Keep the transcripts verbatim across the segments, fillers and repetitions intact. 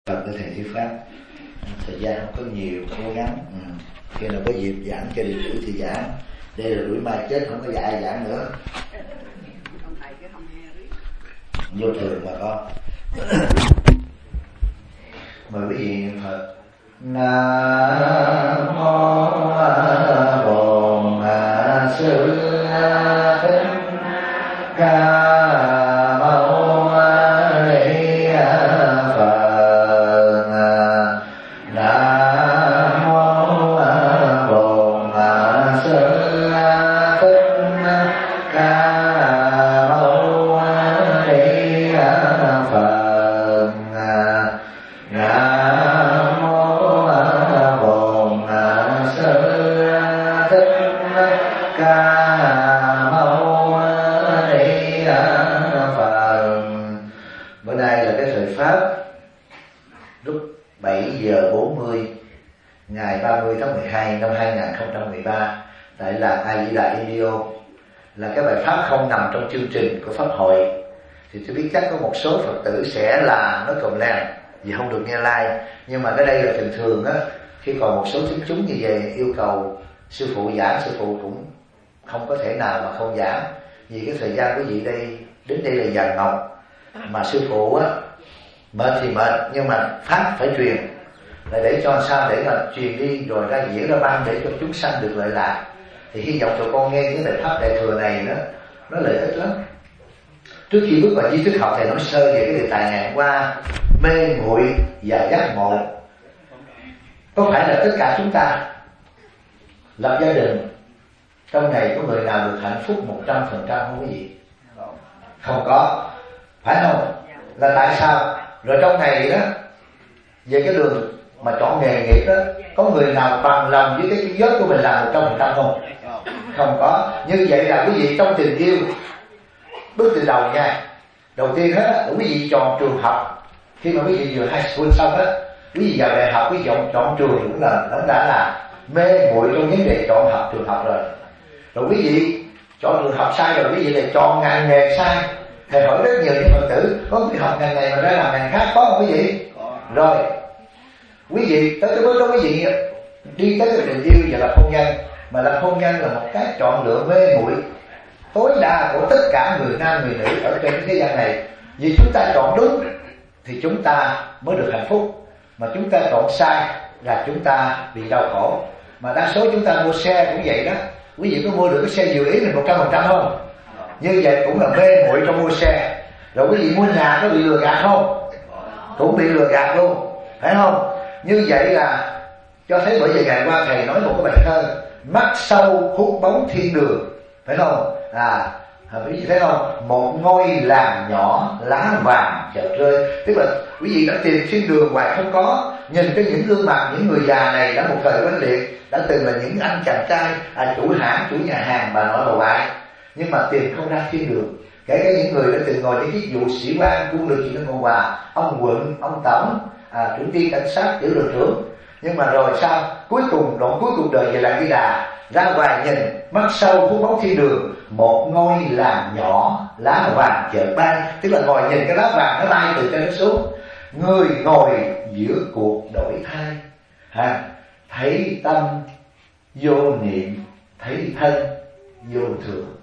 Phật để thầy thuyết pháp. Thời gian không có nhiều, cố gắng. Ừ. Khi nào có dịp giảng cho đệ tử thì giảng. Đây là đuổi mai chết không có dạy giảng nữa. Vô thường mà con. Mời quý vị niệm Phật. Nam mô Bổn Sư Thích Ca là cái bài pháp không nằm trong chương trình của pháp hội. Thì tôi biết chắc có một số Phật tử sẽ là nói cồm lèn vì không được nghe like, nhưng mà cái đây là thường thường á, khi còn một số thính chúng như vậy yêu cầu sư phụ giảng, sư phụ cũng không có thể nào mà không giảng, vì cái thời gian quý vị đây đến đây là vàng ngọc, mà sư phụ á mệt thì mệt nhưng mà pháp phải truyền, là để cho sao để mà truyền đi rồi ra diễn ra ban để cho chúng sanh được lợi lạc. Thì hy vọng cho con nghe những bài pháp đại thừa này đó, nó lợi ích lắm. Trước khi bước vào di thức học, thầy nói sơ về cái đề tài ngày hôm qua, mê muội và giác ngộ. Có phải là tất cả chúng ta lập gia đình trong này có người nào được hạnh phúc một trăm phần trăm không quý vị? Không có, phải không? Là tại sao? Rồi trong này đó, về cái đường mà chọn nghề nghiệp đó, có người nào bằng lòng với cái cái giới của mình làm một trăm phần trăm không? Không có. Như vậy là quý vị trong tình yêu, bước từ đầu nha, đầu tiên hết á, quý vị chọn trường học. Khi mà quý vị vừa high school xong á, quý vị vào đại học, quý vị chọn, chọn trường cũng là nó đã là mê muội trong vấn đề chọn học trường học rồi. Rồi quý vị chọn trường học sai rồi, quý vị lại chọn ngành nghề sai. Thầy hỏi rất nhiều những Phật tử, có quý học ngành này mà ra làm ngành khác có không quý vị? Rồi quý vị tới cái bước đó quý vị đi tới cái tình yêu và là hôn nhân, mà là hôn nhân là một cái chọn lựa mê muội tối đa của tất cả người nam người nữ ở trên thế gian này. Vì chúng ta chọn đúng thì chúng ta mới được hạnh phúc, mà chúng ta chọn sai là chúng ta bị đau khổ. Mà đa số chúng ta mua xe cũng vậy đó, quý vị có mua được cái xe vừa ý mình một trăm phần trăm không? Như vậy cũng là mê muội trong mua xe. Rồi quý vị mua nhà có bị lừa gạt không? Cũng bị lừa gạt luôn, phải không? Như vậy là cho thấy, bởi vì ngày qua thầy nói một cái bài thơ mắt sâu hút bóng thiên đường, phải không? À, quý vị thấy không? Một ngôi làng nhỏ lá vàng chợt rơi. Tức là quý vị đã tìm thiên đường hoài không có. Nhìn cái những gương mặt những người già này đã một thời oanh liệt, đã từng là những anh chàng trai, à, chủ hãng, chủ nhà hàng, bà nội bà ngoại, nhưng mà tìm không ra thiên đường. Kể cả những người đã từng ngồi những chức vụ sĩ quan, quân lực chỉ Cộng Hòa, ông quận, ông tổng, à, trưởng ty cảnh sát, tiểu đội trưởng. Nhưng mà rồi sao? Cuối cùng, đoạn cuối cùng đời về lại Di Đà, ra ngoài nhìn, mắt sâu hút bóng thiên đường, một ngôi làng nhỏ lá vàng chợt bay. Tức là ngồi nhìn cái lá vàng nó bay từ trên xuống. Người ngồi giữa cuộc đổi thay, à, thấy tâm vô niệm, thấy thân vô thường.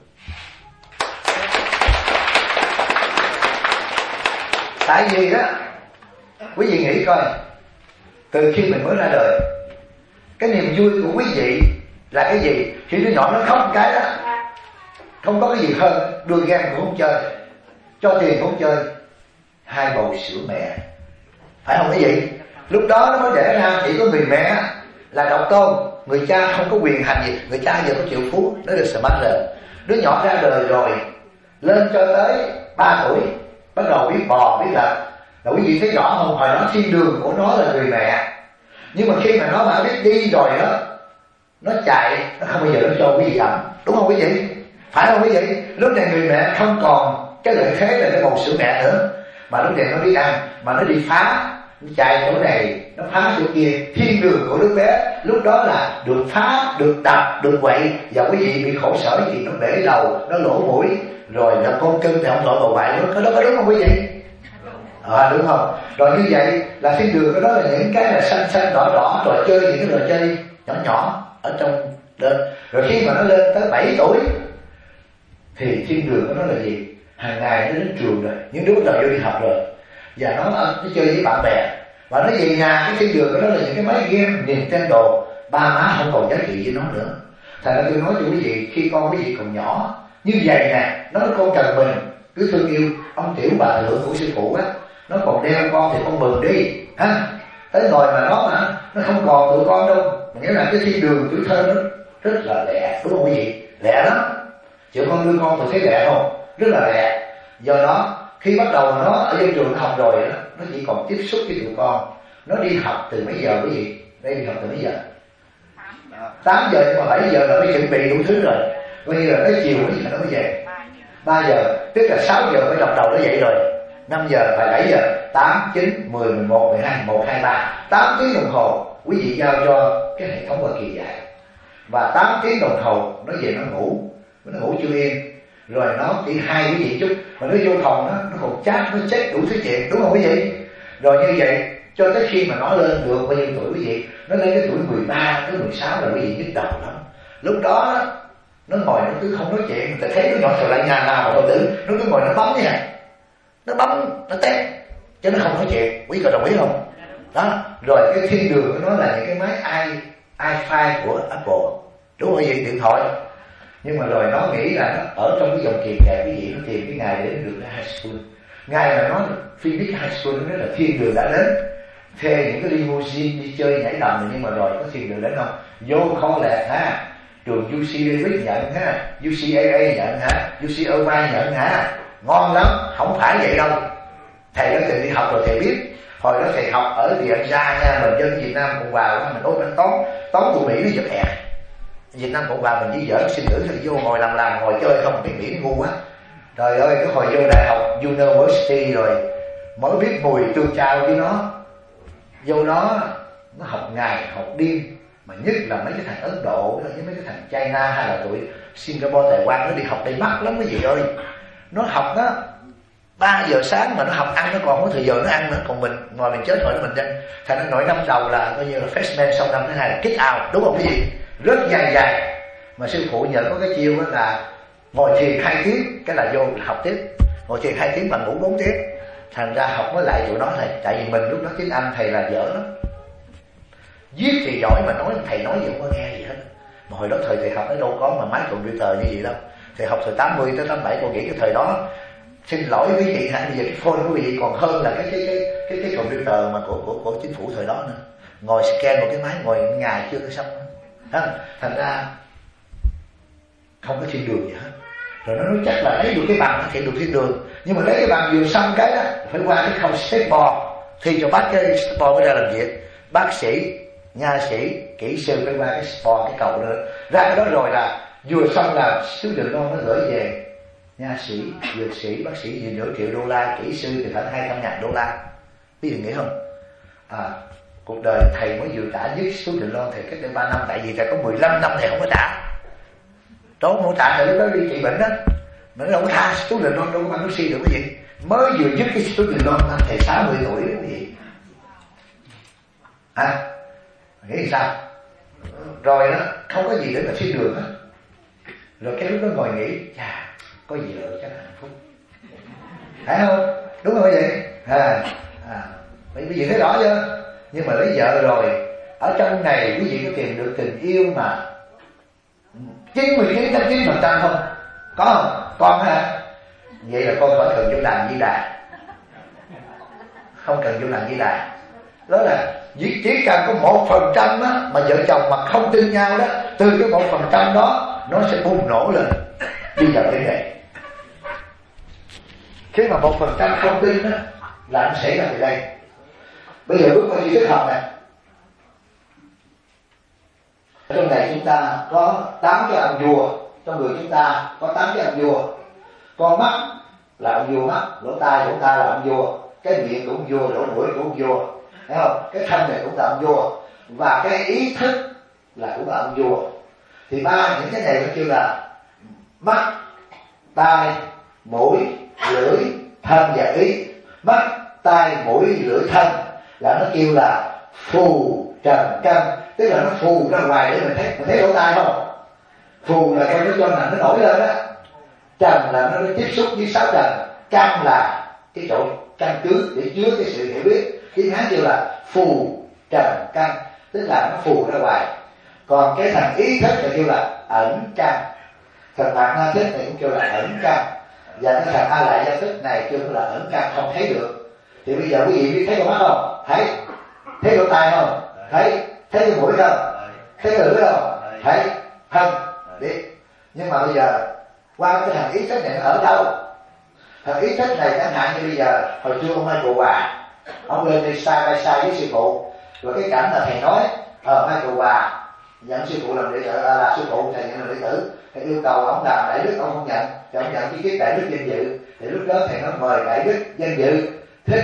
Tại vì đó, quý vị nghĩ coi, từ khi mình mới ra đời, cái niềm vui của quý vị là cái gì? Khi đứa nhỏ nó khóc một cái đó, không có cái gì hơn, đưa game cũng không chơi, cho tiền cũng không chơi, hai bầu sữa mẹ, phải không quý vị? Lúc đó nó mới đẻ ra chỉ có người mẹ là độc tôn, người cha không có quyền hành gì. Người cha giờ có triệu phú, nó được smart rồi. Đứa nhỏ ra đời rồi, lên cho tới ba tuổi, bắt đầu biết bò, biết lật. Là quý vị thấy rõ không? Hồi đó thiên đường của nó là người mẹ. Nhưng mà khi mà nó mà biết đi rồi đó, nó chạy, nó không bao giờ nó cho quý vị ẩm. Đúng không quý vị? Phải không quý vị? Lúc này người mẹ không còn cái lợi thế là cái bầu sữa mẹ nữa, mà lúc này nó biết ăn, mà nó đi phá, nó chạy chỗ này, nó phá chỗ kia. Thiên đường của đứa bé lúc đó là được phá, được đập, được quậy. Và quý vị bị khổ sở thì nó bể đầu, nó lỗ mũi, rồi là con cưng thì không lội bầu bại nữa. Cái đó có đúng không quý vị? À, đúng không? Rồi như vậy là thiên đường cái đó là những cái là xanh xanh đỏ đỏ, trò chơi, những cái trò chơi nhỏ nhỏ ở trong lên. Rồi khi mà nó lên tới bảy tuổi thì thiên đường của nó là gì? Hàng ngày nó đến trường rồi, những đứa bắt đầu vô đi học rồi, và nó nó chơi với bạn bè, và nó về nhà cái thiên đường của nó là những cái máy game Nintendo, ba má không còn giá trị với nó nữa. Thành ra tôi nói cho quý vị, khi con quý vị còn nhỏ như vậy nè, nó nói con cần mình cứ thương yêu ông tiểu bà thượng của sư phụ á, nó còn đeo con thì con mừng đi ha. Tới ngồi mà nó mà nó không còn tụi con đâu, nghĩa là cái thiên đường tuổi thơ nó rất là lẹ, đúng không quý vị? Lẹ lắm. Chịu con nuôi con tôi thấy lẹ không? Rất là lẹ. Do đó khi bắt đầu nó ở trong trường nó học rồi đó, nó chỉ còn tiếp xúc với tụi con. Nó đi học từ mấy giờ quý vị? Đây đi học từ mấy giờ? Tám giờ, nhưng mà bảy giờ là phải chuẩn bị đủ thứ rồi. Coi như là tới chiều mấy giờ nó mới về? Ba giờ, tức là sáu giờ phải đọc đầu nó dậy rồi. Năm giờ phải bảy giờ, tám, chín, mười, mười một, mười hai, mười một, hai, ba, tám tiếng đồng hồ quý vị giao cho cái hệ thống Hoa Kỳ dạy. Và tám tiếng đồng hồ nó về nó ngủ, nó ngủ chưa yên, rồi nó chỉ hai quý vị chút, mà nó vô phòng nó nó còn chat, nó check đủ thứ chuyện, đúng không quý vị? Rồi như vậy cho tới khi mà nó lên được bao nhiêu tuổi quý vị? Nó lên cái tuổi mười ba tới mười sáu là quý vị nhức đầu lắm. Lúc đó nó ngồi nó cứ không nói chuyện, người ta thấy nó nhỏ trở lại nhà nào mà tôi tưởng nó cứ ngồi nó bấm như này, nó bấm nó test chứ nó không nói chuyện. Quý có đồng ý không? Đó. Rồi cái thiên đường của nó là những cái máy i iPhone của Apple, đúng không quý vị? Điện thoại. Nhưng mà rồi nó nghĩ là nó ở trong cái dòng kiền kẹp quý vị, nó tìm cái ngày để được ra high school. Ngày mà nó Phoenix High School nó nói là thiên đường đã đến, thuê những cái limousine đi chơi nhảy đầm, nhưng mà rồi có thiên đường đến không? Vô college ha, trường u xê Davis nhận ha, u xê a a nhận hả, u xê Irvine nhận hả, ngon lắm. Không phải vậy đâu. Thầy đã từng đi học rồi thầy biết. Hồi đó thầy học ở Việt Nam nha, mình dân Việt Nam còn vào mình ôi mình toán toán tụi Mỹ nó giật ẹt. Việt Nam cộng hòa mình chỉ giỡn xin nữ thì vô ngồi làm làm ngồi chơi không, bị Mỹ ngu quá. Trời ơi, cái hồi vô đại học University rồi mới biết mùi tương trao với nó. Vô đó nó học ngày học đêm, mà nhất là mấy cái thằng Ấn Độ với mấy cái thằng China hay là tụi Singapore, Đài Loan, nó đi học đầy mắc lắm quý vị ơi. Nó học đó ba giờ sáng mà nó học ăn nó còn có thời giờ nó ăn nữa, còn mình ngoài mình chết thôi đó mình đi. Thành nó nổi năm đầu là coi như là freshman, xong năm thứ hai là kick out, đúng không quý vị? Rất dài dài. Mà sư phụ nhận có cái chiêu đó là ngồi thiền hai tiếng cái là vô học tiếp, ngồi thiền hai tiếng mà ngủ bốn tiếng. Thành ra học mới lại tụi nó thầy, tại vì mình lúc đó tiếng Anh thầy là dở lắm, viết thì giỏi mà nói thầy nói gì không có nghe gì hết. Mà hồi đó thời thầy học nó đâu có mà máy computer như vậy đâu. Thầy học từ tám mươi tới tám bảy, tôi nghĩ cái thời đó xin lỗi quý vị hả, bây giờ cái phone của quý vị còn hơn là cái cái cái cái cái computer mà của của của chính phủ thời đó nữa. Ngồi scan một cái máy ngồi ngày chưa có xong. Ha, thành ra không có thiên đường gì hết. Rồi nó nói chắc là lấy được cái bằng thì được thiên đường, nhưng mà lấy cái bằng vừa xong cái đó phải qua cái khâu stepboard, thi cho bác cái stepboard mới ra làm việc. Bác sĩ, nha sĩ, kỹ sư phải qua cái stepboard, cái cầu nữa. Ra cái đó rồi là vừa xong là số lượng con nó gửi về. Nha sĩ, dược sĩ, bác sĩ gì nửa triệu đô la, kỹ sư thì khoảng hai trăm ngàn đô la. Biết gì nghĩ không? À, cuộc đời thầy mới vừa trả dứt số tiền loan thầy cách đây ba năm, tại vì thầy có mười lăm năm thầy không có trả. Đó không có trả thầy lúc đó đi trị bệnh đó, mà nó đâu có tha số tiền loan, đâu có ăn nó si được cái gì. Mới vừa dứt cái số tiền loan năm thầy sáu mươi tuổi đó cái gì. À, nghĩ sao? Rồi đó, không có gì để mà thiên đường hết. Rồi cái lúc đó ngồi nghĩ, chà, có vợ chắc hạnh phúc, phải không? Đúng không vậy? À, à, quý vị thấy rõ chưa? Nhưng mà lấy vợ rồi, ở trong này quý vị có tìm được tình yêu mà chín mươi chín phẩy chín phần trăm không? Có không? Con hả? Vậy là con phải cần vô đàn Di Đà, không cần vô đàn Di Đà. Đó là chỉ cần có một phần trăm á, mà vợ chồng mà không tin nhau đó, từ cái một phần trăm đó nó sẽ bùng nổ lên. Bây giờ thế này, khi mà một phần trăm không tin á là nó xảy ra từ đây. Bây giờ bước vào chi thức học này, trong này chúng ta có tám cái ông vua, trong người chúng ta có tám cái ông vua. Con mắt là ông vua mắt, lỗ tai của chúng ta là ông vua, cái miệng cũng vua, lỗ mũi cũng vua, thấy không? Cái thân này cũng là ông vua, và cái ý thức là cũng là ông vua. Thì ba những cái này nó kêu là mắt, tai, mũi, lưỡi, thân và ý. Mắt, tai mũi lưỡi thân, là nó kêu là phù trần căn, tức là nó phù ra ngoài để mình thấy. Mình thấy lỗ tai không? Phù là coi nó cho là nó nổi lên á, trần là nó tiếp xúc với sáu trần, căn là cái chỗ căn cứ để chứa cái sự hiểu biết. Tiếng Hán kêu là phù trần căn, tức là nó phù ra ngoài. Còn cái thằng ý thức thì kêu là ẩn căn, thằng bạn na thức này cũng kêu là ẩn căn, và cái thằng a lại gia thức này kêu là ẩn căn, không thấy được. Thì bây giờ quý vị biết thấy con mắt không? Thấy. Thấy lỗ tai không? Thấy. Thấy cái mũi không? Thấy cái lưỡi không? Thấy. Thân biết. Nhưng mà bây giờ qua cái thằng ý thức này nó ở đâu? Thằng ý thức này chẳng hạn như bây giờ hồi xưa ông Michael Hòa, ông lên đi sai bay sai với sư phụ, rồi cái cảnh là thầy nói ờ Michael Hòa nhận sư phụ làm đệ tử, là, là sư phụ thầy nhận làm đệ tử, thầy yêu cầu ông làm đại đức, ông không nhận, thì ông nhận chi tiết đại đức danh dự. Thì lúc đó thầy nói mời đại đức danh dự thích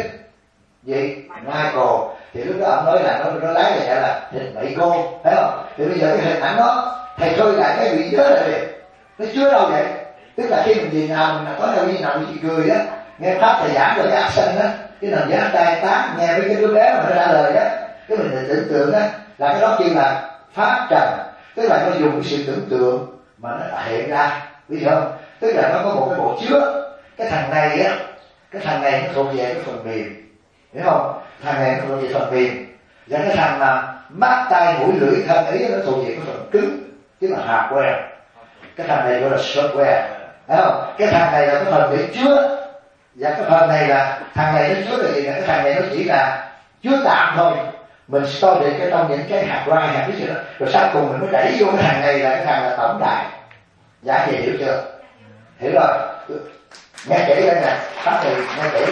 gì Michael, thì lúc đó ông nói là nó nó lái là là thịt mỹ cô, thấy không? Thì bây giờ cái hình ảnh đó thầy khơi lại cái vị nhớ lại liền, nó chứa đâu vậy? Tức là khi mình gì nào mình có đâu gì nào mình chỉ cười đó, nghe pháp thầy giảng rồi cái action đó, cái nằm giá tay tán nghe với cái đứa bé mà nó ra lời đó, cái mình tưởng tượng đó là cái đó kêu là pháp trần, tức là nó dùng cái sự tưởng tượng mà nó hiện ra, biết không? Tức là nó có một cái bộ chứa. Cái thằng này á, cái thằng này nó thuộc về cái phần mềm, hiểu không? Thằng này nó thuộc về phần mềm, và cái thằng mà mắt tai mũi lưỡi thân ý nó thuộc về cái phần cứng, tức là hardware. Cái thằng này gọi là software, thấy không? Cái thằng này là cái phần để chứa, và cái phần này là thằng này nó chứa là gì? Là cái thằng này nó chỉ là chứa tạm thôi, mình store được cái trong những cái hạt rai hạt cái gì đó, rồi sau cùng mình mới đẩy vô cái thằng này là cái thằng là tổng đại. Giá gì hiểu chưa? Hiểu rồi. Nghe kỹ đây nè, pháp này nghe kỹ,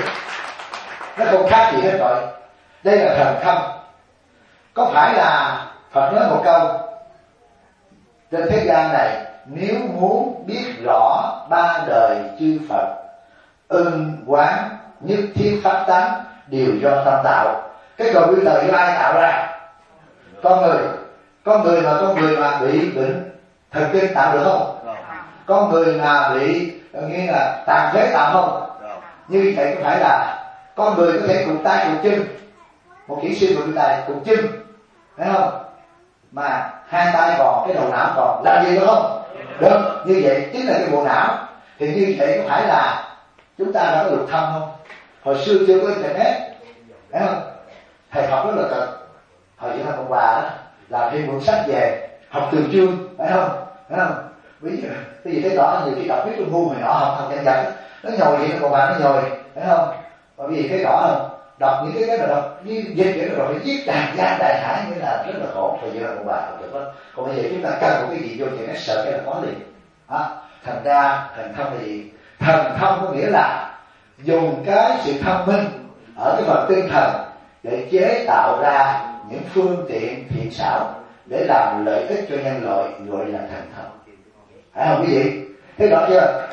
nó không khác gì hết rồi. Đây là thần thông. Có phải là Phật nói một câu trên thế gian này, nếu muốn biết rõ ba đời chư Phật ưng quán nhất thiết pháp tánh đều do tâm tạo. Cái computer do ai tạo ra? Con người. Con người mà con người mà bị bệnh thần kinh tạo được không? Con người mà bị nghĩa là tàn phế tạo không? Như vậy có phải là con người có thể cụt tay cụt chân, một kỹ sư cụt tay cụt chân, thấy không? Mà hai tay còn, cái đầu não còn, làm gì được không? Được. Như vậy chính là cái bộ não. Thì như vậy có phải là chúng ta đã có lục thân không? Hồi xưa chưa có internet, thấy không? Thầy học rất là cực. Hồi giữa thằng bà đó làm thêm cuốn sách về học từ chương, phải không? Thấy không? Ví dụ cái gì thấy rõ, nhiều khi đọc biết tôi ngu hồi nhỏ học học nhanh nhanh, nó nhồi gì nó còn bà nó nhồi, thấy không? Bởi vì thấy rõ không? Đọc những cái cái mà đọc như dịch vậy rồi phải viết tràn gian đại hải, nghĩa là rất là khổ. Thời gian là một bà học được đó. Còn bây giờ chúng ta cần một cái gì vô thì nó sợ cái là có liền. Đó. Thành ra thần thông là gì? Thần thông có nghĩa là dùng cái sự thông minh ở cái phần tinh thần để chế tạo ra những phương tiện thiện xảo để làm lợi ích cho nhân loại, gọi là thần thông. Phải không quý vị? Thấy rõ chưa?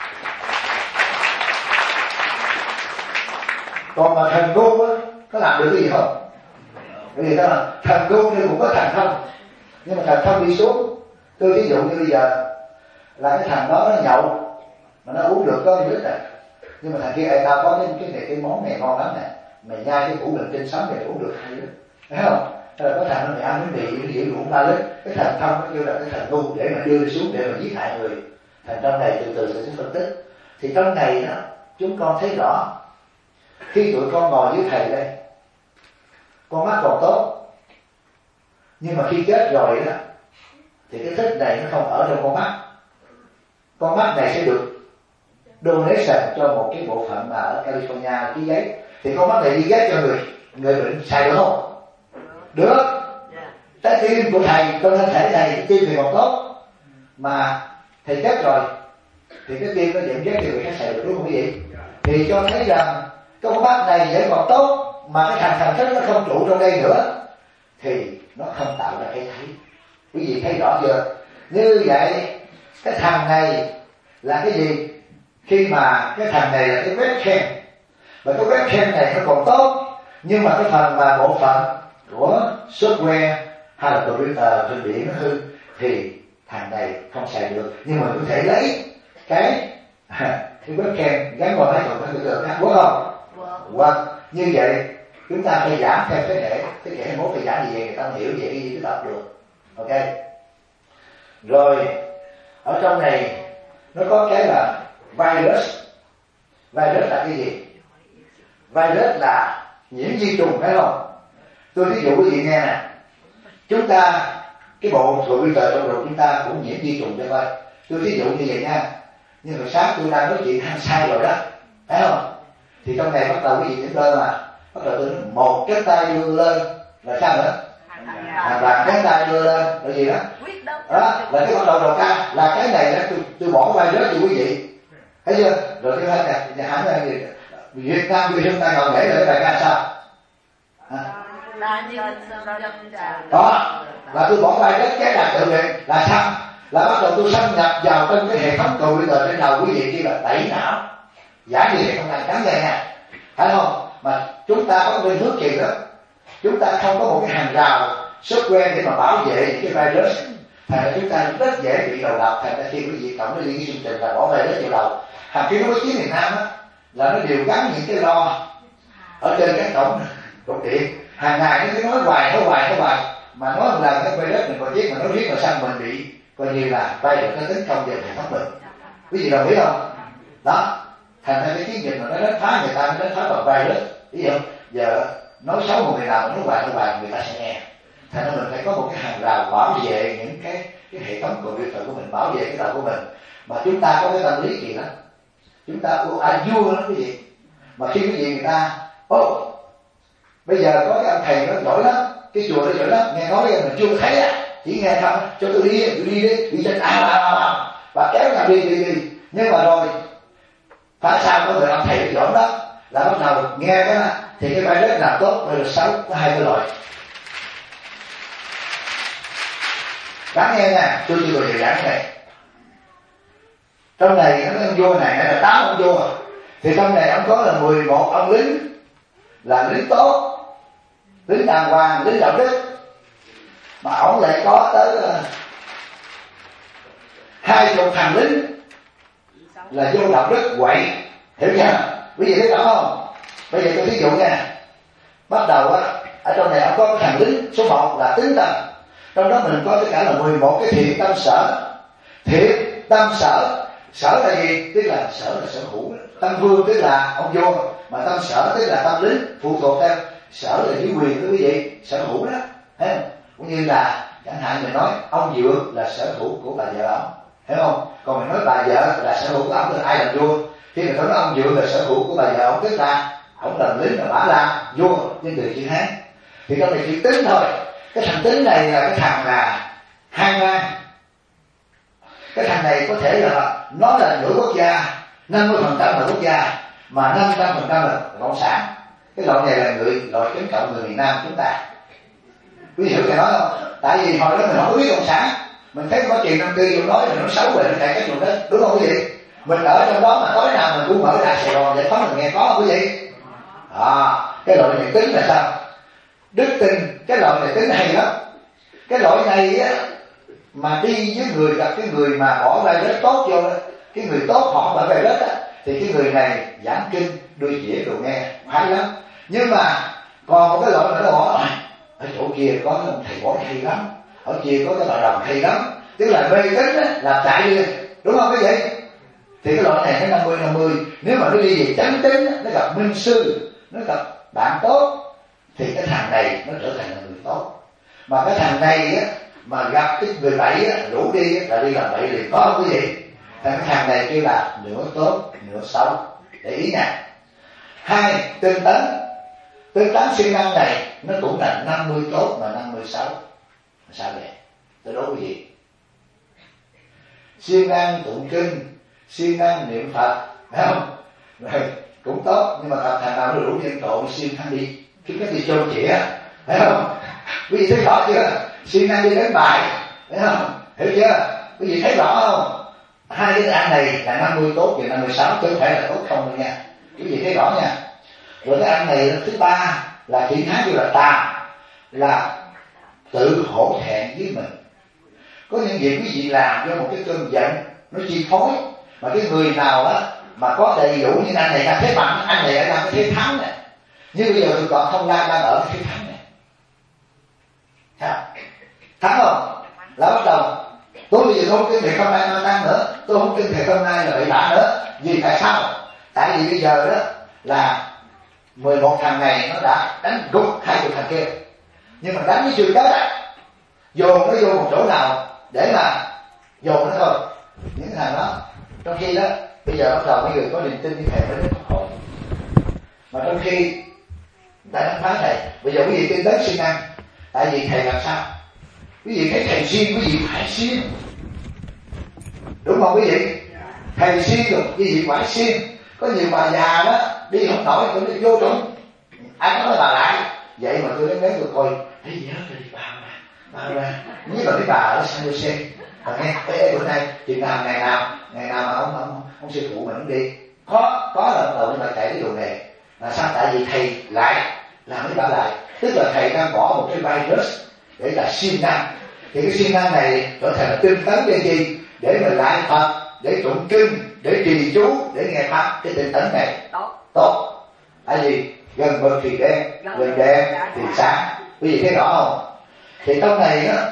Còn mà thần ngu á, có làm được cái gì không? Bởi vì đó là thần ngu thì cũng có thần thông, nhưng mà thần thông đi xuống. Tôi ví dụ như bây giờ là cái thằng đó nó nhậu mà nó uống được có lít này, nhưng mà thằng kia ai tao có cái cái này cái món này ngon lắm nè, mày nhai cái củ bình trên sóng này uống được hai lít, thấy không? Hay là có thằng nó mày ăn bánh mì cái gì uống ba lít. Cái thần thông nó kêu là cái thần ngu để mà đưa xuống để mà giết hại người. Thành trong này từ từ sẽ phân tích. Thì trong này đó chúng con thấy rõ, khi tụi con ngồi với thầy đây, con mắt còn tốt, nhưng mà khi chết rồi đó thì cái thích này nó không ở trong con mắt. Con mắt này sẽ được donation cho một cái bộ phận mà ở California ký giấy, thì con mắt này đi ghép cho người người bệnh xài được không? Được. Trái tim của thầy trong thân thể này tim thì còn tốt, mà thầy chết rồi thì cái tim nó dẫn ghép thì người khác xài được, đúng không quý vị? Thì cho thấy rằng cái con mắt này vẫn còn tốt, mà cái thằng thần thức nó không trụ trong đây nữa thì nó không tạo ra cái thấy. Quý vị thấy rõ chưa? Như vậy cái thằng này là cái gì? Khi mà cái thằng này là cái webcam, và cái webcam này nó còn tốt, nhưng mà cái phần mà bộ phận của software hay là computer trên biển nó hư thì thằng này không xài được. Nhưng mà có thể lấy cái cái webcam gắn vào máy còn có được khác, đúng không? Hoặc Như vậy chúng ta phải giảm theo thế hệ, thế hệ hai mươi mốt phải giảm như vậy người ta hiểu về cái gì cái tập được. Ok. Rồi ở trong này nó có cái là virus. Virus là cái gì? Virus là nhiễm vi trùng, phải không? Tôi ví dụ quý vị nghe nè, chúng ta cái bộ computer trong đầu chúng ta cũng nhiễm vi trùng cho coi. Tôi ví dụ như vậy nha. Nhưng hồi sáng tôi đang nói chuyện hăng sai rồi đó, phải không? Thì trong này bắt đầu cái gì cũng lên mà bắt đầu tôi nói một cái tay đưa lên là sao nữa? Hàng loạt cái tay đưa lên là gì đó? Đó là cái bắt đầu đầu ca là cái này đó, tôi tôi bỏ vai rớt cho quý vị, thấy chưa? Rồi tôi nói nè, nhà hãng là gì? Việt Nam vì chúng ta ngồi để lại bài ca sao? Đó là tôi bỏ vai rớt cái là tự nguyện là sao? Là bắt đầu tôi xâm nhập vào trong cái hệ thống computer trên đầu quý vị kia là tẩy não, giải gì không làm cắn dây nha, phải không? Mà chúng ta có bên nước kỳ đó, chúng ta không có một cái hàng rào software để mà bảo vệ những cái virus, thành ra chúng ta rất dễ bị đầu độc. Thành ra khi quý vị cộng với liên chương trình là bỏ virus vào đầu, hàng khi nó có chiến miền Nam á là nó đều gắn những cái lo ở trên các cổng cổng điện, hàng ngày nó cứ nói hoài nói hoài nói hoài mà nói một lần cái virus mình còn biết mà nó biết mà sao mình bị coi như là bay được cái tính công về hệ thống mình. Quý vị đồng ý không? Đó, thành ra cái chiến dịch mà nó đánh phá người ta, nó đánh phá bằng virus, ý không? Giờ nói xấu một người nào nói hoài nói hoài người ta sẽ nghe. Thành ra mình phải có một cái hàng rào bảo vệ những cái cái hệ thống computer của mình, bảo vệ cái đầu của mình. Mà chúng ta có cái tâm lý gì đó, chúng ta có ai vua lắm quý vị. Mà khi quý vị người ta ô bây giờ có cái ông thầy nó giỏi lắm, cái chùa nó giỏi lắm, nghe nói mình chưa thấy à, chỉ nghe không, cho tôi đi, tôi đi đi, đi trên à à à và kéo nhau đi đi đi. Nhưng mà rồi phải sao có người ông thầy giỏi đó là bắt đầu nghe cái thì cái vai rất là tốt, rồi là xấu, có hai cái loại. Đáng nghe nha, tôi chưa bao giờ giảng này. Trong này nó ông vua này là tám ông vua, thì trong này ông có là mười một ông lính, là lính tốt, lính đàng hoàng, lính đạo đức, mà ông lại có tới hai chục thằng lính là vô đạo đức quậy, hiểu chưa? Quý vị thấy rõ không? Bây giờ tôi ví dụ nha, bắt đầu á ở trong này ông có cái thằng lính số một là tính tâm, trong đó mình có tất cả là mười một cái thiện tâm sở. Thiện tâm sở, sở là gì? Tức là sở là sở hữu, tâm vương tức là ông vua, mà tâm sở tức là tâm lính phụ thuộc theo sở là dưới quyền của quý vị, sở hữu đó, thấy không? Cũng như là chẳng hạn mình nói ông Dượng là sở hữu của bà vợ ông, hiểu không? Còn mình nói bà vợ là sở hữu của ông, là ai làm vua? Khi mình nói ông Dượng là sở hữu của bà vợ ông, tức là ông làm lính là bả làm vua trên từ chữ Hán. Thì trong này chỉ tính thôi. Cái thằng tính này là cái thằng là hang man. Cái thằng này có thể là nó là nửa quốc gia, năm mươi phần trăm là quốc gia, mà năm trăm phần trăm là cộng sản. Cái loại này là người loại chính cộng người miền Nam chúng ta. Quý vị hiểu cái nói không? Tại vì hồi đó mình không có biết cộng sản, mình thấy có chuyện năm tư vô nói là nó xấu về nó chạy cái vùng đó, đúng không quý vị? Mình ở trong đó mà tối nào mình cũng mở ra Sài Gòn để phóng mình nghe có không quý vị? À, cái loại này tính là sao? Đức tin, cái loại này tính hay lắm. Cái loại này á mà đi với người gặp cái người mà bỏ vai rất tốt vô đó, cái người tốt họ bỏ vai rất á, thì cái người này giảng kinh đưa dĩa đồ nghe hay lắm. Nhưng mà còn một cái loại nữa là họ ở chỗ kia có cái thầy bói hay lắm, ở kia có cái bà đồng hay lắm, tức là mê tín á là chạy đi, đúng không quý vị? Thì cái loại này nó năm mươi năm mươi. Nếu mà nó đi về chánh tín, nó gặp minh sư, nó gặp bạn tốt, thì cái thằng này nó trở thành là người tốt. Mà cái thằng này á mà gặp cái người bậy á, rủ đi á, là đi làm bậy liền, có không quý vị? Thành cái thằng này kêu là nửa tốt nửa xấu, để ý nha. Hai, tinh tấn. Tinh tấn siêng năng này nó cũng là năm mươi tốt mà năm mươi xấu. Sao vậy? Tôi đố quý vị. Siêng năng tụng kinh, siêng năng niệm Phật, phải không? Rồi cũng tốt, nhưng mà tập thằng nào nó đủ nhân trộn siêng năng đi cái cái đi chôn chĩa, phải không? Quý vị thấy rõ chưa? Siêng năng đi đánh bài, phải không? Hiểu chưa? Quý vị thấy rõ không? Hai cái ăn này là năm mươi tốt và năm mươi sáu, chứ không phải là tốt không đâu nha. Quý vị thấy rõ nha. Rồi cái ăn này thứ ba là chữ Hán kêu là tà, là tự hổ thẹn với mình. Có những việc quý vị làm cho một cái cơn giận nó chi phối, mà cái người nào á mà có đầy đủ như anh này là thế mạnh, anh này làm cái thế thắng này, Nhưng bây giờ tôi còn không lai đang ở cái thắng này. Thắng, thắng không? Là bắt đầu tôi bây giờ không kinh thể không ai ma tăng nữa, tôi không kinh thể không ai là bậy bạ nữa. Vì tại sao? Tại vì bây giờ đó là mười một thằng này nó đã đánh gục hai chục thằng kia, nhưng mà đánh với chưa chết á, dồn nó vô một chỗ nào để mà dồn nó thôi những thằng đó. Trong khi đó bây giờ bắt đầu mấy người có niềm tin như thầy mới đến Pháp hội, mà trong khi đã đánh phá thầy, bây giờ quý vị tin đến siêng năng. Tại vì thầy làm sao? Quý vị thấy thầy siêng, quý vị phải siêng, đúng không quý vị? Thầy siêng được, quý vị phải siêng. Có nhiều bà già đó đi không nổi, tôi đi vô trúng, ai có nói bà lại vậy mà tôi đến đến tôi coi thấy nhớ tôi đi bao mà bao ra như là cái bà ở San Jose mà nghe ê bữa nay chừng nào ngày nào ngày nào mà ông ông ông sư phụ mình đi có có lần đầu nhưng mà chạy cái đường này là sao? Tại vì thầy lại làm cái bà lại, tức là thầy đang bỏ một cái virus để là siêng năng, thì cái siêng năng này trở thành là tinh tấn cái gì để mà lại Phật, để tụng kinh, để trì chú, để nghe pháp. Cái tinh tấn này tốt, tốt. Tại vì gần mực thì đen, gần đen thì sáng. Quý vị thấy rõ không? Thì trong này á,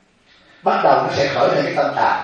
bắt đầu nó sẽ khởi lên cái tâm tà.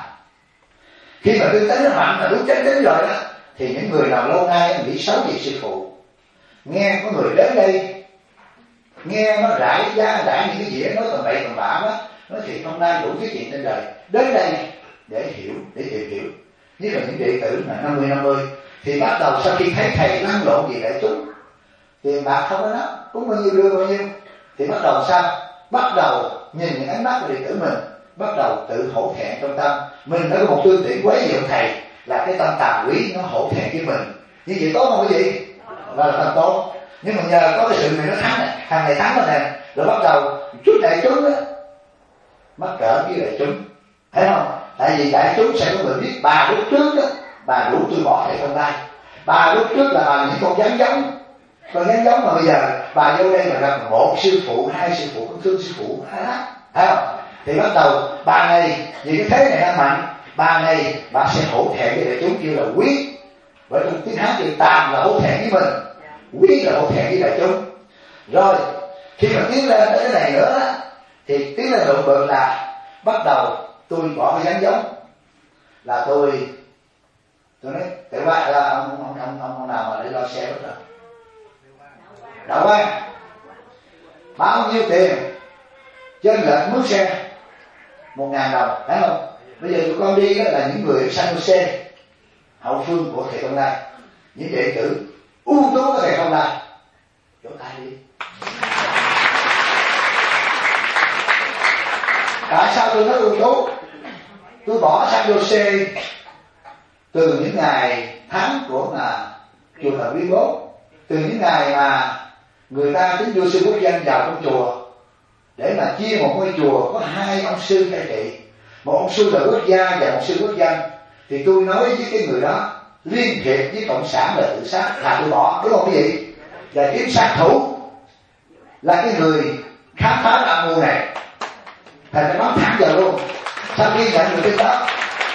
Khi mà tinh tấn nó mạnh là đúng chánh đến rồi đó, thì những người nào lâu nay nghĩ xấu về sư phụ, nghe có người đến đây nghe nó rải giá rải những cái gì đó, nói tầm bậy tầm bạ đó, nói thì không ai đủ cái chuyện trên đời, đến đây để hiểu, để tìm hiểu. Như là những đệ tử là năm mươi năm mươi thì bắt đầu sau khi thấy thầy lăn lộn gì đại chúng, tiền bạc không có nó, cũng bao nhiêu đưa bao nhiêu, thì bắt đầu sao? Bắt đầu nhìn những ánh mắt của đệ tử mình, bắt đầu tự hổ thẹn trong tâm. Mình đã có một tư tưởng quấy nhiễu thầy, là cái tâm tà quý nó hổ thẹn với mình. Như vậy tốt không quý vị? Và là tâm tốt. Nhưng mà nhờ có cái sự này nó thắng này, thằng này thắng rồi nè, rồi bắt đầu chút đại chúng á mắc cỡ với đại chúng, thấy không? Tại vì đại chúng sẽ có người biết bà lúc trước đó, bà đủ tôi bỏ thầy không lai. Bà lúc trước là bà những con rắn giống, con rắn giống mà bây giờ bà vô đây mà gặp một sư phụ, hai sư phụ, con thương sư phụ, thấy không? Thì bắt đầu bà này vì cái thế này đang mạnh, bà này bà sẽ hổ thẹn với đại chúng, kêu là quý. Bởi trong tiếng Hán chữ tàm là hổ thẹn với mình, quý là hổ thẹn với đại chúng. Rồi khi mà tiến lên tới cái này nữa đó, thì tiến lên luận bực là bắt đầu tôi bỏ cái dáng giống, là tôi tôi nói tự qua là ông ông ông ông, ông nào mà để lo xe bất rồi đậu quan bao nhiêu tiền trên lệch mướn xe một ngàn đồng, thấy không? Bây giờ tụi con đi đó là những người San Jose hậu phương của thầy Công Lai, những đệ tử ưu tú của thầy Công Lai, vỗ tay đi. Tại sao tôi nói ưu tú? Tôi bỏ San Jose từ những ngày tháng của mà chùa Thần Quý Bố, từ những ngày mà người ta tính đưa sư quốc dân vào trong chùa để mà chia một ngôi chùa có hai ông sư cai trị, một ông sư là quốc gia và một sư quốc dân, thì tôi nói với cái người đó liên hiệp với cộng sản là tự sát, là tôi bỏ, đúng không quý vị? Và kiếm sát thủ là cái người khám phá âm mưu này, thầy phải nói thẳng giờ luôn. Sau khi nhận được cái đó,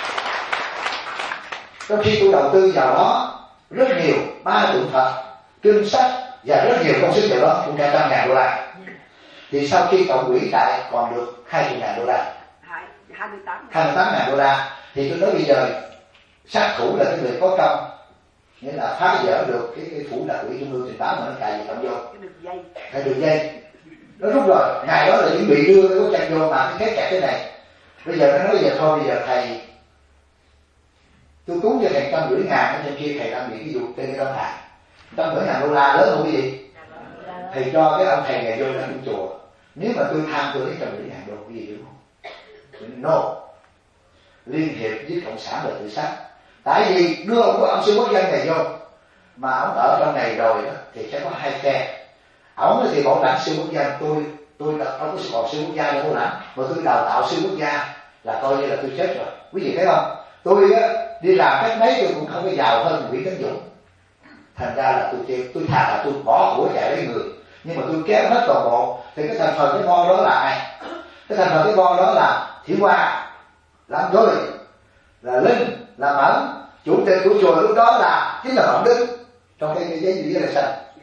trong khi tôi đầu tư vào đó rất nhiều, ba tượng Phật, kinh sách và rất nhiều công sức vào đó, cũng cả trăm ngàn đô la. Thì sau khi cộng quỹ lại còn được hai mươi ngàn đô la, hai mươi tám ngàn đô la, thì tôi nói bây giờ sát thủ là cái người có công, nghĩa là phá vỡ được cái, cái phủ đặc quỹ trung ương trình báo mà nó cài gì cộng vô cái đường dây nó rút rồi. Ngày đó là chuẩn bị đưa cái bức tranh vô mà cái kết kẹt thế này. Bây giờ nó nói bây giờ thôi, bây giờ thầy tôi cúng cho thầy trăm rưỡi ngàn, ở trên kia thầy đang bị cái vụ trên cái đông hạ trăm rưỡi ngàn đô la lớn không cái gì, thầy cho cái ông thầy này vô trong chùa. Nếu mà tôi tham tôi lấy trăm rưỡi ngàn đô cái gì đúng không? No, liên hiệp với cộng sản là tự sát. Tại vì đưa ông ông sư quốc dân này vô mà ông ở trong này rồi đó, thì sẽ có hai phe. Ông thì bảo lãnh sư quốc dân, tôi tôi là không có sự còn sư quốc gia đâu bảo lãnh, mà tôi đào tạo sư quốc gia là coi như là tôi chết rồi. Quý vị thấy không? Tôi á, đi làm cách mấy tôi cũng không có giàu hơn Nguyễn Tấn Dũng. Thành ra là tôi tôi, tôi thà là tôi bỏ của chạy lấy người, nhưng mà tôi kéo hết toàn bộ. Thì cái thành phần cái bon đó là ai? Cái thành phần cái bon đó là Thiểu Hoa, là tôi, là Linh, là Mẫn. Chủ tịch của chùa lúc đó là chính là Phạm Đức trong cái giấy gì là sao?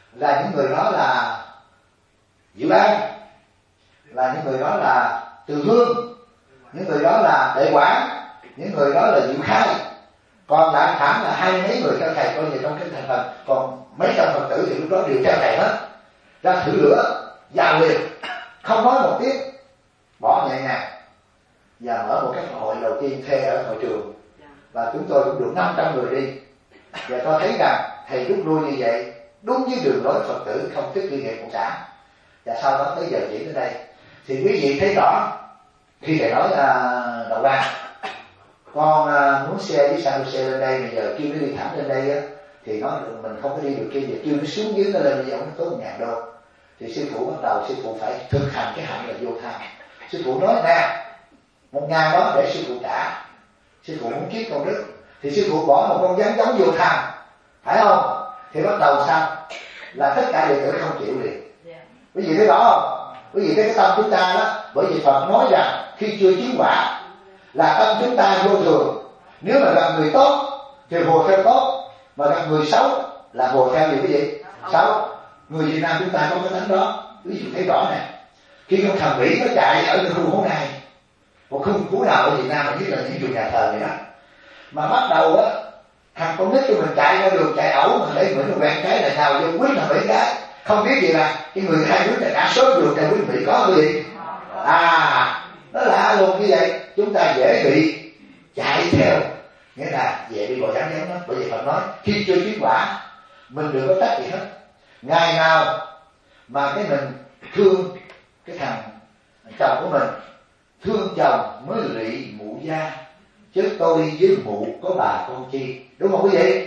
là những người đó là Diệu An, là những người đó là Từ Hương, những người đó là Đệ Quảng, những người đó là Diệu Khai. Còn lại khoảng là hai mấy người theo thầy coi như trong cái thành phần, còn mấy trăm Phật tử thì lúc đó đều theo thầy hết. Ra thử lửa vào liền, không nói một tiếng, bỏ nhẹ nhàng và mở một cái hội đầu tiên thuê ở hội trường, và chúng tôi cũng được năm trăm người đi. Và tôi thấy rằng thầy rút lui như vậy đúng với đường lối Phật tử không thích liên hệ cộng sản. Và sau đó tới giờ chỉ tới đây thì quý vị thấy rõ khi thầy nói là Đậu Đan con uh, muốn xe với San xe lên đây, bây giờ kêu nó đi thẳng lên đây á, thì nó mình không có đi được kia, giờ kêu nó xuống dưới nó lên bây giờ nó tốn một ngàn đô. Thì sư phụ bắt đầu sư phụ phải thực hành cái hạnh là vô tham. Sư phụ nói nè, một ngàn đó để sư phụ trả, sư phụ muốn kiết công đức, thì sư phụ bỏ một con rắn giống vô tham, phải không? Thì bắt đầu sao là tất cả đệ tử không chịu liền. Quý vị thấy rõ không? Quý vị thấy cái tâm chúng ta đó, bởi vì Phật nói rằng khi chưa chứng quả là tâm chúng ta vô thường. Nếu mà gặp người tốt thì hồ theo tốt, mà gặp người xấu là hồ theo gì quý vị? Xấu. Người Việt Nam chúng ta có cái tánh đó, quý vị thấy rõ nè. Khi con thằng Mỹ nó chạy ở cái khu phố này, một khu phố nào ở Việt Nam mà nhất là những chùa nhà thờ này đó, mà bắt đầu á thằng con nít cho mình chạy ra đường chạy ẩu mà để mình nó quen cái là sao vô quyết là mấy cái không biết gì là cái người hai đứa là đã sớm được tại quý vị có cái gì à nó lạ luôn. Như vậy chúng ta dễ bị chạy theo, nghĩa là dễ bị gọi dám dám đó. Bởi vì Phật nói khi chưa chứng quả mình đừng có trách gì hết. Ngày nào mà cái mình thương cái thằng chồng của mình, thương chồng mới lụy mụ gia, chứ tôi với mụ có bà con chi, đúng không quý vị?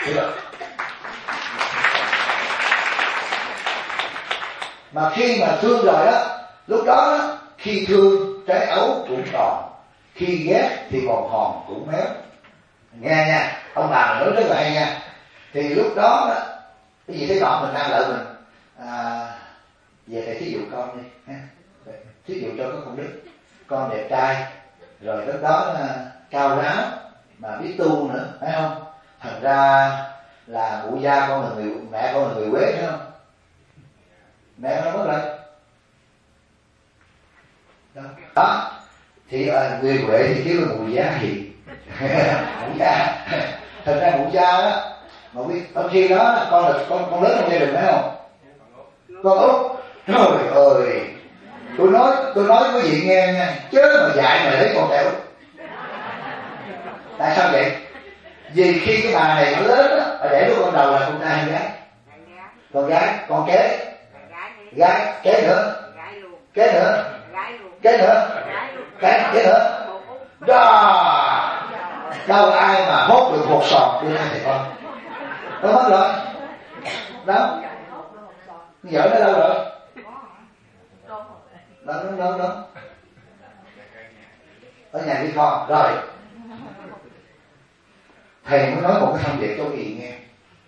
Mà khi mà thương rồi đó, lúc đó, đó khi thương trái ấu cũng còn, khi ghét thì còn hòn cũng méo. Nghe nha, ông bà nói rất là hay nha. Thì lúc đó, đó cái gì thấy rõ mình đang lợi mình à, về thầy thí dụ con đi ha. Thí dụ cho có công đức, con đẹp trai rồi lúc đó cao ráo mà biết tu nữa, phải không? Thành ra là mụ gia con là người, mẹ con là người Quế, phải không? Mẹ nó mất rồi đó, đó. Thì uh, người Huệ thì kêu là mụ gia thì mụ gia. Thành ra mụ gia đó mà biết trong khi đó con là con con lớn trong gia đình, phải không? Con út, trời ơi, tôi nói tôi nói quý vị nghe nha, chứ mà dạy mà lấy con đẻo. Tại sao vậy? Vì khi cái bà này nó lớn đó, để đứa con đầu là con trai hay gái? Con gái, con kế, gái, kế nữa, kế nữa, kế nữa, kế, kế nữa. Đó, đâu ai mà hốt được một sòn đưa hai thầy con. Nó mất rồi. Đó, vợ nó đâu rồi? Đó, đó, đó, đó. Ở nhà đi con, rồi. Thầy muốn nói một cái thông điệp cho quý vị nghe.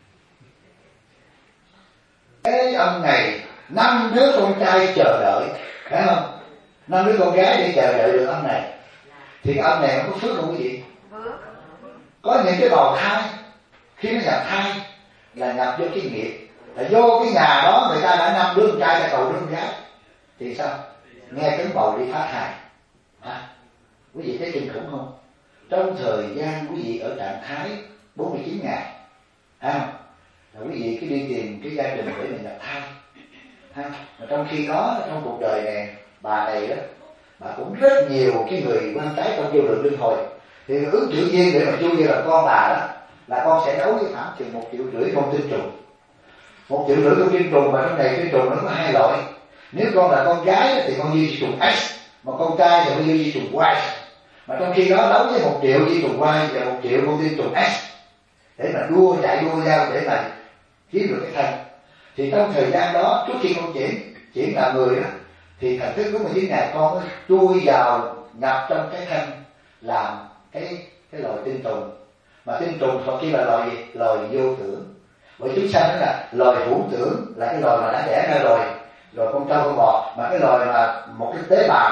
Cái ông này năm đứa con trai chờ đợi, phải không? Năm đứa con gái để chờ đợi được ông này. Thì cái ông này nó có phước không quý vị? Có những cái bào thai, khi nó nhập thai là nhập vô cái nghiệp, là vô cái nhà đó người ta đã năm đứa con trai, ta cầu đứa con gái. Thì sao? Nghe tiếng bầu đi phá thai. À, quý vị thấy kinh khủng không? Trong thời gian quý vị ở trạng thái bốn mươi chín ngày, ha, là quý vị cứ đi tìm cái gia đình để mình nhập thai, ha. Mà trong khi đó trong cuộc đời này, bà này đó, bà cũng rất nhiều cái người quan trái trong vô lượng luân hồi. Thì ứng cử viên để mà chui như là con bà đó, là con sẽ đấu với khoảng chừng một triệu rưỡi con tinh trùng. Một triệu rưỡi con tinh trùng, mà trong này tinh trùng nó có hai loại. Nếu con là con gái thì con di trùng X, mà con trai thì con di trùng Y. Mà trong khi đó đấu với một triệu di trùng Y và một triệu con di trùng X để mà đua chạy đua nhau để mà kiếm được cái thân. Thì trong thời gian đó, trước khi con chuyển chuyển là người đó, thì thành thức đúng là như ngày con mới chui vào nhập trong cái thân làm cái cái loài tinh trùng. Mà tinh trùng Phật kia là loài gì? Loài vô tưởng. Bởi chúng sanh đó là loài hữu tưởng, là cái loài mà đã đẻ ra rồi, rồi con trâu con bò. Mà cái loài mà một cái tế bào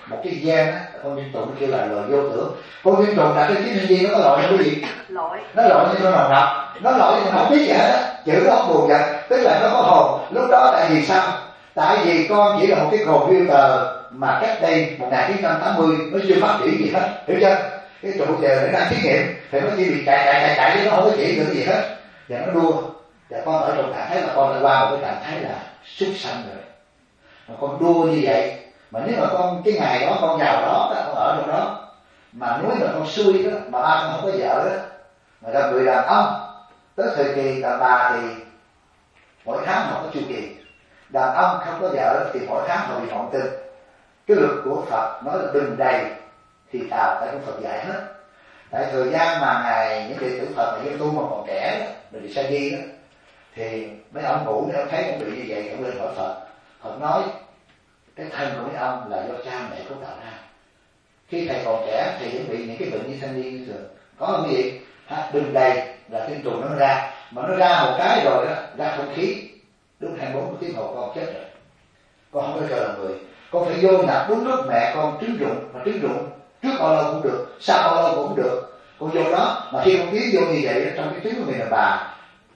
một cái gen á, con Kim Tùng kêu là loại vô tưởng. Con Kim Tùng là cái ký sinh viên nó có loại cái gì? Loại. Nó loại như con hồng độc, nó loại như không biết gì hết á, chữ nó không buồn giận, tức là nó có hồn. Lúc đó tại vì sao? Tại vì con chỉ là một cái computer mà cách đây một nghìn chín trăm tám mươi nó chưa phát triển gì hết, hiểu chưa? Cái trụ giờ nó đang thí nghiệm thì nó chỉ bị chạy chạy chạy chạy chứ nó không có chỉ được cái gì hết, và nó đua. Và con ở trong trạng thái là con đã qua một cái trạng thái là súc sanh rồi, mà con đua như vậy. Mà nếu mà con cái ngày đó con giàu đó, con ở trong đó, mà nếu mà con xui đó, mà ba con không có vợ đó, mà ra người đàn ông tới thời kỳ đàn bà thì mỗi tháng họ có chu kỳ, đàn ông không có vợ thì mỗi tháng họ bị hoạn tinh. Cái luật của Phật nói là đừng đầy thì tào, tại cũng Phật dạy hết. Tại thời gian mà ngài những đệ tử Phật mà dân tu mà còn trẻ đó, rồi đi sa di đó, thì mấy ông ngủ nếu ông thấy ông bị như vậy, ông lên hỏi Phật. Phật nói cái thân của mấy ông là do cha mẹ của tạo ra. Khi thầy còn trẻ thì vẫn bị những cái bệnh như thanh niên như thường. Có không gì? Đừng đầy là tinh trùng nó ra, mà nó ra một cái rồi đó, ra không khí, đúng hai mươi bốn tiếng hồ con chết rồi. Con không có cho là người. Con phải vô nhập đúng lúc mẹ con trứng rụng, mà trứng rụng trước bao lâu cũng được, sau bao lâu cũng được. Con vô đó, mà khi con tiến vô như vậy trong cái trứng của mình là bà,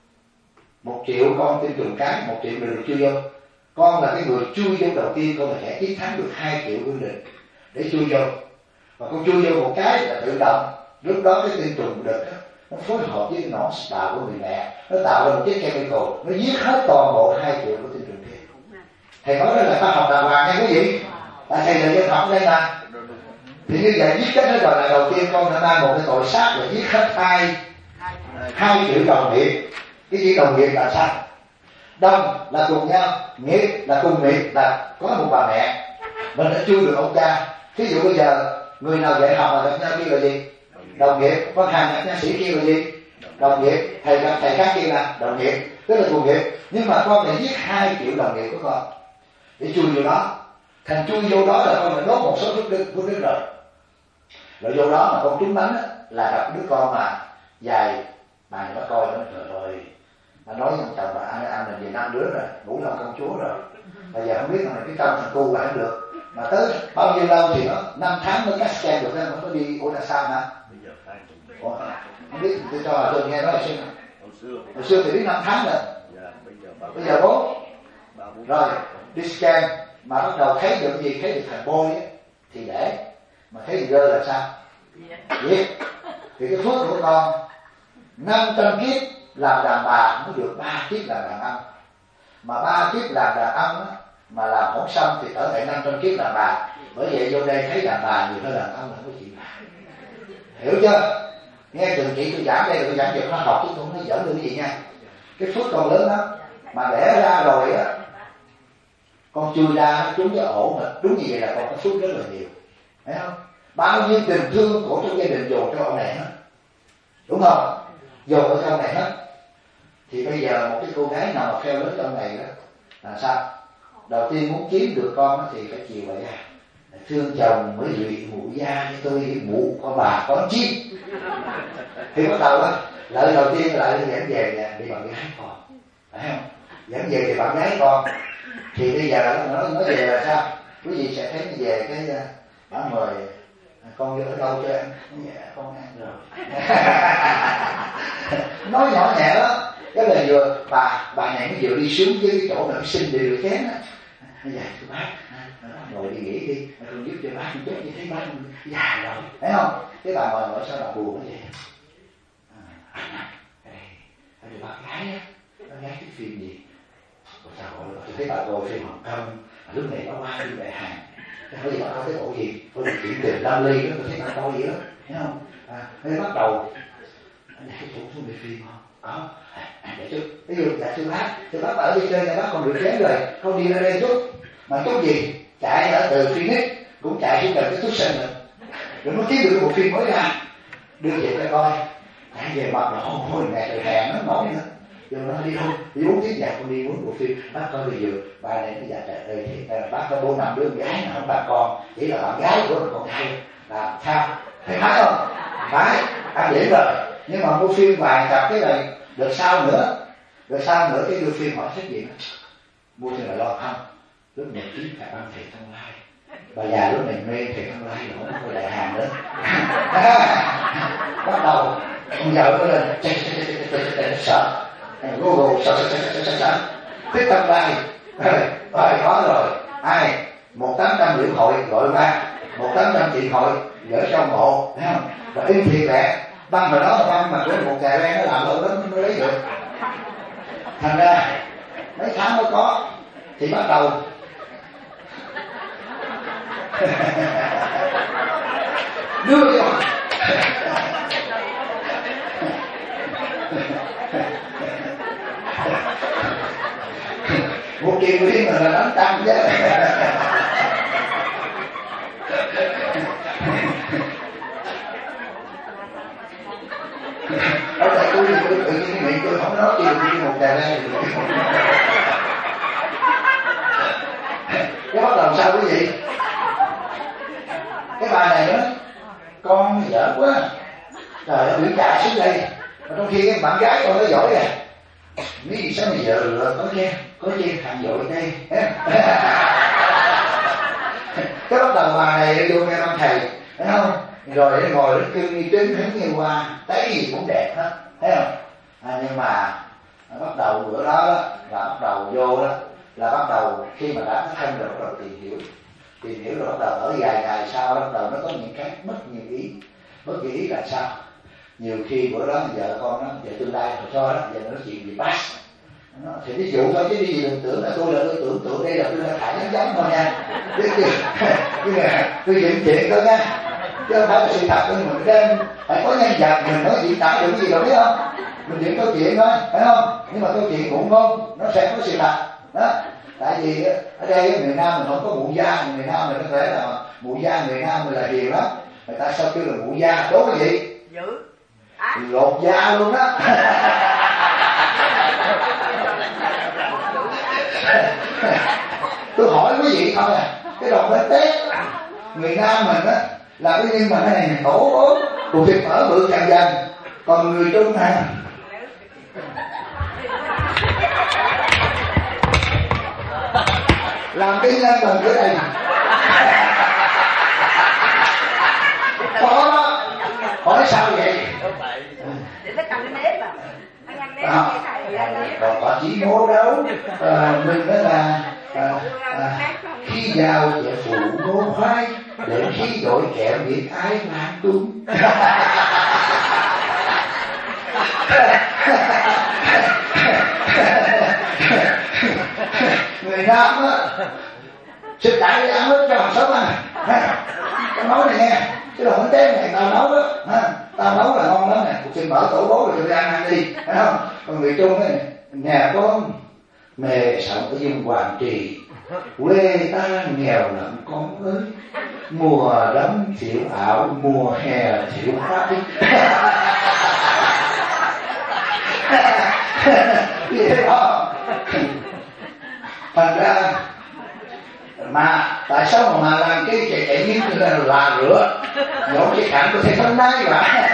một triệu con tinh trùng cái, một triệu người được chui vô. Con là cái người chui vô đầu tiên, con là sẽ chiến thắng được hai triệu quân địch để chui vô. Và con chui vô một cái là tự động, lúc đó cái tinh trùng địch đó, nó phối hợp với cái nõn bào của người mẹ, nó tạo ra một cái chemical, nó giết hết toàn bộ hai triệu của tinh trùng kia. Thầy nói đó là ta học đàng hoàng nha quý vị, tại thầy là dân học đây mà. Thì như vậy giết chết hết rồi là đầu tiên con đã mang một cái tội sát là giết hết hai hai triệu đồng nghiệp. Cái gì đồng nghiệp là sao? Đồng là cùng nhau, nghiệp là cùng nghiệp, là có một bà mẹ mình đã chui được ông cha. Ví dụ bây giờ người nào dạy học mà gặp nhau kia là gì? Đồng nghiệp. Con hàng gặp nha sĩ kia là gì? Đồng nghiệp. Thầy gặp thầy khác kia là đồng nghiệp, tức là cùng nghiệp. Nhưng mà con lại giết hai triệu đồng nghiệp của con để chui vô đó. Thành chui vô đó là con đã đốt một số thuốc đức, thuốc đức rồi. Rồi vô đó mà con trúng bánh là gặp đứa con mà dài bà này nó coi nó trời ơi, nó nói với chồng bà anh anh là về năm đứa rồi, ngủ làm công chúa rồi, bây giờ không biết là cái trong thằng cu là không được, mà tới bao nhiêu lâu thì nó năm tháng mới cắt scan được, nó có đi ultrasound hả? Ủa, không biết tôi cho là tôi nghe nói là xưa hồi xưa thì biết năm tháng rồi, bây giờ bốn rồi đi scan mà bắt đầu thấy được gì, thấy được thằng bôi ấy, thì để mà thấy gì rơi là sao? Giết. Thì cái phước của con năm trăm kiếp làm đàn bà mới được ba kiếp làm đàn ông, mà ba kiếp làm đàn ông á, mà làm không xong thì trở thành năm trăm kiếp làm bà. Bởi vậy vô đây thấy đàn bà nhiều hơn đàn ông là không có chuyện nào. Hiểu chưa? Nghe trường chị tôi giảng đây là tôi giảng về khoa học chứ tôi không nói giỡn được cái gì nha. Cái phước con lớn lắm, mà đẻ ra rồi á, con chui ra trúng cái ổ mà đúng như vậy là con có phước rất là nhiều, thấy không? Bao nhiêu tình thương của trong gia đình dồn cho ông này hết, đúng không? Dồn ở trong này hết. Thì bây giờ một cái cô gái nào mà theo lớn trong này đó là sao? Đầu tiên muốn kiếm được con thì phải chiều lại ra, thương chồng mới lụy mụ da cho tôi mụ con bà con chi. Thì bắt đầu đó lợi đầu tiên là dẫn về nhà đi bạn gái con, phải không? Dẫn về thì bạn gái con. Thì bây giờ nó nói về là sao? Quý vị sẽ thấy về cái bạn mời con vô ở đâu cho em? Dạ con ăn rồi. Nói nhỏ nhẹ đó. Cái là vừa bà bà này nó vừa đi xuống với cái chỗ mà sinh để rửa chén á. Dạ thưa bác, ngồi đi nghỉ đi, con giúp cho bác chút như thấy bác già rồi, thấy không? Cái bà ngồi ngồi sao bà buồn nó vậy? À, bác gái á, bác gái cái phim gì? Sao gọi là tôi thấy bà coi phim Hồng Kông, lúc này bà qua đi đại hàng. Cái hỏi gì bà coi cái bộ gì? Tôi được chuyện tình Lâm Ly đó, tôi thấy bà coi gì đó, thấy không? À, nên bắt đầu anh để cái xuống về phim không? Có, à, để chút. Ví dụ dạ thưa bác, thưa bác ở đi chơi này bác còn được chén rồi, con đi ra đây chút. Mà chút gì? Chạy ở từ Phoenix cũng chạy xuống gần cái chút sân nữa. Rồi nó kiếm được một phim mới ra, đưa về đây coi. Chạy về mặt là ôi ôi mẹ trời hẹn nó nổi nữa. Rồi nó đi không, đi bốn tiếng dạ con đi muốn bộ phim. Bác coi bây giờ ba này nó dạ trời ơi thì bác có bốn năm đứa gái nào không bà con, chỉ là bạn gái của mình còn hay là sao? Thấy phải không? Phải, ăn dễ rồi. Nhưng mà mua phim vài tập cái này được sao nữa, được sao nữa cái đưa phim hỏi trách nhiệm mua thì là lo không, lúc nhật ký cả ban thầy tương lai bà già lúc này mê thì không ai không có đại hàng nữa. Bắt đầu con vợ nó lên sợ Google sợ sợ sợ sợ sợ quyết tâm bay rồi có rồi ai một tám trăm điểm hội gọi ba một tám trăm điện hội gửi trong bộ, thấy không? Và in thiệt lẹ băng hồi đó băng mà của một cà ren nó làm lâu lắm mới lấy được. Thành ra mấy tháng mới có thì bắt đầu đưa vô một triệu riêng là đánh tăng chứ. Ở đây tôi tôi tự nhiên miệng tôi không nói chuyện với một trà ra cái bắt đầu sao quý vị? Cái bài này đó con dở quá trời ơi bị chạy xuống đây mà trong khi cái bạn gái con nó giỏi à nghĩ sao bây giờ có nghe có nghe thằng giỏi đây cái bắt đầu bài này vô nghe ông thầy thấy không? Rồi nó ngồi nó kêu như trứng hứng như hoa thấy gì cũng đẹp hết thấy không? À, nhưng mà bắt đầu bữa đó, đó là bắt đầu vô đó là bắt đầu khi mà đã thân rồi bắt đầu tìm hiểu tìm hiểu rồi bắt đầu ở vài ngày sau bắt đầu nó có những cái mất nhiều ý mất nhiều ý là sao? Nhiều khi bữa đó vợ con nó vợ tương lai hồi cho đó giờ nó nói chuyện gì pass nó, thì ví dụ thôi chứ đi đừng tưởng là tôi là tôi tưởng tượng đây là tôi đang thải giống giống thôi nha nhưng mà tôi chuyện chuyện thôi nha chứ không phải là sự thật nhưng mình đem phải có nhân vật mình nói chuyện tạo được cái gì đâu biết không? Mình chuyện câu chuyện thôi phải không? Nhưng mà câu chuyện cũng không nó sẽ có sự thật đó. Tại vì ở đây người Nam mình không có mụ gia, người Nam mình có thể là mụ gia người Nam mình là hiền lắm, người ta sao kêu là mụ gia đúng cái gì? Dữ lột da luôn đó. Tôi hỏi quý vị thôi à, cái đồng bánh tét người Nam mình á là cái nhưng mà cái này tổ ốm cục thịt mỡ bự càng dần, còn người Trung này làm cái nhân bằng cái này có đó. Hỏi sao vậy? Để nó cầm cái nếp à? À, còn có chỉ ngố đâu à, mình đó là à, à, khi vào sẽ phụ ngô khoai để khi đổi kẹo biết ai mang tung. Người Nam á xịt đại ăn hết cho hàng xóm ăn. Tao nói này nghe, cái đồ bánh tét này tao nấu đó, tao nấu là ngon lắm nè, cục thịt mỡ tổ bố rồi cho ăn ăn đi, phải không? Còn người Trung ấy, nhà con mẹ sống ở vùng Quảng Trị, quê ta nghèo lắm con ơi, mùa đông thiếu áo, mùa hè thiếu khoác. Vậy đó. Thành ra mà tại sao mà, mà làm cái chạy chạy như là là rửa dẫu cái cảnh tôi thấy không đáy cả.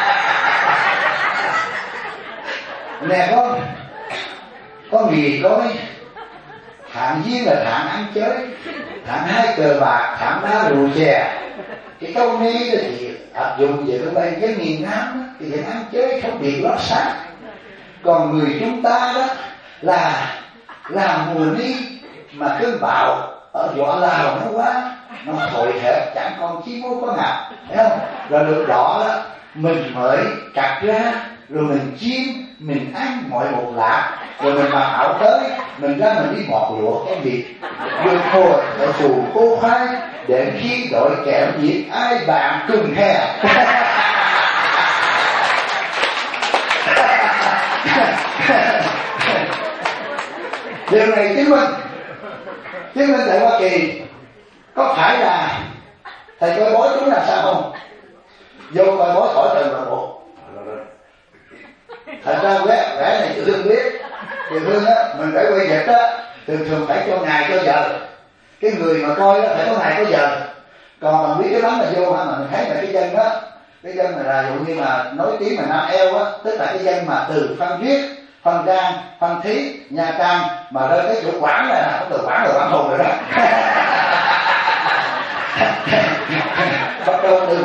Nè con con gì có mấy hạng viên là hạng ăn chơi, hạng hai cờ bạc, hạng ba rượu chè. Cái câu ni thì áp dụng về cái bên cái miền Nam thì cái ăn chơi không bị lót xác. Còn người chúng ta đó là làm mùa ni mà cơn bão ở võ Lào nó quá, nó thổi hết chẳng còn chi mô có ngặt, thấy không? Rồi được đỏ đó mình mới cắt ra rồi mình chiên mình ăn mọi một lạ rồi mình mặc áo tới mình ra mình đi mọt lụa cái việc được hồi ở phù cô khoai để khi đội kẹo việc ai bạn cùng hè. Điều này chứng minh chứng minh tại Hoa Kỳ có phải là thầy coi bói chúng là sao không? Vô coi bói khỏi từng là bộ. Thật ra vẽ vẽ này chị Hương biết, chị Hương á mình phải quay dịch á thường thường phải cho ngày cho giờ, cái người mà coi á phải có ngày có giờ. Còn mình biết cái lắm là vô mà mình thấy là cái dân đó, cái dân này là dụ như mà nói tiếng mà Nam eo á, tức là cái dân mà từ Phan Thiết, Phan Rang, Phan Thiết, Nha Trang mà lên cái chỗ Quảng này là không từ Quảng rồi Quảng Hùng rồi đó.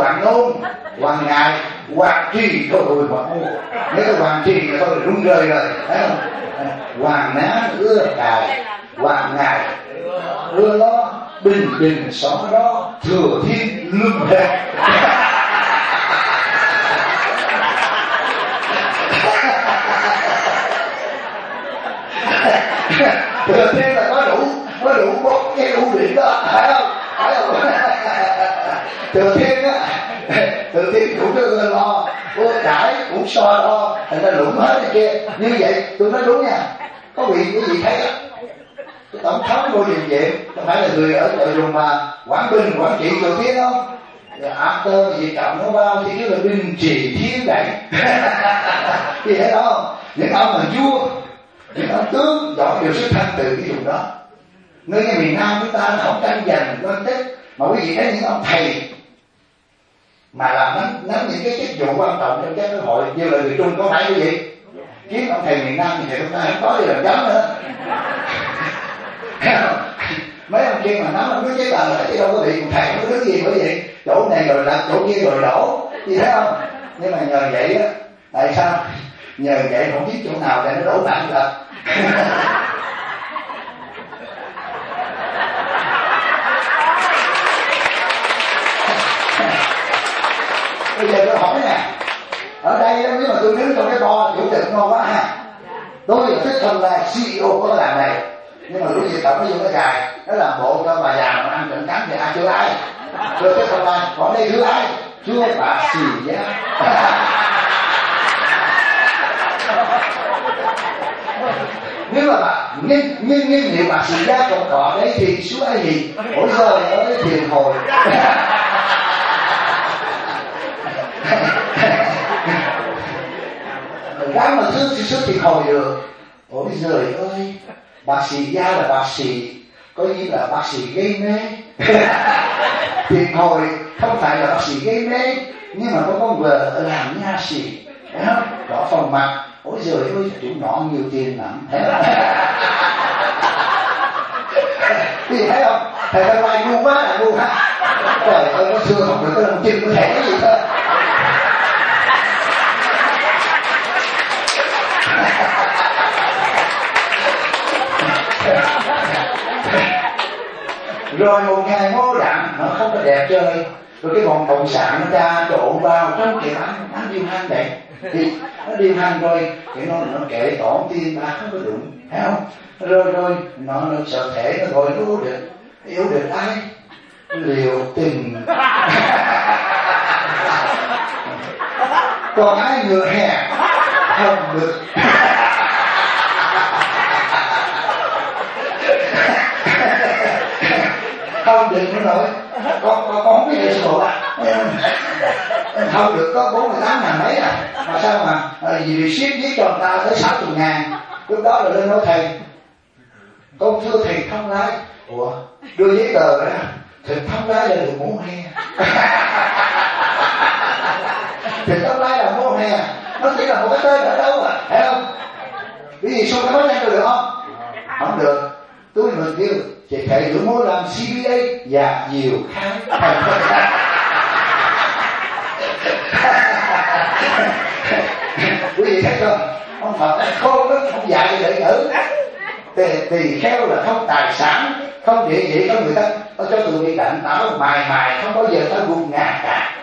hoàng nôn, hoàng ngài, hoàng trì thôi rồi mà ô, nếu cái hoàng trì là thôi rung rời rồi, thấy không? Hoàng ná ưa cài, hoàng ngài ưa lo, bình bình xó đó, thừa thiên luân hệ. Thừa thiên là có đủ, có đủ bốn cái ưu điểm đó, phải không? Phải không? Thừa thiên á, thừa thiên cũng ưa lo, ưa cãi, cũng so đo, thành ra lũng hết cái kia. Như vậy tôi nói đúng nha. Có vị quý vị thấy á, tổng thống của Điền Viện không phải là người ở ở vùng mà Quảng Bình, Quảng Trị, Thừa Thiên không? Actor gì trọng nó bao thì cứ là Bình Trị Thiên Đại. Thì thấy đó không? Những ông là vua, những ông tướng giỏi điều xuất thân từ cái vùng đó. Nơi cái miền Nam chúng ta nó không tranh giành quan tích, mà quý vị thấy những ông thầy mà làm nắm, nắm những cái chức vụ quan trọng trong các xã hội như là người Trung có phải quý vị? Kiếm ông thầy miền Nam thì chúng ta không có gì làm dám nữa. Mấy ông kia mà nắm không biết cái tờ là chứ đâu có bị thầy không có thứ gì bởi vậy. Chỗ này rồi lật, chỗ kia rồi đổ, gì thấy không? Nhưng mà nhờ vậy á, tại sao? Nhờ vậy không biết chỗ nào để nó đổ nặng lật. Bây giờ tôi hỏi nè, ở đây nếu mà tôi đứng trong cái bo chủ tịch ngon quá ha, tôi là thích thân là xê e ô của cái làng này, nhưng mà lúc gì tổng nó dùng cái gài nó làm bộ cho bà già mà ăn trận cắn thì ai chưa ai, tôi thích thân là còn đây thứ ai chưa bà xì giá. Nếu mà bà nhưng nhưng nhưng nếu bà xì giá còn còn đấy thì xuống ai gì ôi giời ở cái thiền hồi. Gái mà thương thì sức thì hồi được. Ôi giời ơi, bác sĩ gia là bác sĩ, có nghĩa là bác sĩ gây mê. Thiền hồi không phải là bác sĩ gây mê, nhưng mà có con vợ làm nha sĩ, thấy không? Đó phòng mặt. Ôi giời ơi, chủ nó nhiều tiền lắm. Quý vị thấy không? Thầy ta ngoài ngu quá là ngu ha. Trời ơi, nó xưa không được có lòng chừng có thể cái gì thôi. Rồi một ngày ngô đặng nó không có đẹp chơi, rồi cái bọn cộng sản nó ra trộn vào trong cái bán bán điêu hang đấy, thì nó điêu hang rồi cái nó nó kể tổn tiền mà không có đúng, thấy không? Rồi rồi nó nó sợ thể nó rồi nó được yêu được ai liều tình. Còn ai ngựa hè không được. Không được nữa rồi, con con con không biết điều số à, không được có bốn mươi tám ngàn mấy à, mà sao mà vì bị siết giết cho người ta tới sáu mươi ngàn, lúc đó là lên nói thầy, con thưa thầy thông lái, ủa đưa giấy tờ ra, thầy thông lái là được mũ he, thầy thông lái là mũ he, nó chỉ là một cái tên ở đâu à, thấy không? Cái gì xuống cái nói cho được không? Không được. Tôi mình kêu chị thầy đủ muốn làm xê bê a và nhiều tháng. Quý vị thấy không? Ông Phật ấy khôn lắm, không dạy để ngữ. Tỳ, tỳ kheo là không tài sản, không địa vị, không người ta cho tụi bị đạnh táo mài mài, không bao giờ ta buông ngà cả.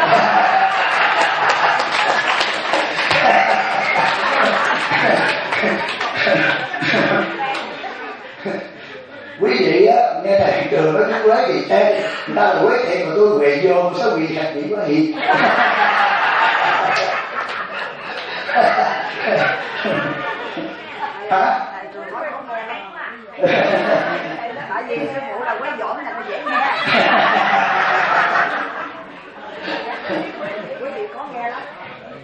Quý vị á, nghe thầy trường nó chú lấy gì xem, người ta là quét thiện mà tôi về vô, sao vì sạch chỉ có hiện. Hả? Tại vì sư phụ là quét dọn là nó dễ nghe. Quý vị có nghe lắm.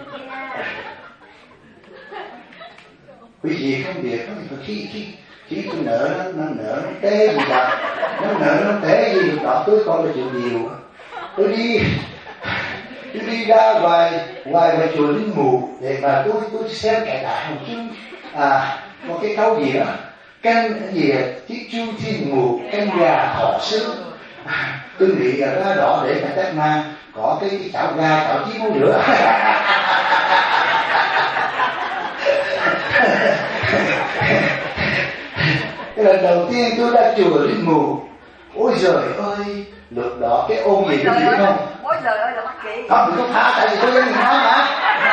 Quý vị không biết, không khi khi khi tôi nợ nó, nó nợ nó tế gì đó, nó nợ nó tế gì đó, tôi con là chuyện điều. Tôi đi tôi đi ra ngoài ngoài ngoài chùa Linh Mù để mà tôi tôi xem cải đại một chút à một cái câu gì đó canh gì chiếc chu thiên mù canh gà thọ sứ tôi nghĩ là đó rõ để mà chắc mà có cái, cái chảo gà chảo chí muối nữa. Cái lần đầu tiên tôi ra chùa Linh Mù, ôi giời ơi, lúc đó cái ôm gì tôi biết không? Ôi giời ơi là mắc kỵ. Không, đừng có tha, tại vì tôi dân miền Nam mà.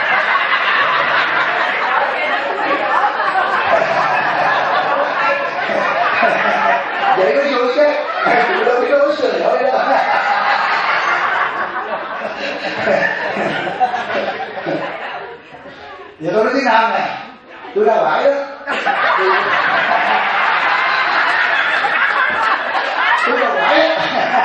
Vậy mới vui chứ, tôi đâu biết đối xử nổi đâu. Giờ tôi nói tiếng Nam này, tôi ra bãi đó. Tôi ra bãi á.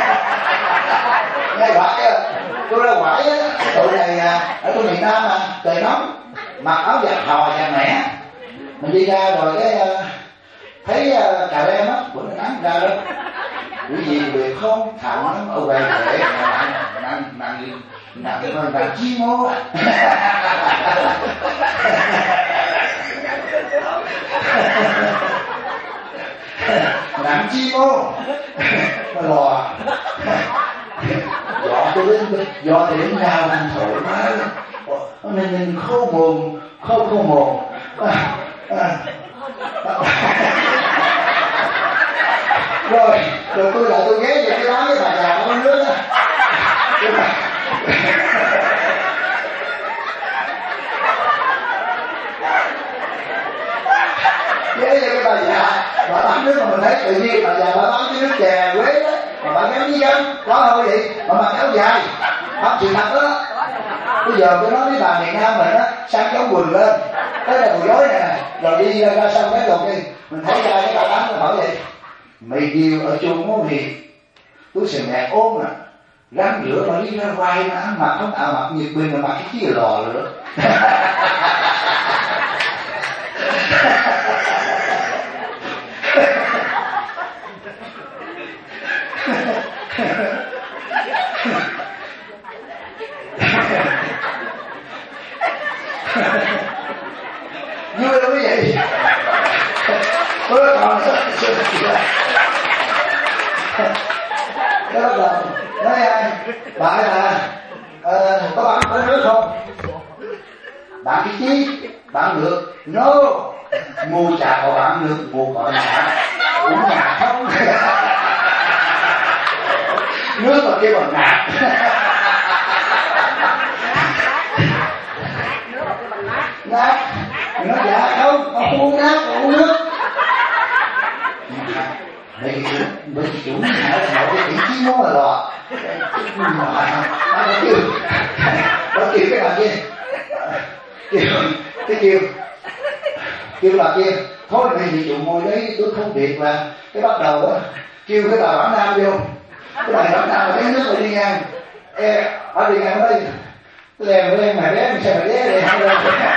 Nghe bãi á, tôi ra bãi á, tụi này ở tôi miền Nam mà, trời nóng, mặc áo giặt hò giặt mẻ. Mình đi ra rồi cái thấy cà lem á, bữa nó nắng ra đó. Quý vị việc không thẳng lắm ở về để nặng nặng nặng nặng hơn nặng chi mô. Nặng chi mô nó lò dọn tôi đến dọn thì đến nhà mình thoải mái nên mình khô mồm khô khô mồm rồi rồi tôi lại tôi ghé về cái đó với bà già con nước đó. Ghé về cái bà già bà bán nước mà mình thấy tự nhiên bà già bà bán cái nước chè quế đó mà bà kéo với dân có thôi vậy mà mặc áo dài không sự thật đó. Bây giờ tôi nói với bà miền Nam mình á sang chống quần lên tới là buổi tối nè rồi đi ra sông cái đầu kia mình thấy ra cái bà bán nó hỏi vậy mày điều ở chung món Việt tôi sẽ mẹ ôm à răng rửa mà đi ra ngoài mà ăn mặc không ảo mặc nhiệt bình mà mặc cái chiếc lò nữa. Vui đâu quý vị. Tôi còn cái bắt đầu nói ai bạn là uh, có bạn có nước không bạn cái chi bạn được no mua trà của bạn được mua gọi là uống nhà không nước mà kia bằng nạt nát nó dạ không không uống nát không uống nước mấy cái mấy cái chủ hỏi hỏi cái vị trí món là lọ nó kêu nó kêu cái bà kia kêu cái kêu kêu bà kia thôi mày bị chủ ngồi đấy tôi không biết là cái bắt đầu đó kêu cái bà Bản Nam vô cái bà Bản Nam thấy nước rồi đi ngang e ở đi ngang ở đây lèm lên mày bé mày sao mày bé lên hai lên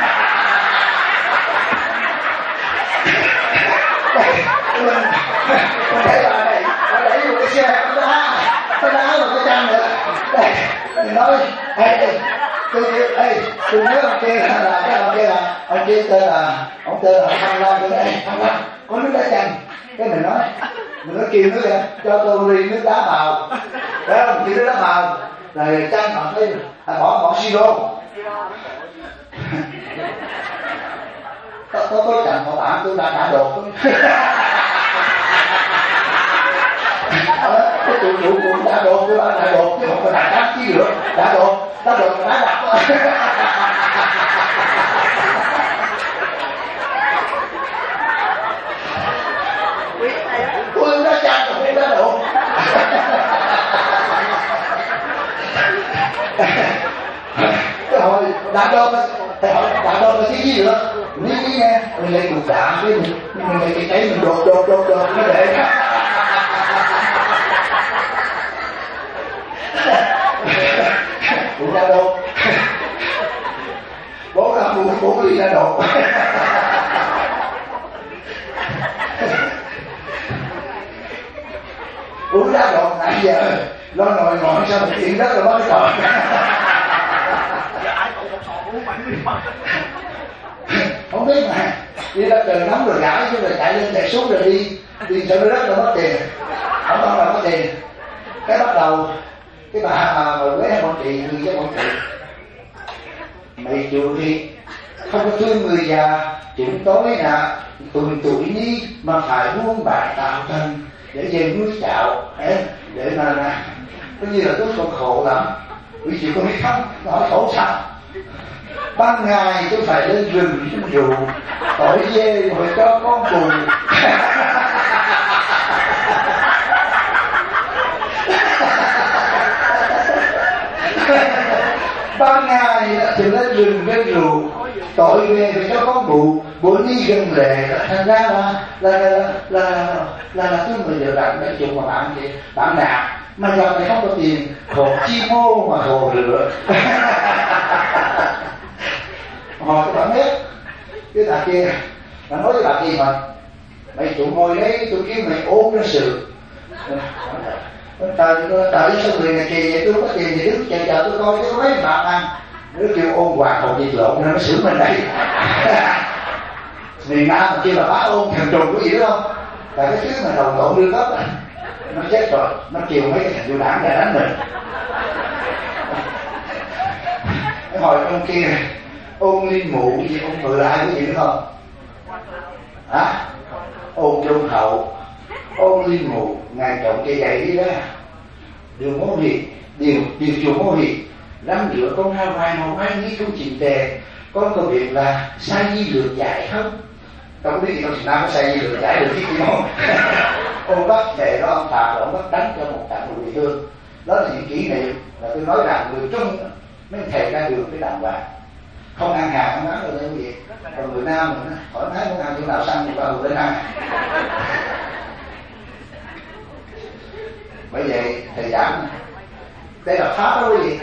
mình thấy bà này bà đẩy một cái xe nó đá nó đá một cái chân nữa đây mình nói ê tôi kêu ê tôi nhớ ông kia là cái ông kia là ông kia tên là ông tên là Thăng Long tôi nói Thăng Long có nước đá chân cái mình nói mình nói kêu nước ra cho tôi ly nước đá vào đấy không kêu nước đá vào rồi chân họ thấy à, bỏ bỏ siro tôi tôi tôi chẳng có bạn tôi đã đã đột tôi cái tụi tụi cũng đã đột cái bạn đã đột chứ không phải đã đá chi được đã đột đã đột đã đặt tôi đã chặt tôi đã đột cái hồi đã đột thì hỏi đã đột là cái gì được nếu cái nghe mình lấy cục đạn cái mình mình lấy cái cháy mình đột đột đột đột nó để cũng ra đột bố là bố bố đi ra đột uống ra đột nãy giờ lo ngồi ngồi sao một chuyện rất là mất còn không biết mà đi ra trời nóng rồi gãi chứ rồi chạy lên chạy xuống rồi đi đi sợ nó rất là mất tiền không đâu là mất tiền Cái bắt đầu cái bà mà ngồi với hai bọn chị, người với bọn chị, mày chịu đi không có thương người già, chúng tối nè tuổi tuổi ní mà phải buông bạc tạo thân để về nuôi chạo để, để mà là có như là tôi còn khổ lắm. Quý chị có biết không, nói khổ sao? Ban ngày tôi phải lên rừng rượu, tối về rồi cho con bù. Ban ngày thì lên rừng với rượu, tội về phải cho con bù, bố đi gần lệ, thành ra là là là là là, là cứ người đều đặt cái chuyện mà bạn gì bạn nạp mà giờ này không có tiền, khổ chi mô mà khổ rửa. Hỏi các bạn biết cái bà kia, nó nói với bà kia mà mày tụ môi đấy, tôi kiếm mày ốm nó sự. Trời trời sao người này kỳ vậy, tôi không có tiền gì đứng chờ chờ tôi coi chứ có mấy bạn ăn. Nó kêu ôn hoàng hồn diệt lộn nó xử mình đây. Miền Nam mà kêu là bá ôn thần trùng có gì đó không? Là cái thứ mà đầu tộn đưa cấp này. Nó chết rồi, nó kêu mấy cái thằng vô đảng để đánh mình. Cái hồi ông kia ôn liên mụ gì, ôn mượn lại cái gì nữa không? Hả? Ôn trung hậu, ôn liên mụ, ngài trọng cây dạy đi đó. Điều mô hiệp, điều điều chủ mô hiệp, năm rửa con ra ngoài một hai nghĩ không chỉnh tề, con có việc là sai di lược giải không? Đâu có biết gì đâu, Việt Nam có sai di lược giải được cái gì không? Ông bắt về đó, ông phạt ông bắt đánh cho một tặng người bị thương. Đó là những kỷ niệm là tôi nói rằng người Trung mới thèm ra đường cái đàng hoàng, không ăn hàng không ăn được cái gì. Còn người Nam mình hỏi nói muốn ăn chỗ nào xăng thì vào lên ăn. Bởi vậy thầy giảng đây là pháp đó quý vị.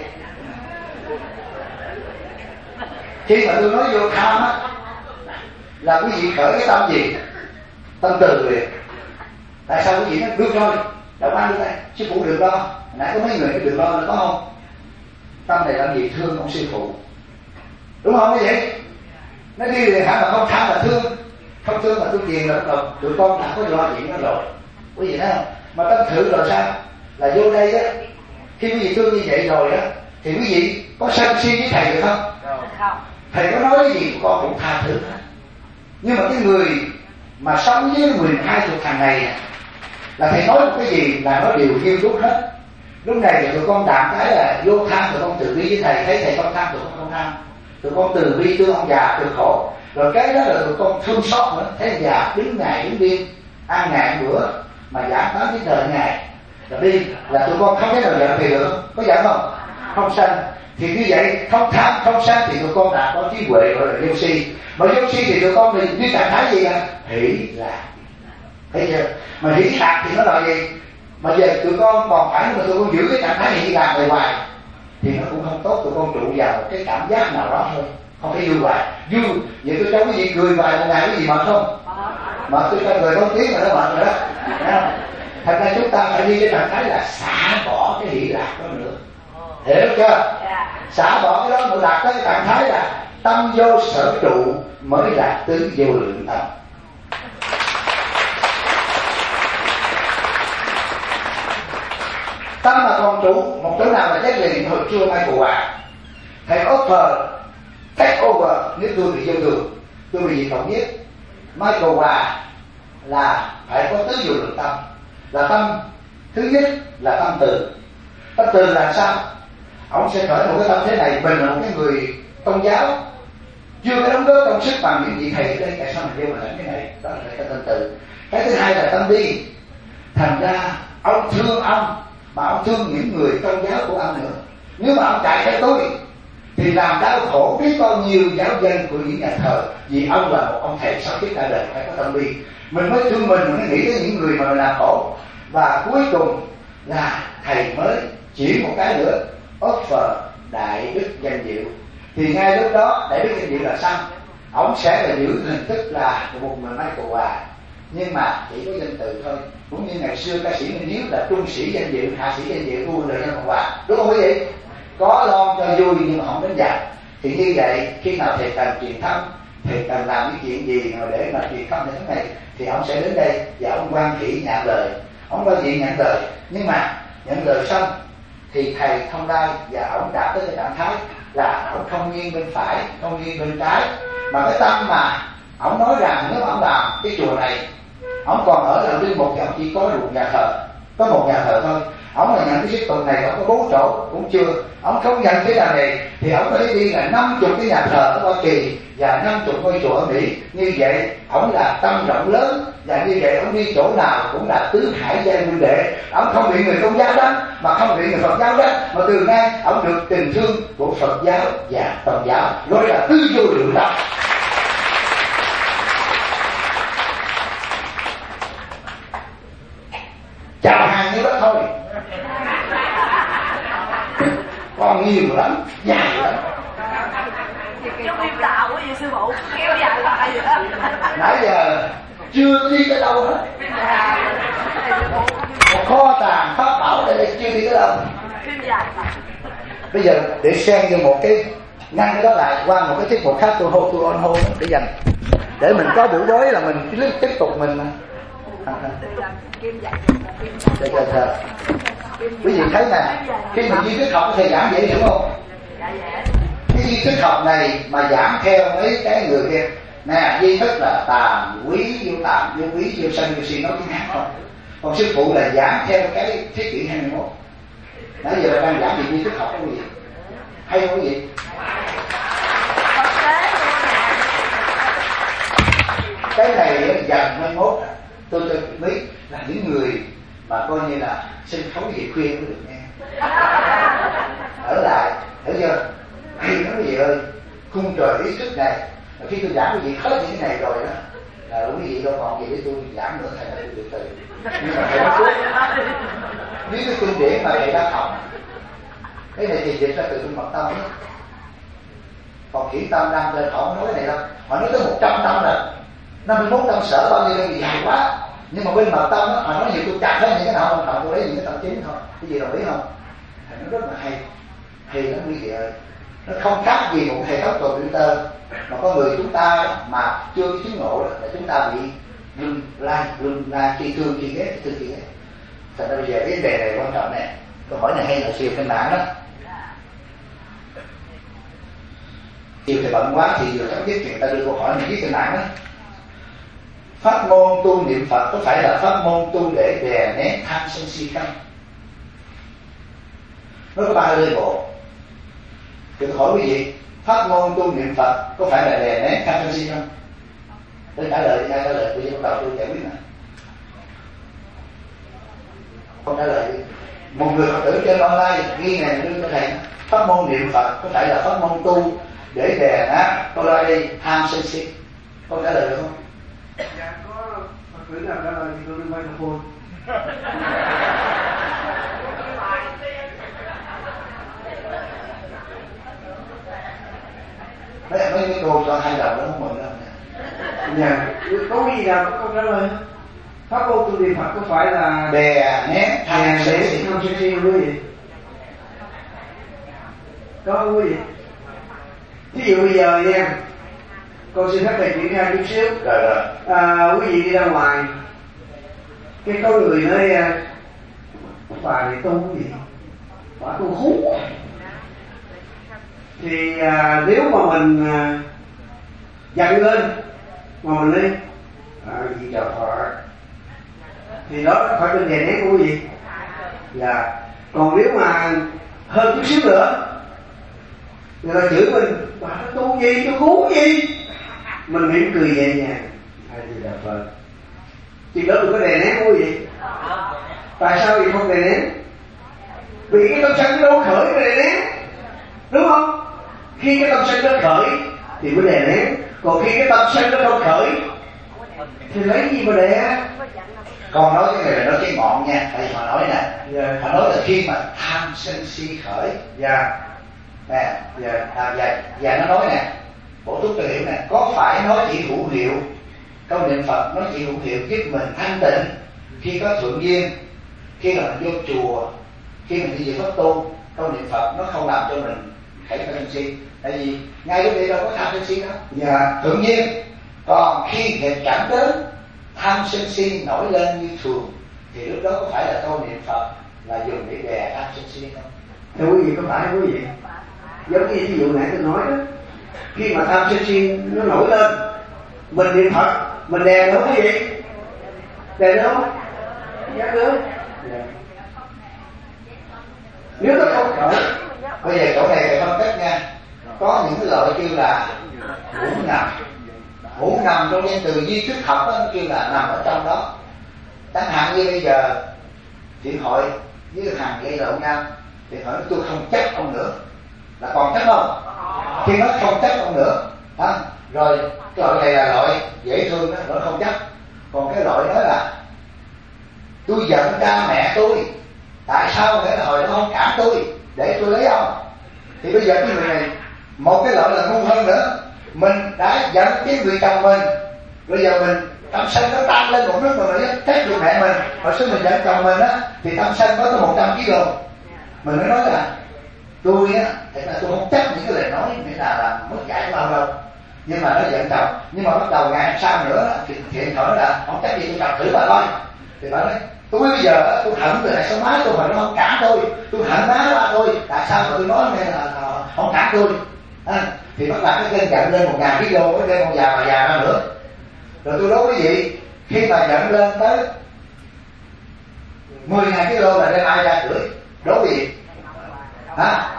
Khi mà tôi nói vô tham á, là quý vị khởi cái tâm gì? Tâm từ liền. Tại sao quý vị nói được rồi, đậu ăn đi đây, sư phụ được lo. Nãy có mấy người nói được lo là có không? Tâm này làm gì thương ông sư phụ, đúng không quý vị? Nó đi liền hẳn là không tham là thương, không thương là tôi tiền là bắt đầu tụi con đã có lo chuyện đó rồi, quý vị thấy không? Mà tâm thử rồi sao? Là vô đây á, khi quý vị thương như vậy rồi á, thì quý vị có sân si với thầy được không? Không. Thầy có nói cái gì con cũng tha thứ hết. Nhưng mà cái người mà sống với mười hai chục thằng này là thầy nói một cái gì là nó đều nghiêm túc hết. Lúc này thì tụi con tạm cái là vô tham, tụi con từ bi với thầy, thấy thầy không tham tụi con không tham, tụi con từ bi thương ông già từ khổ. Rồi cái đó là tụi con thương xót nữa, thấy ông già đứng ngày đứng đêm ăn ngày bữa mà giảng tám cái đời ngày rồi đi là tụi con không thấy nào giận thì được, có giận không? Không sanh. Thì như vậy không tham không sân thì tụi con đã có trí huệ gọi là vô si. Mà vô si thì tụi con thì như trạng thái gì à? Hỷ lạc. Thấy chưa? Mà hỷ lạc thì nó là gì? Mà giờ tụi con còn phải mà tụi con giữ cái trạng thái hỷ lạc này hoài thì nó cũng không tốt. Tụi con trụ vào một cái cảm giác nào đó thôi, không phải vui hoài. Vui vậy tôi cho cái gì cười hoài một ngày cái gì mệt không? Mà tôi cho người bốn tiếng mà nó mệt rồi đó. Thật ra chúng ta phải đi cái trạng thái là xả bỏ cái hỷ lạc đó nữa, hiểu chưa? Xả bỏ cái đó mới đạt tới cái trạng thái là tâm vô sở trụ mới đạt tứ vô lượng tâm. Tâm mà còn trụ một chỗ nào là chết liền hồi chưa mai cụ à. Thầy offer take over nếu tôi bị vô thường, tôi bị gì không biết. Michael Hòa là phải có tứ vô lượng tâm. Là tâm thứ nhất là tâm từ. Tâm từ là sao? Ông sẽ khởi một cái tâm thế này, mình là một cái người tôn giáo chưa có đóng góp công sức bằng những vị thầy ở đây, tại sao mình kêu mình làm cái này? Đó là cái tâm từ. Cái thứ hai là tâm bi. Thành ra ông thương ông mà ông thương những người tôn giáo của ông nữa. Nếu mà ông chạy theo tôi thì làm đau khổ biết bao nhiêu giáo dân của những nhà thờ, vì ông là một ông thầy sáu kiếp cả đời. Phải có tâm bi, mình mới thương mình, mình mới nghĩ đến những người mà mình làm khổ. Và cuối cùng là thầy mới chỉ một cái nữa, offer đại đức danh diệu. Thì ngay lúc đó đại đức danh diệu là sao? Ông sẽ là giữ hình thức là một người Michael Hòa, nhưng mà chỉ có danh từ thôi. Cũng như ngày xưa ca sĩ Minh Hiếu là trung sĩ danh diệu, hạ sĩ danh diệu, tu là nhân Hòa, đúng không quý vị? Có lo cho vui nhưng mà không đến giặc. Thì như vậy khi nào thầy cần truyền thông, thầy cần làm cái chuyện gì mà để mà truyền thông như thế này thì ông sẽ đến đây và ông quan hỷ nhận lời, ông quan hỷ nhận lời. Nhưng mà nhận lời sanh, thì thầy Thông Lai và ông đạt tới cái trạng thái là ông không nghiêng bên phải, không nghiêng bên trái, mà cái tâm mà ông nói rằng nếu ông làm cái chùa này, ông còn ở lại linh mục thì ông chỉ có một nhà thờ, có một nhà thờ thôi. Ông là nhận cái chiếc tuần này ông có bốn chỗ cũng chưa, ông không nhận cái nhà này thì ông có thể đi là năm chục cái nhà thờ ở Hoa Kỳ và năm chục ngôi chùa ở Mỹ. Như vậy ông là tâm rộng lớn, và như vậy ông đi chỗ nào cũng là tứ hải giai huynh đệ. Ông không bị người Công giáo đánh, mà không bị người Phật giáo đánh, mà từ nay ông được tình thương của Phật giáo và Tôn giáo, gọi là tứ vô lượng tâm. Chào hàng như đó thôi, còn nhiều lắm, dài lắm. Giống im đạo cái gì sư phụ, kéo dài lại vậy đó. Nãy giờ chưa đi tới đâu hết. Một kho tàng pháp bảo đây chưa đi tới đâu. Bây giờ để xen vô một cái, ngăn cái đó lại qua một cái tiết mục khác, tôi hô tôi on hô để dành, để mình có buổi tối là mình tiếp tục mình. Để cho thờ. Quý vị thấy nè, khi mình di thức học thì giảng dễ hiểu không? Cái di thức học này mà giảng theo mấy cái người kia nè, di thức là tàm quý vô tàm vô quý vô sanh vô si, nói tiếng hát không. Còn sư phụ là giảng theo cái thế kỷ hai mươi mốt. Nãy giờ đang giảng về di thức học cái gì hay không cái gì? Cái này dần mai mốt tôi tôi biết là những người mà coi như là sân khấu gì khuyên mới được nghe. Ở lại, thấy chưa? Hay nói cái gì ơi, khung trời ý thức này, khi tôi giảng cái gì hết những cái này rồi đó, là quý vị đâu còn gì để tôi giảng nữa, thầy là tôi từ từ. Nhưng mà thầy nói trước, nếu cái kinh điển mà thầy đã học, cái này thì dịch ra từ Kinh Mật Tông đó. Còn Hiển Tâm đang lên họ không nói cái này đâu, họ nói tới một trăm năm rồi, năm mươi mốt năm sở bao nhiêu đơn vị dài quá. Nhưng mà bên Mật Tông đó, họ nói nhiều tôi chặt hết những cái nào không cần, tôi lấy những cái tập chính thôi. Cái gì đồng ý không? Thầy nói rất là hay, hay lắm quý vị ơi. Nó không khác gì một hệ thống computer mà có người chúng ta mà chưa chứng ngộ là chúng ta bị lưng lai lưng lai khi thương khi ghét khi thương khi ghét. Thật ra bây giờ cái vấn đề này quan trọng nè, câu hỏi này hay là siêu trên mạng đó. Chiều thì bận quá thì vừa chấm dứt chuyện ta đưa câu hỏi này viết trên mạng đó. Pháp môn tu niệm Phật có phải là pháp môn tu để đè nén tham sân si không? Nó có ba lê bộ. Thì tôi hỏi quý vị, pháp môn tu niệm Phật có phải là đè nén tham sân si không? Tôi trả lời, ai trả lời, tôi sẽ bắt đầu tôi giải quyết này. Không trả lời đi. Một người Phật tử trên online ghi này đưa cho thầy, pháp môn niệm Phật có phải là pháp môn tu để đè nén tôi nói đi tham sân si? Không trả lời được không? Dạ có Phật tử nào trả lời thì tôi đưa microphone. Mấy mấy cái cô cho hai lần nó không mừng đâu. Dạ, có cái gì nào có câu trả lời? Pháp môn tu niệm Phật có phải là đè nén tham sân si? Tham sân si quý vị? Có quý vị? Ví dụ bây giờ nha, con xin phép thầy chuyển ra chút xíu. Rồi rồi. À, quý vị đi ra ngoài, cái có người nói bà này tu cái gì, bà tu hú. Thì à, nếu mà mình à, dặn lên mà mình đi à, gì chào Phật thì đó phảiเป็นđè nén của quý vị. Dạ. Còn nếu mà hơn chút xíu nữa người ta chửi mình, bà nó tu gì, tu hú gì, mình mỉm cười nhẹ nhàng, ai thì là Phật. Thì đó đừng có đè nén quý vị. Tại sao thì không đè nén? Vì cái tâm sân nó đâu khởi mới đè nén, đúng không? Khi cái tâm sân nó khởi thì mới đè nén, còn khi cái tâm sân nó không khởi thì lấy gì mà đè? Con nói cái này là nói cái ngọn nha, tại vì họ nói nè, Yeah. họ nói là khi mà tham sân si khởi, Dạ. nè, giờ à, và, và nó nói nè, bổ túc cho hiểu nè, có phải nói chỉ hữu hiệu, câu niệm Phật nó chỉ hữu hiệu giúp mình thanh tịnh khi có thuận duyên, khi mà mình vô chùa, khi mình đi về pháp tu, câu niệm Phật nó không làm cho mình khởi tham sân si, tại vì ngay lúc đây đâu có tham sân si đâu. Dạ. Tự nhiên, còn khi nghịch cảnh đến tham sân si nổi lên như thường thì lúc đó có phải là câu niệm Phật là dùng để đè tham sân si không? Thưa quý vị, có phải không quý vị? Giống như ví dụ nãy tôi nói đó, khi mà tham sân si nó nổi lên, mình niệm Phật, mình đè được quý vị? Đè được không? Dạ được. Nếu nó không khởi, bây giờ chỗ này phải phân tích nha. Có những cái loại kêu là ngủ nằm, ngủ nằm trong danh từ di thức học đó, kêu là nằm ở trong đó. Chẳng hạn như bây giờ điện thoại với hàng gây lộn nhau, thì hỏi tôi không chấp ông nữa, là còn chấp không? Khi nó không chấp ông nữa, à, rồi cái loại này là loại dễ thương đó, nó không chấp. Còn cái loại đó là tôi giận cha mẹ tôi, tại sao để là hồi nó không cảm tôi để tôi lấy ông? Thì bây giờ cái người này, một cái loại là ngu hơn nữa, mình đã giận cái người chồng mình, bây giờ mình tâm sân nó tăng lên một nước mà nó trách được mẹ mình. Hồi xưa mình giận chồng mình á thì tâm sân có tới một trăm ki lô, mình mới nói là tôi á, thật là tôi không chấp những cái lời nói nghĩa là là mất dạy bao lâu, nhưng mà nó giận chồng. Nhưng mà bắt đầu ngày hôm sau nữa thì thiện hỏi là không chấp gì tôi chồng thử bà coi, thì bà nói tôi bây giờ tôi hận từ này số má tôi mà nó không cảm tôi, tôi hận má ba tôi, tại sao mà tôi nói nghe là, là không cảm tôi, à, thì bắt đầu cái cơn giận lên một ngàn ki lô, cái cơn con già mà già ra nữa. Rồi tôi nói quý vị, khi mà giận lên tới mười ngàn ki lô là đem ai ra chửi? Đố quý vị hả?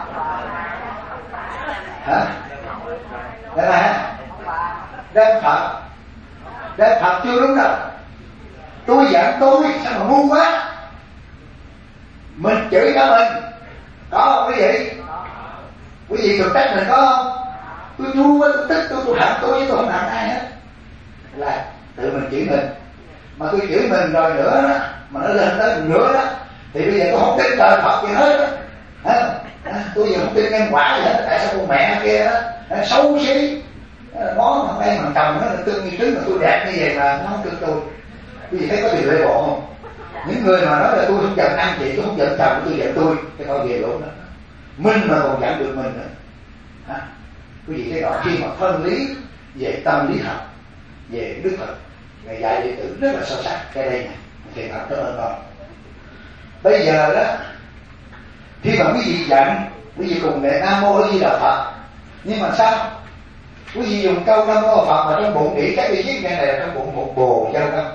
Hả? Đem ai hả? Đem Phật. Đem Phật chưa đúng đâu. Tôi giận tôi sao mà ngu quá, mình chửi cả mình, có không quý vị? Quý vị thực trách mình có không? Tôi ngu quá, tôi tức, tôi tôi hận tôi chứ tôi không hận ai hết, là tự mình chửi mình. Mà tôi chửi mình rồi nữa đó, mà nó lên tới nữa đó, thì bây giờ tôi không tin trời Phật gì hết đó. À, tôi giờ không tin nhân quả gì hết. Tại sao con mẹ kia đó xấu xí, món không ăn bằng chồng nó là tương như trứng mà tôi đẹp như vậy mà nó không cưng tôi. Quý vị thấy có điều lệ bộ không? Những người mà nói là tôi không giận anh chị, tôi không giận chồng, tôi giận tôi, cái câu về lỗ đó. Mình mà còn giận được mình nữa. À, quý vị thấy rõ khi mà phân lý về tâm lý học, về Đức Phật, Ngài dạy đệ tử rất là sâu sắc. Cái đây nè, thì cảm ơn con. Bây giờ đó, khi mà quý vị giận, quý vị cùng niệm Nam Mô A Di Đà Phật, nhưng mà sao? Quý vị dùng câu Nam Mô Phật mà trong bụng nghĩ chắc đi viết nghe này là trong bụng một bồ dâu không?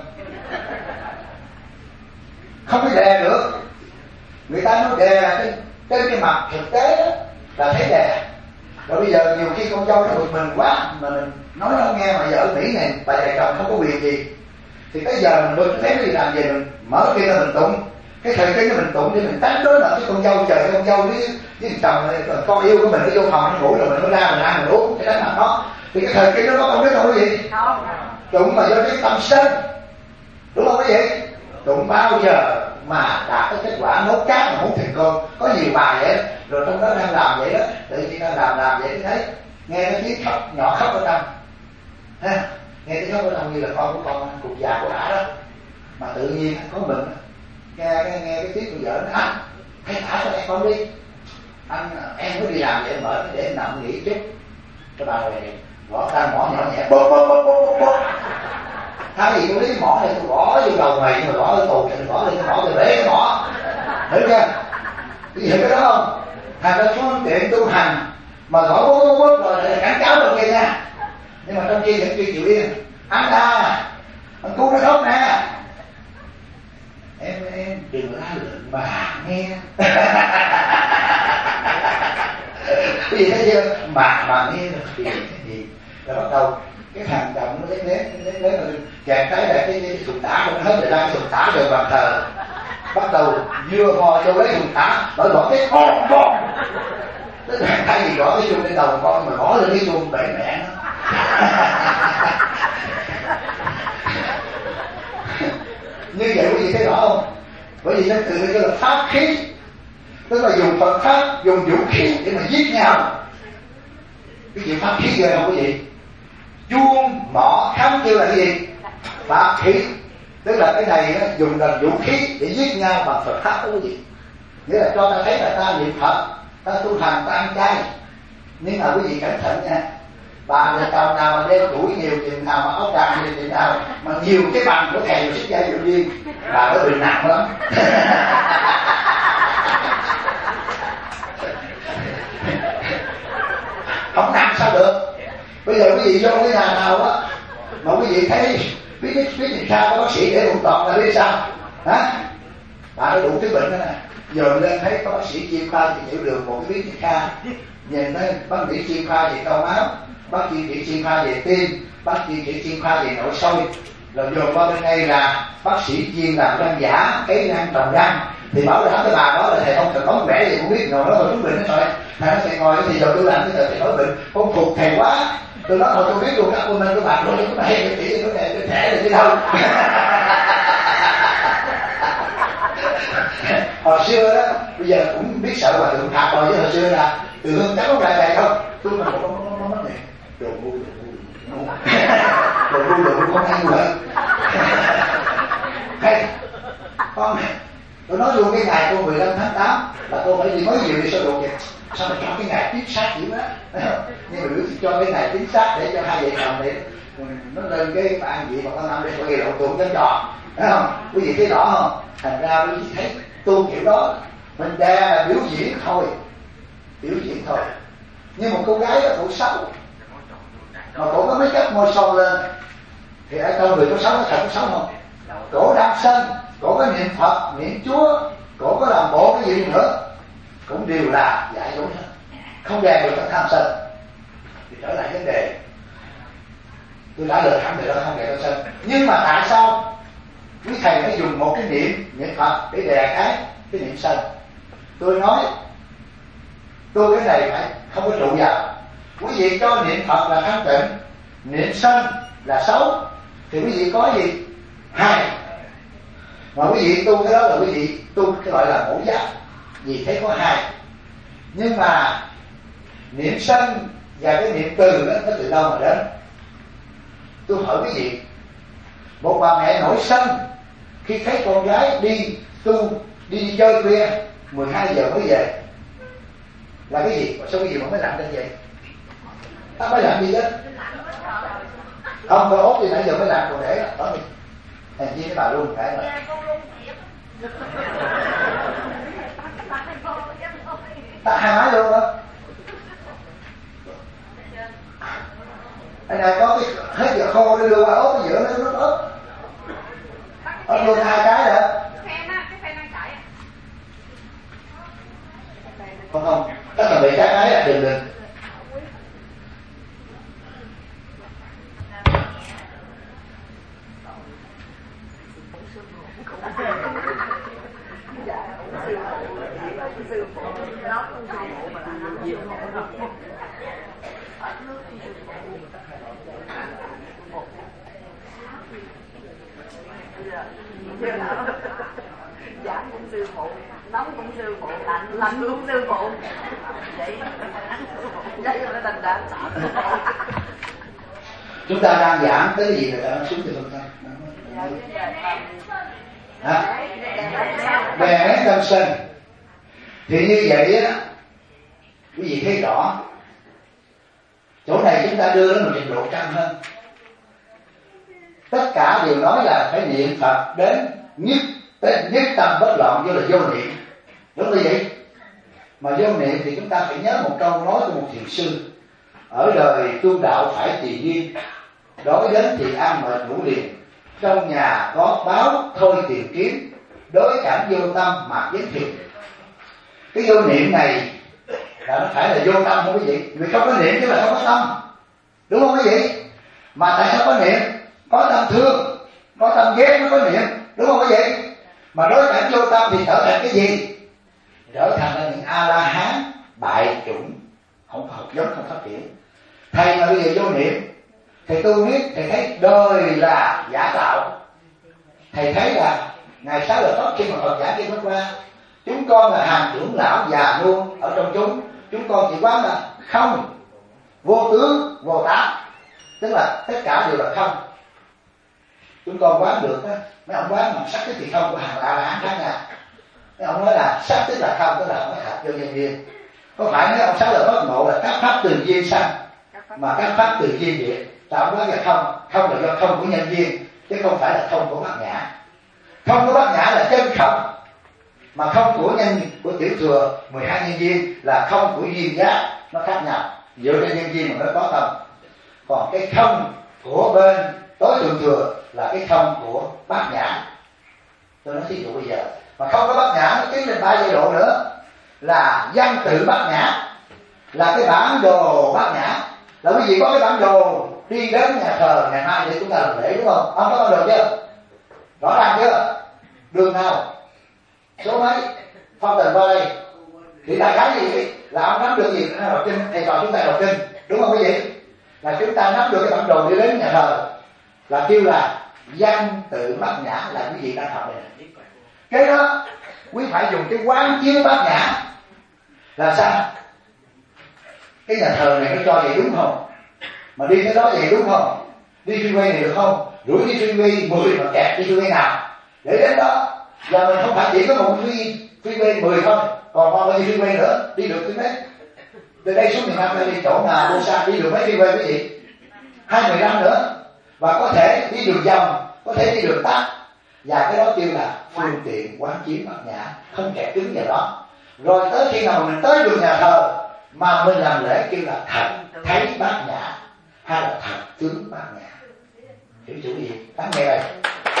Không có đè được. Người ta nói đè là trên, trên cái mặt thực tế đó là thấy đè. Rồi bây giờ nhiều khi con dâu nó bực mình quá mà mình nói nó nghe mà giờ ở Mỹ này bà vợ chồng không có quyền gì, thì cái giờ mình bực phép đi làm gì mình mở kia là mình tụng cái thời cái mình tụng để mình tránh đối là cái con dâu trời con dâu với với chồng này, con yêu của mình nó vô phòng nó ngủ rồi mình mới ra mình ăn mình uống cái đánh mặt nó, thì cái thời kia nó có không biết không cái gì tụng mà do cái tâm sân, đúng không cái gì tụng bao giờ mà đạt cái kết quả nốt cát mà muốn thành công. Có nhiều bài vậy rồi trong đó đang làm vậy đó, tự nhiên đang làm làm vậy thấy nghe nó tiếng khóc nhỏ khóc ở trong ha, nghe tiếng khóc ở trong như là con của con cục già của ả đó, mà tự nhiên có mình nghe nghe, nghe cái tiếng của vợ nó anh hãy thả cho em con đi, anh em mới đi làm vậy mở để nằm nghỉ chút. Cái bà này gõ tay mỏ nhỏ nhẹ bóp bóp bóp bóp bóp, thay vì tôi lấy mỏ này tôi gõ vô đầu mày nhưng mà gõ lên tù thì gõ lên cái mỏ rồi bể cái mỏ, hiểu chưa? Quý vị hiểu cái đó không? Thành ra phương tiện tu hành mà gõ bóp bóp bóp rồi lại cảnh cáo đầu kia nha, nhưng mà trong kia những kia chịu yên, anh ta anh cứu nó khóc nè, em em đừng la lượn bà nghe. Quý vị thấy chưa? Mà mà nghe được thì cái gì là bắt đầu cái thằng chồng nó lấy lấy lấy lấy rồi chàng trái lại cái cái sụp tả của nó hết rồi ra cái sụp tả rồi bàn thờ, bắt đầu vừa mò vô lấy sụp tả bởi bỏ cái con con tức là thay vì gõ cái chuông lên đầu con mà gõ lên cái chuông bể mẹ nó. Như vậy quý vị thấy rõ không? Bởi vì nó tự nhiên là pháp khí, tức là dùng Phật pháp, dùng vũ khí để mà giết nhau. Cái chuyện pháp khí ghê không quý vị? Chuông mỏ khám kêu là cái gì? Pháp khí, tức là cái này nó dùng làm vũ khí để giết nhau bằng Phật pháp đó quý vị. Nghĩa là cho ta thấy là ta niệm Phật, ta tu hành, ta ăn chay. Nhưng mà quý vị cẩn thận nha, bà người chồng nào mà đeo tuổi nhiều chừng nào mà áo tràng nhiều chừng nào mà nhiều cái bằng của thầy xích dây vô duyên, bà nó bị nặng lắm. bây giờ quý vị vô cái nhà nào á mà quý vị thấy biết biết biết thì sao có bác sĩ để bụng tọt là biết sao hả? Bạn nó đủ cái bệnh đó nè, giờ lên thấy có bác sĩ chuyên khoa thì tiểu đường một cái biết thì kha, nhìn thấy bác sĩ chuyên khoa về cao máu, bác sĩ chuyên khoa về tim, bác sĩ chuyên khoa về nội soi, rồi dồn qua bên đây là bác sĩ chuyên làm răng giả, cái răng trồng răng, thì bảo đảm cái bà đó là thầy không cần bóng vẽ gì cũng biết rồi, nó rồi trúng bệnh nó rồi, thầy nó sẽ ngồi thì giờ tôi làm cái giờ thầy nói bệnh, không phục thầy quá, tôi nói thôi tôi biết luôn các cô nên các bạn nói cái này cái chỉ cái này cái thẻ là cái đâu. Hồi xưa đó, bây giờ cũng biết sợ mà tượng phạt rồi, chứ hồi xưa là từ hương chắc có lại này không, tôi mà không có nó mất này, đồ ngu đồ ngu đồ ngu đồ ngu không ăn nữa. Hay con này, tôi nói luôn cái ngày cô mười lăm tháng tám là cô phải đi mới nhiều đi sơ đồ kìa, sao mà cho cái ngày chính xác dữ đó, nhưng mà cứ cho cái ngày chính xác để cho hai vợ chồng để nó lên cái bàn gì mà con năm để có gì đậu tuồng cho trò, thấy không? Quý vị thấy rõ không? Thành ra quý vị thấy tu kiểu đó mình đe là biểu diễn thôi, biểu diễn thôi. Nhưng một cô gái đó cổ xấu mà cổ có mấy cách môi son lên thì ở trong người có xấu, có thật có xấu không? Cổ đang sân, cổ có niệm Phật, niệm Chúa, cổ có làm bộ cái gì nữa cũng đều là giải dối hết, không đè được cái tham sân. Thì trở lại vấn đề, tôi đã lời thẳng rồi đó, không đè cái sân. Nhưng mà tại sao quý thầy phải dùng một cái niệm niệm Phật để đè cái cái niệm sân? Tôi nói tôi cái này phải không có trụ vào. Quý vị cho niệm Phật là thanh tịnh, niệm sân là xấu, thì quý vị có gì? Hai. Mà quý vị tu cái đó là quý vị tu cái gọi là ngũ giác, vì thấy có hai. Nhưng mà niệm sân và cái niệm từ đó nó từ đâu mà đến? Tôi hỏi quý vị, một bà mẹ nổi sân khi thấy con gái đi tu, đi, đi chơi khuya mười hai giờ mới về là cái gì? Sao cái gì mà mới làm đến vậy? Ta mới làm gì chứ? Không có ốp gì nãy giờ mới làm còn để đó đi. Thằng chi cái bà luôn cái rồi. Ta hai máy luôn đó. Anh này có cái hết giờ khô nó đưa qua ốp ở giữa nó nó ốp. Ốp luôn hai cái rồi. Không không, tất cả bị cái máy là đừng đừng. Giảm cũng sư phụ, nóng cũng sư phụ, lạnh lạnh cũng sư phụ. Vậy vậy nó thành ra sợ. Chúng ta đang giảm tới gì rồi ta xuống cho chúng ta. Hả? Đè nén tâm sân. Thì như vậy á, quý vị thấy rõ. Chỗ này chúng ta đưa đến một trình độ cao hơn. Tất cả đều nói là phải niệm Phật đến nhất nhất tâm bất loạn, vô là vô niệm, đúng như vậy. Mà vô niệm thì chúng ta phải nhớ một câu nói của một thiền sư: ở đời tu đạo phải tùy duyên, đối đến thì ăn mệt ngủ liền, trong nhà có báo thôi tìm kiếm, đối cảnh vô tâm mà giới thiệu. Cái vô niệm này là nó phải là vô tâm không quý vị? Vì không có niệm chứ là không có tâm, đúng không quý vị? Mà tại sao có niệm? Có tâm thương, có tâm ghét mới có niệm, đúng không quý vị? Mà đối cảnh vô tâm thì trở thành cái gì? Trở thành là những a la hán bại chủng, không học giống, không phát triển. Thầy mà bây giờ vô niệm, thầy tu biết, thầy thấy đời là giả tạo. Thầy thấy là ngày sáu giờ tốt khi mà Phật giảng kinh mới qua, chúng con là hàng trưởng lão già luôn ở trong chúng, chúng con chỉ quán là không, vô tướng vô tác, tức là tất cả đều là không. Chúng con quán được á, mấy ông quán mà sắc tức thì không của hàng A La Hán khác nhau. Mấy ông nói là sắc tức là không, tức là không có thật vô nhân duyên. Có phải mấy ông sáu là bất ngộ là các pháp từ duyên sanh, mà các pháp từ duyên diệt. Ta ông nói là không, không là do không của nhân duyên, chứ không phải là không của bát nhã. Không của bát nhã là chân không, mà không của nhân của tiểu thừa mười hai nhân duyên là không của duyên giác, nó khác nhau. Dựa trên nhân duyên mà nó có tâm. còn cái không của bên tối thượng thừa là cái không của bát nhã. Tôi nói thí dụ bây giờ mà không có bát nhã nó tiến lên ba giai độ nữa là văn tự bát nhã, là cái bản đồ bát nhã. Là quý vị có cái bản đồ đi đến nhà thờ ngày mai để chúng ta làm lễ đúng không? Ông có bản đồ chưa? Rõ ràng chưa? Đường nào, số mấy, phong tần qua đây thì đại khái gì vậy? Là ông nắm được gì? Nó đọc kinh, thầy trò chúng ta đọc kinh, đúng không quý vị? Là chúng ta nắm được cái bản đồ đi đến nhà thờ là kêu là văn tự bát nhã, là quý vị đang học này. Cái đó quý phải dùng cái quán chiếu bát nhã là sao? Cái nhà thờ này nó cho vậy đúng không? Mà đi cái đó vậy đúng không? Đi freeway này được không? Rủi đi freeway mười mà kẹt đi freeway nào? Để đến đó là mình không phải chỉ có một free freeway mười thôi, còn còn bao nhiêu freeway nữa đi được tới mấy? Từ đây xuống miền Nam đi chỗ nào vô xa đi được mấy freeway quý vị? Hai mười năm nữa, và có thể đi đường vòng, có thể đi đường tắt, và cái đó kêu là phương tiện quán chiếu bát nhã, không kẹt cứng vào đó. Rồi tới khi nào mình tới đường nhà thờ mà mình làm lễ kêu là thật thấy bát nhã, hay là thật tướng bát nhã. Hiểu chủ gì? Đáng nghe đây.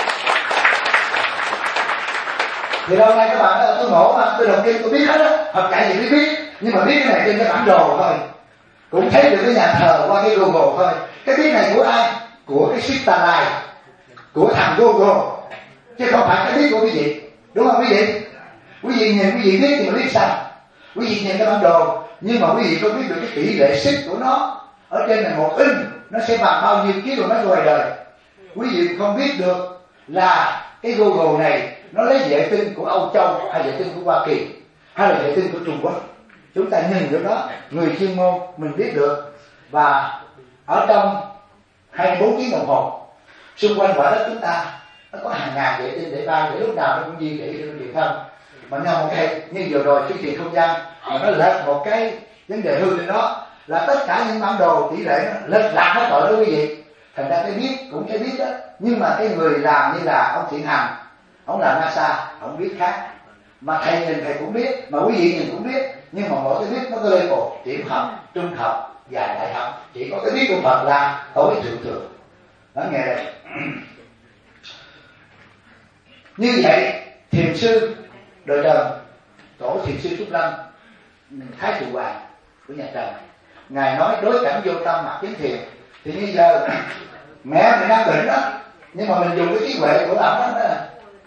Thì hôm nay các bạn nói tôi ngộ mà, tôi đọc kinh tôi biết hết á, học chạy gì biết biết, nhưng mà biết cái này trên cái bản đồ thôi, cũng thấy được cái nhà thờ qua cái Google thôi. Cái biết này của ai? Của cái Starlight, của thằng Google, chứ không phải cái biết của quý vị, đúng không quý vị? Quý vị nhìn quý vị biết thì mà biết sao? Quý vị nhìn cái bản đồ, nhưng mà quý vị có biết được cái tỷ lệ xích của nó ở trên này một inch nó sẽ bằng bao nhiêu km ngoài đời? Quý vị không biết được là cái Google này nó lấy vệ tinh của Âu Châu hay vệ tinh của Hoa Kỳ hay là vệ tinh của Trung Quốc. Chúng ta nhìn được đó, người chuyên môn mình biết được. Và ở trong hai mươi bốn tiếng đồng hồ xung quanh quả đất chúng ta nó có hàng ngàn vệ tinh để bay, để lúc nào nó cũng di chuyển để truyền thông. Mà nhau một cái như vừa rồi phi thuyền không gian mà nó lệch một cái vấn đề hư lên đó là tất cả những bản đồ tỷ lệ nó lệch lạc hết rồi đó quý vị. Thành ra cái biết cũng cái biết đó, nhưng mà cái người làm như là ông Thiện Hằng, ông làm NASA, ông biết khác. Mà thầy nhìn thầy cũng biết, mà quý vị nhìn cũng biết, nhưng mà mỗi cái biết nó có level tiểu học, trung học và đại học. Chỉ có cái biết của Phật là tối thượng thượng. Đó nghe đây. Như vậy thiền sư đời Trần, tổ thiền sư Trúc Lâm, Thái Thượng Hoàng của nhà Trần, ngài nói đối cảnh vô tâm mặc chính thiền. Thì như giờ mẹ mình đang bệnh đó, nhưng mà mình dùng cái trí huệ của ông đó, đó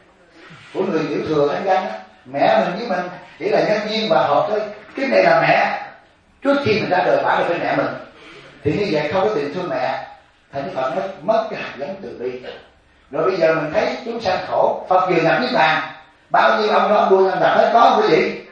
của người tiểu thừa anh dân đó. Mẹ mình với mình chỉ là nhân viên và hợp thôi. Cái này là mẹ, trước khi mình ra đời bả là với mẹ mình. Thì như vậy không có tình thương mẹ, thành Phật mất mất cái hạt giống từ bi. Rồi bây giờ mình thấy chúng sanh khổ, Phật vừa nhập niết bàn, bao nhiêu ông đó đua nhân vật hết có quý vị,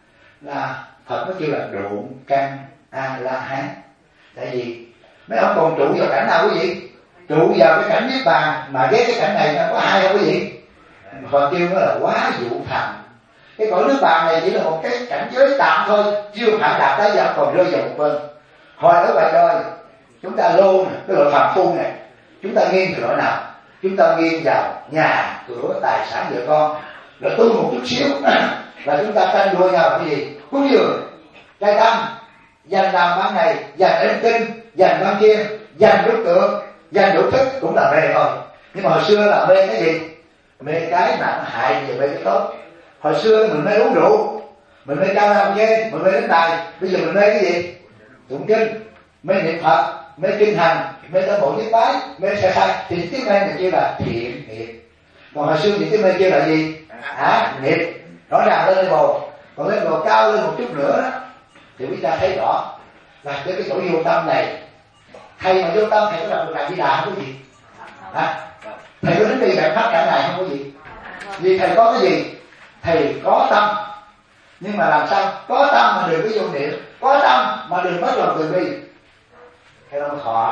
là Phật nó kêu là độn căn a la hán. Tại vì mấy ông còn trụ vào cảnh nào quý vị? Trụ vào cái cảnh niết bàn mà ghét cái cảnh này nó có hai không quý vị? Phật kêu nó là quá dụ thành. Cái cõi nước bàn này chỉ là một cái cảnh giới tạm thôi, chưa phải đạt tới giờ còn rơi vào một bên. Hồi ở ngoài đời chúng ta lô này, cái loại phàm phu này, chúng ta nghiêng từ loại nào? Chúng ta nghiêng vào nhà, cửa, tài sản vợ con, rồi tu một chút xíu là chúng ta tranh đua nhau cái gì? Cúng dường, trai tâm, dành làm ban ngày, dành êm kinh, dành ban kia, dành đối tượng, dành đủ thức cũng là mê thôi. Nhưng mà hồi xưa là mê cái gì? Mê cái mà nó hại về mê cái tốt. Hồi xưa mình mê uống rượu, mình mê cao lao kê, mình mê đánh bài. Bây giờ mình mê cái gì? Tụng kinh, mê niệm Phật, mê kinh hành, mê tam bộ niết bái, mê sai sai. Thì tiếng mê này kia là thiện nghiệp. Còn hồi xưa những cái mê kia là gì? Ác nghiệp. Rõ ràng lên level, còn lên level cao lên một chút nữa đó, thì chúng ta thấy rõ là cái cái chỗ vô tâm này. Thầy mà vô tâm thầy có làm được làm gì đà không có gì? Hả? Thầy có đến đây gặp pháp cảnh này không có gì? Vì thầy có cái gì? Thầy có tâm. Nhưng mà làm sao? Có tâm mà đừng có vô niệm, có tâm mà đừng mất lòng từ bi. Cái đó nó khó,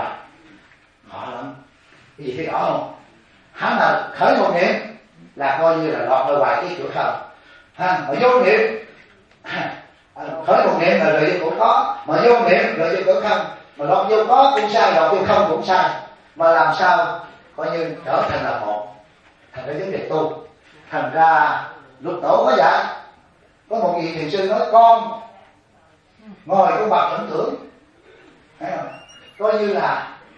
khó lắm. Cái gì thấy rõ không? Hắn là khởi một niệm là coi như là lọt ra ngoài cái chỗ không. Ha, mà vô niệm khởi một niệm là lợi dụng cũng có, mà vô niệm lợi dụng cũng không, mà lọt vô có cũng sai, lọt vô không cũng sai. Mà làm sao coi như trở thành là một, thành ra vấn đề tu. Thành ra Lục Tổ có dạy, có một vị thiền sư nói con ngồi con bậc ẩn tưởng, thấy không? Coi như là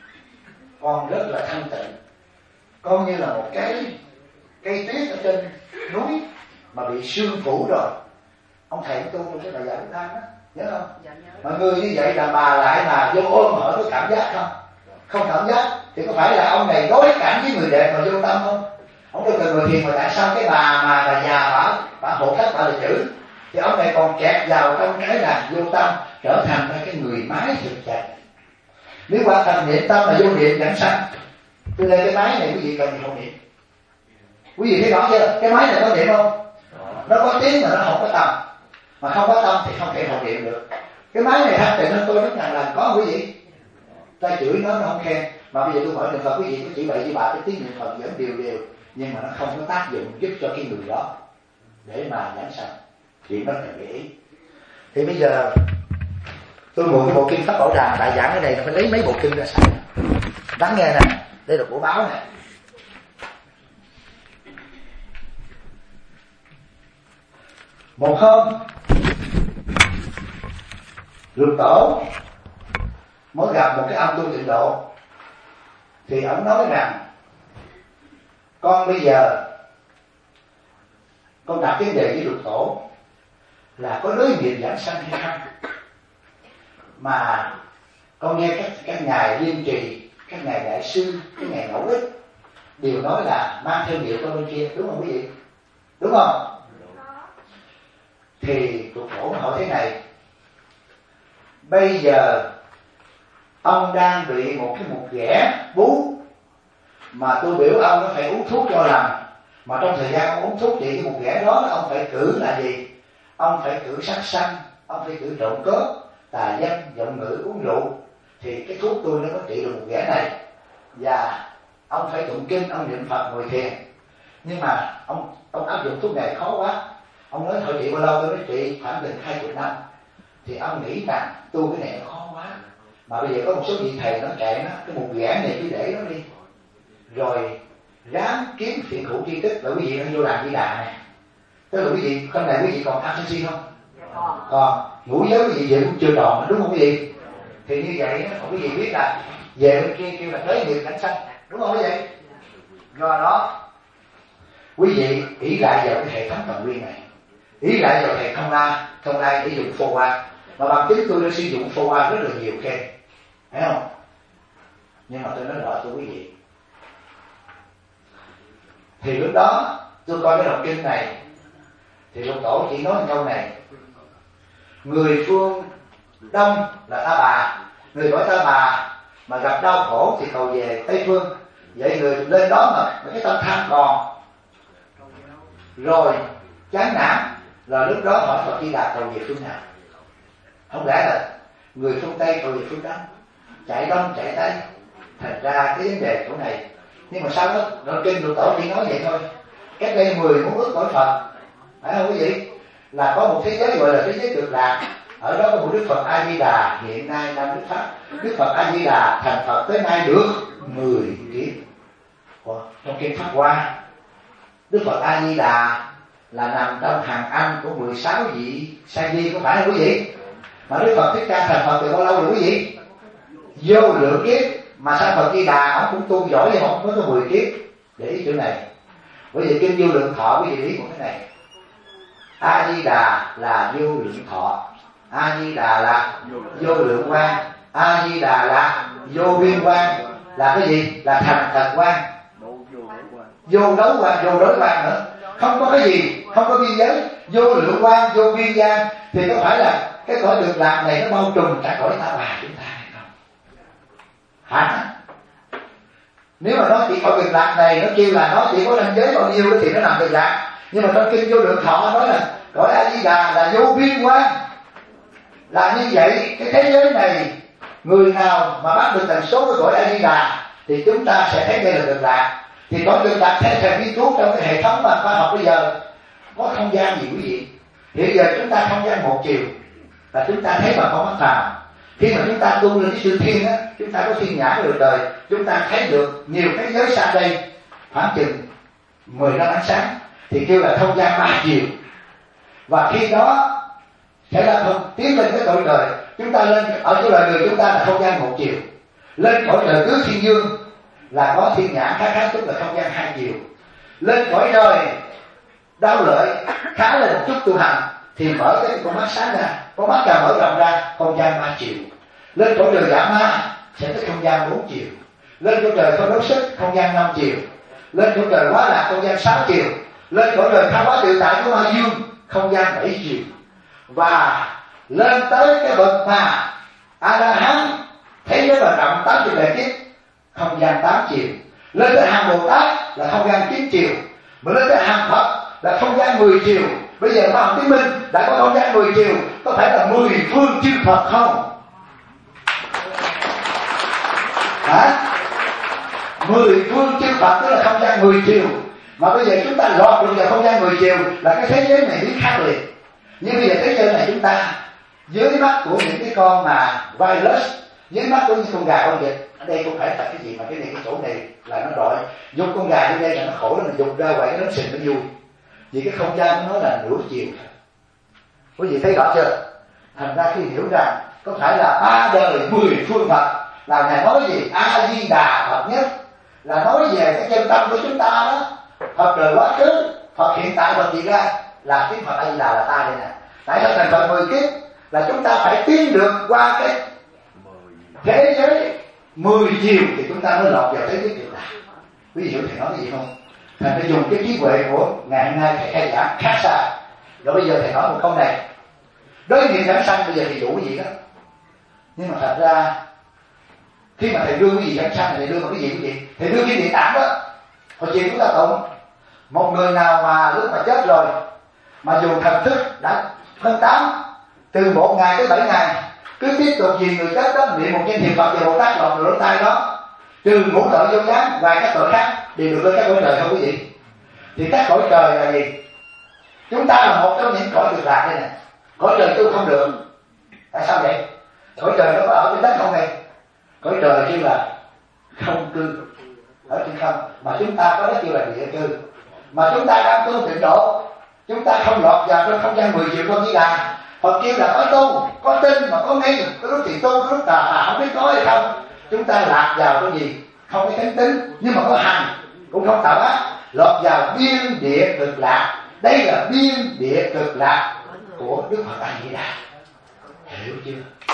con rất là thanh tịnh, con như là một cái cây tuyết ở trên núi mà bị sương phủ rồi. Ông thầy tu trong cái bài giải Đức An đó, nhớ không? Dạ, nhớ. Mà người như vậy là bà lại mà vô ôm hỏi có cảm giác không? Không cảm giác thì có phải là ông này đối cảm với người đẹp mà vô tâm không? Ông đâu cần người thiền, mà tại sao cái bà mà bà già bà bà hộ khách bà là chữ thì ông này còn kẹt vào trong cái là vô tâm, trở thành cái người máy thực chặt. Nếu quả thành niệm tâm là vô niệm dẫn sanh, cho nên cái máy này quý vị cần gì không niệm? Quý vị thấy rõ chưa? Cái máy này có niệm không? Nó có tiếng mà nó không có tâm, mà không có tâm thì không thể hộ niệm được. Cái máy này thanh tịnh hơn tôi rất ngàn lần, có quý vị? Ta chửi nó nó không khen, mà bây giờ tôi hỏi niệm Phật, quý vị có chỉ vậy với bà cái tiếng niệm Phật vẫn đều đều, nhưng mà nó không có tác dụng giúp cho cái người đó để mà giảng sanh. Chuyện đó cần để ý. Thì bây giờ tôi mượn cái bộ kinh Pháp Bảo Đà đại giảng cái này, nó phải lấy mấy bộ kinh ra xài. Lắng nghe nè, đây là của báo nè. Một hôm Lục Tổ mới gặp một cái ông tu tịnh độ, thì ông nói rằng con bây giờ con đặt vấn đề với Lục Tổ là có đối nghiệp giảng sanh hay không, mà con nghe các các ngài Liên Trì, các ngài đại sư, các ngài Ngẫu Ích đều nói là mang theo nghiệp con bên kia, đúng không quý vị? Đúng không? Thì Lục Tổ hỏi thế này: bây giờ ông đang bị một cái một ghẻ bú, mà tôi biểu ông nó phải uống thuốc cho lành, mà trong thời gian ông uống thuốc thì cái một ghẻ đó ông phải cử là gì? Ông phải cử sát sanh, ông phải cử trộm cướp, tà dâm, giọng ngữ, uống rượu, thì cái thuốc tôi nó có trị được một ghẻ này. Và ông phải tụng kinh, ông niệm Phật, ngồi thiền. Nhưng mà ông ông áp dụng thuốc này khó quá. Ông nói thôi trị bao lâu? Tôi nói trị khoảng gần hai chục năm. Thì ông nghĩ rằng tu cái này nó khó quá, mà bây giờ có một số vị thầy nó kệ nó, cái một ghẻ này cứ để nó đi, rồi ráng kiếm thiện hữu tri thức. Là quý vị đang vô đàn Di Đà này, tức là quý vị trong này quý vị còn abstinence không? Còn. Còn ngũ giới quý vị về cũng chưa tròn, đúng không quý vị? Thì như vậy quý vị biết là về bên kia kêu là tới nghiệp cảnh sanh, đúng không quý vị? Do đó quý vị ý lại vào cái hệ thống tầm nguyên này, ý lại vào hệ thông la, thông la để dùng phô qua, mà bằng chứng tôi đã sử dụng phô qua rất là nhiều khen, thấy không? Nhưng mà tôi nói rõ cho quý vị, thì lúc đó tôi coi cái đọc kinh này thì Lục Tổ chỉ nói một câu này: người phương Đông là Ta Bà, người cõi Ta Bà mà gặp đau khổ thì cầu về Tây Phương. Vậy người lên đó mà cái tâm tham còn, rồi chán nản, là lúc đó hỏi Phật Di Đà cầu về phương nào? Không lẽ là người phương Tây cầu về phương Đông, chạy Đông chạy Tây? Thành ra cái vấn đề chỗ này. Nhưng mà sao đó, đó kinh Lục Tổ chỉ nói vậy thôi. Cách đây mười muốn ước cõi Phật, phải không quý vị? Là có một thế giới gọi là thế giới Cực Lạc. Ở đó có một Đức Phật A Di Đà hiện nay đang Đức Pháp. Đức Phật A Di Đà thành Phật tới nay được mười kiếp. Trong kinh Pháp Hoa, Đức Phật A Di Đà là nằm trong hàng ăn của mười sáu vị sa di, có phải không quý vị? Mà Đức Phật Thích Ca thành Phật từ bao lâu rồi quý vị? Vô lượng kiếp. Mà sao Phật Di Đà ông cũng tu giỏi vậy, không mới có mười kiếp? Để ý chỗ này. Bởi vì kinh Vô Lượng Thọ quý vị ý một cái này: A Di Đà là vô lượng thọ, A Di Đà là vô lượng quang, A Di Đà là vô biên quang. Là cái gì? Là thành thật quang, vô đấu quang, vô đối quang nữa. Không có cái gì, không có biên giới. Vô lượng quang, vô biên quang thì có phải là cái cõi Cực Lạc này nó bao trùm cả cõi Ta Bà chúng ta hay không? Hả? Nếu mà nó chỉ cõi Cực Lạc này, nó kêu là nó chỉ có ranh giới bao nhiêu thì nó nằm Cực Lạc. Nhưng mà trong kinh Vô Lượng Thọ nói là cõi A Di Đà là vô biên quang. Là như vậy, cái thế giới này người nào mà bắt được tần số của cõi A Di Đà thì chúng ta sẽ thấy đây là Cực Lạc. Thì cõi Cực Lạc theo thầy nghiên cứu trong cái hệ thống mà khoa học bây giờ có không gian gì quý vị? Hiện giờ chúng ta không gian một chiều là chúng ta thấy bằng con mắt phàm. Khi mà chúng ta tu lên cái sự thiên á, chúng ta có thiên nhãn được đời, chúng ta thấy được nhiều thế giới xa đây khoảng chừng mười năm ánh sáng, thì kêu là không gian ba chiều. Và khi đó sẽ là không tiến lên cái cõi đời, chúng ta lên ở chỗ đời người chúng ta là không gian một chiều. Lên cõi đời tứ thiên dương là có thiên nhãn khá khá, tức là không gian hai chiều. Lên cõi trời đau lợi khá lên một chút tu hành thì mở cái con mắt sáng ra, con mắt càng mở rộng ra không gian ba chiều. Lên cõi trời giả ma sẽ tới không gian bốn chiều. Lên cõi trời không đấu sức không gian năm chiều. Lên cõi trời quá lạc không gian sáu chiều. Lên cõi trời tha hóa tự tại của ma dương không gian bảy chiều. Và lên tới cái bậc mà A La Hán thế giới là rộng tám mươi bảy kiếp, không gian tám chiều. Lên tới hàng Bồ Tát là không gian chín chiều. Mà lên tới hàng Phật là không gian mười chiều. Bây giờ khoa học chứng minh đã có không gian mười chiều, có phải là mười phương chư Phật không? Hả? Mười phương chư Phật tức là không gian mười chiều. Mà bây giờ chúng ta lọt được vào không gian mười chiều là cái thế giới này biết khác liệt. Nhưng bây giờ thế giới này chúng ta dưới mắt của những cái con mà virus, dưới mắt của những con gà con vịt, ở đây không phải là cái gì mà cái này cái chỗ này là nó đội dục con gà trên đây là nó khổ lắm, mình dục ra quậy nó xịn nó vui. Vì cái không gian nó là nửa chiều. Quý vị thấy rõ chưa? Thành ra khi hiểu rằng có phải là ba đời mười phương Phật là Ngài nói gì? A Di Đà Phật nhất là nói về cái chân tâm của chúng ta đó. Phật đời quá khứ, Phật hiện tại, Phật gì ra là cái Phật A Di Đà là ta đây nè. Tại sao thành Phật mười kiếp là chúng ta phải tiến được qua cái thế giới mười chiều thì chúng ta mới lọt vào thế giới cực lạc. Quý vị hiểu thầy nói cái gì không? Thầy phải dùng cái trí huệ của ngày hôm nay thầy khai giảng khác xa. Rồi bây giờ thầy nói một câu này, đối với giảng sanh bây giờ thì đủ gì đó. Nhưng mà thật ra khi mà thầy đưa cái gì giảng sanh, thầy đưa vào cái gì quý vị? Thầy đưa cái địa tạng đó. Hồi chiều chúng ta tụng một người nào mà lúc mà chết rồi mà dù thần thức đã phân tán từ một ngày tới bảy ngày, cứ tiếp tục vì người chết đó niệm một danh thiền Phật và Bồ Tát lọt lỗ tai đó, trừ ngũ tội vô gián và các tội khác đều được lên các cõi trời không quý vị? Thì các cõi trời là gì? Chúng ta là một trong những cõi cực lạc đây nè. Cõi trời tu không được. Tại sao vậy? Cõi trời nó có ở trên đất không này? Cõi trời kêu là không cư, ở trên không. Mà chúng ta có đất kêu là địa cư. Mà chúng ta đang tu tịnh độ, chúng ta không lọt vào trong không gian mười triệu con Di Đà. Phật kêu là có tu, có tin mà có nghi, có lúc thì tu, có lúc tà tà không biết có hay không. Chúng ta lạc vào cái gì? Không có chánh tín, nhưng mà có hành, cũng không tạo ác, lọt vào biên địa cực lạc. Đây là biên địa cực lạc của Đức Phật A Di Đà. Hiểu chưa?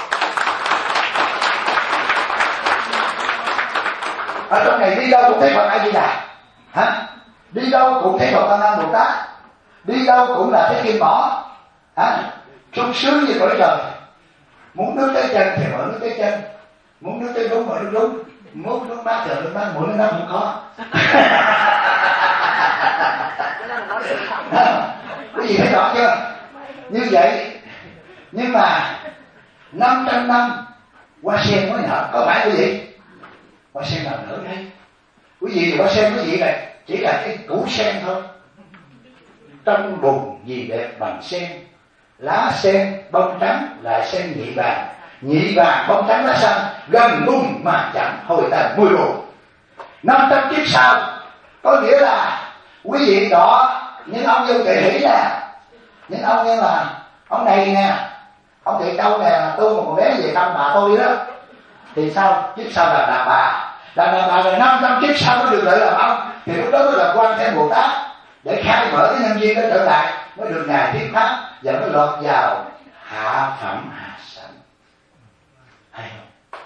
Ở trong này đi đâu cũng thấy Phật A Di Đà. Hả? Đi đâu cũng thấy Phật Quan Âm Bồ Tát. Đi đâu cũng là thấy kim mỏ. Hả? Sung sướng như cõi trời. Muốn nước tới chân thì mở nước tới chân, muốn nước tới đúng mở nước đúng, muốn nước mát thì nước mát, muốn nước mát không có. Cái gì thấy rõ chưa? Như vậy, nhưng mà năm trăm năm hoa sen mới nở, có phải quý vị? Hoa sen nào nở đây? Quý vị thì hoa sen quý vị này chỉ là cái củ sen thôi. Trong bùn gì đẹp bằng sen, lá sen bông trắng là sen nhị vàng, nhị vàng bông trắng lá xanh, gần bung mà chẳng hồi tàn mùi buồn. Năm trăm kiếp sau có nghĩa là quý vị đó những ông như Tệ Hỷ nè, những ông như là ông này nè, ông Thị Châu nè, tôi một bé về thăm bà tôi đó, thì sao kiếp sau là đàn bà, đàn bà bà là năm trăm kiếp sau mới được lợi làm ông, thì lúc đó mới là Quan Thế Bồ Tát để khai mở cái nhân duyên đó trở lại, mới được ngài thuyết pháp và mới lọt vào hạ phẩm hạ sanh. Hay không?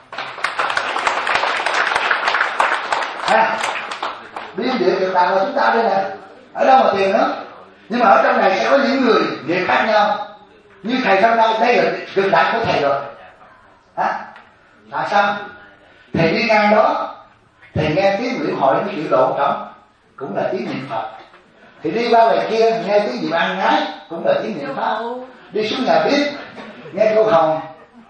Ha, biên địa cực lạc là chúng ta đây nè, ở đâu mà tìm nữa? Nhưng mà ở trong này sẽ có những người nghiệp khác nhau. Như thầy trong đây, đây là cực lạc của thầy rồi. Hả? Tại sao? Thầy đi ngang đó, thầy nghe tiếng liễu hội với chữ lộ trọng, cũng là tiếng niệm Phật. Thì đi qua ngoài kia nghe tiếng gì ăn ngái, cũng là tiếng niệm Pháp. Đi xuống nhà bếp nghe cô Hồng,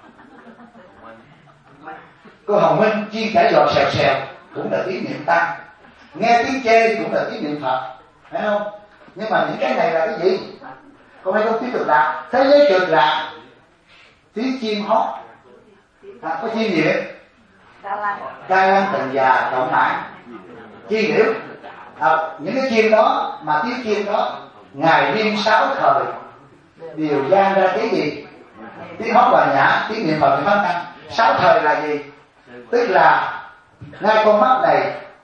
cô Hồng Minh chiên chả giò xèo xèo, cũng là tiếng niệm Tăng. Nghe tiếng chê cũng là tiếng niệm Phật, phải không? Nhưng mà những cái này là cái gì? Không phải có tiếng cực lạc. Thế giới cực lạc tiếng chim hót, à, có chim gì đấy? Ca lăng tình già động mãi chi hiểu. À, những cái chim đó mà tiếng chim đó ngài riêng sáu thời đều gian ra tiếng gì? Tiếng hót hòa nhã, tiếng niệm Phật, tiếng pháp tăng. Sáu thời là gì? Tức là ngay con mắt này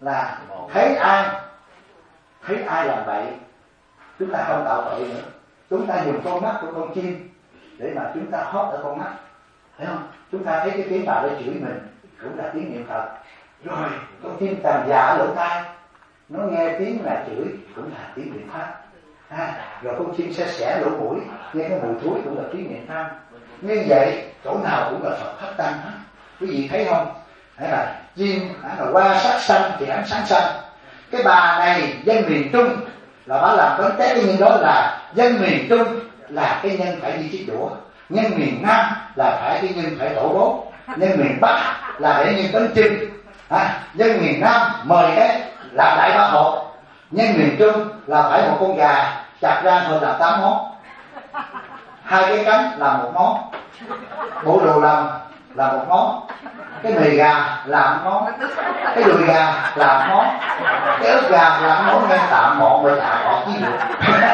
là thấy ai thấy ai làm vậy chúng ta không tạo tội nữa. Chúng ta dùng con mắt của con chim để mà chúng ta hót ở con mắt, thấy không? Chúng ta thấy cái tiếng bà để chửi mình cũng là tiếng niệm Phật. Rồi con chim tàn dạ ở lỗ tai, nó nghe tiếng là chửi cũng là tiếng niệm Pháp. À, rồi con chim sẽ xẻ lỗ mũi, nghe cái mùi thối cũng là tiếng niệm Pháp. Như vậy chỗ nào cũng là Phật pháp tăng hết. Quý vị thấy không? Đấy là chim là hoa sắc xanh thì ánh sáng xanh. Cái bà này dân miền Trung là bà làm vấn tế cái nhân đó là dân miền Trung là cái nhân phải đi chiếc đũa, nhân miền Nam là phải cái nhân phải đổ bố, nhân miền Bắc là để nhân bánh chưng. À, dân miền Nam mời cái làm đại ba hộ, nhân miền Trung là phải một con gà chặt ra thôi làm tám món, hai cái cánh làm một món, bộ đồ lòng là một món, cái mì gà làm món, cái đùi gà làm món, cái ức gà làm món, nên tạm mọn mới tạm mọn chứ được.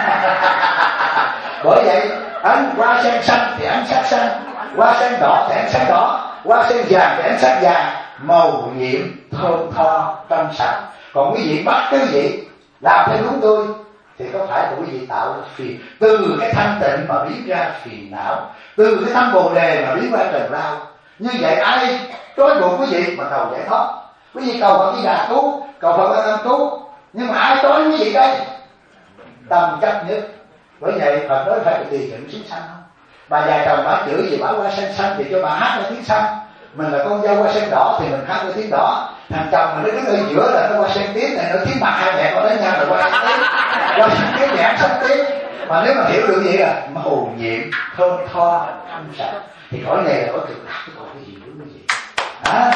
Bởi vậy ánh hoa sen xanh thì ánh sắc xanh, hoa sen đỏ thì ánh sắc đỏ, hoa sen vàng thì ánh sắc vàng, màu nhiệm thơm tho trong sạch. Còn quý vị bắt quý vị làm theo đúng tôi thì có phải là quý vị tạo phiền, từ cái thanh tịnh mà biến ra phiền não, từ cái thanh bồ đề mà biến ra trần lao. Như vậy ai trói buộc quý vị mà cầu giải thoát? Quý vị cầu Phật Di Đà cứu, cầu Phật Quan Âm cứu, nhưng mà ai trói quý vị đây? Tâm chấp nhất. Bởi vậy Phật nói phải tùy thuận chúng sanh không? Bà già chồng bà chửi gì bà hoa sen xanh thì cho bà hát ra tiếng xanh, mình là con dâu hoa sen đỏ thì mình hát ra tiếng đỏ. Thằng chồng mà nó đứng ở giữa là nó hoa sen tím này, nó kiếm mặt hai mẹ con đánh nhau là hoa sen tím, hoa sen tím nhãn xanh tím. Mà nếu mà hiểu được vậy là màu nhiệm thơm tho thanh sạch thì cõi này là có cực lạc, chứ còn cái gì đúng cái gì đó.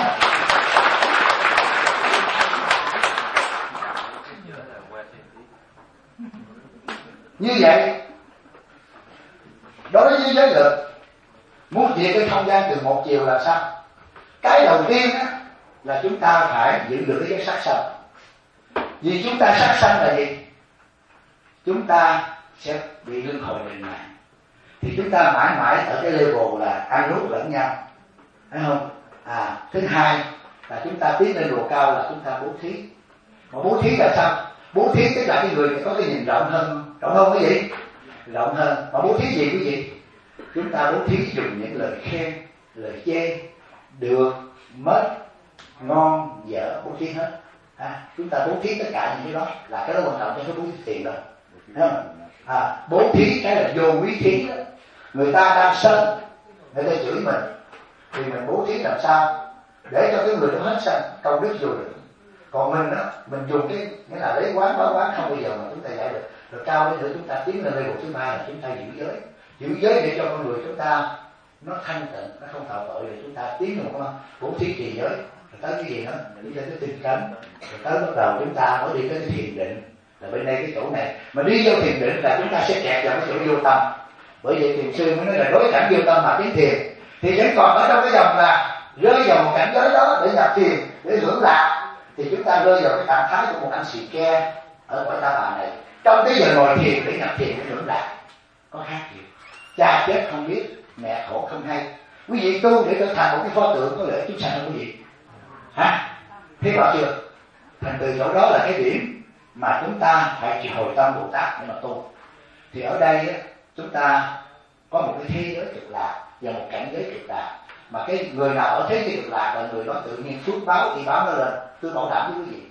Như vậy đối với giới lực muốn diệt cái không gian từ một chiều là sao? Cái đầu tiên á, là chúng ta phải giữ được cái giới sắc sanh. Vì chúng ta sắc sanh là gì? Chúng ta sẽ bị luân hồi lần này, thì chúng ta mãi mãi ở cái level là ăn nuốt lẫn nhau, thấy không? À, thứ hai là chúng ta tiến lên độ cao là chúng ta bố thí. Mà bố thí là sao? Bố thí tức là cái người có cái nhìn rộng hơn, rộng hơn cái gì? Rộng hơn. Mà bố thí gì quý vị? Chúng ta bố thí dùng những lời khen, lời chê, được, mất, ngon, dở, bố thí hết. À, chúng ta bố thí tất cả những cái đó là cái đó quan trọng cho cái bố thí tiền rồi, thấy không? À, bố thí cái là vô quý thí đó. Người ta đang sân, người ta chửi mình thì mình bố thí làm sao để cho cái người đó hết sân, công đức vô được. Còn mình đó, mình dùng cái nghĩa là lấy quán báo quán không bao giờ mà chúng ta giải được. Rồi cao đến nữa chúng ta tiến lên level thứ ba là chúng ta giữ giới, giữ giới để cho con người chúng ta nó thanh tịnh, nó không tạo tội, rồi chúng ta tiến lên một bố thí trì giới. Rồi tới cái gì nữa? Đi lên cái tinh cấn, rồi tới bắt đầu chúng ta mới đi tới cái thiền định. Là bên đây cái chỗ này mà đi vô thiền định là chúng ta sẽ kẹt vào cái chỗ vô tâm. Bởi vậy thiền sư mới nói là đối cảnh vô tâm mà tiến thiền, thì vẫn còn ở trong cái dòng là rơi vào một cảnh giới đó để nhập thiền, để hưởng lạc, thì chúng ta rơi vào cái trạng thái của một anh xì ke ở cõi ta bà này. Trong cái giờ ngồi thiền để nhập thiền để hưởng lạc có khác gì? Cha chết không biết, mẹ khổ không hay. Quý vị tu để trở thành một cái pho tượng có lợi chúng sanh không quý vị? Hả? Thế bảo chưa? Thành từ chỗ đó là cái điểm mà chúng ta phải chịu hồi tâm Bồ Tát để mà tu. Thì ở đây á, chúng ta có một cái thế giới cực lạc và một cảnh giới cực lạc, mà cái người nào ở thế giới cực lạc là người đó tự nhiên phước báo thì báo nó lên. Tôi bảo đảm với quý vị,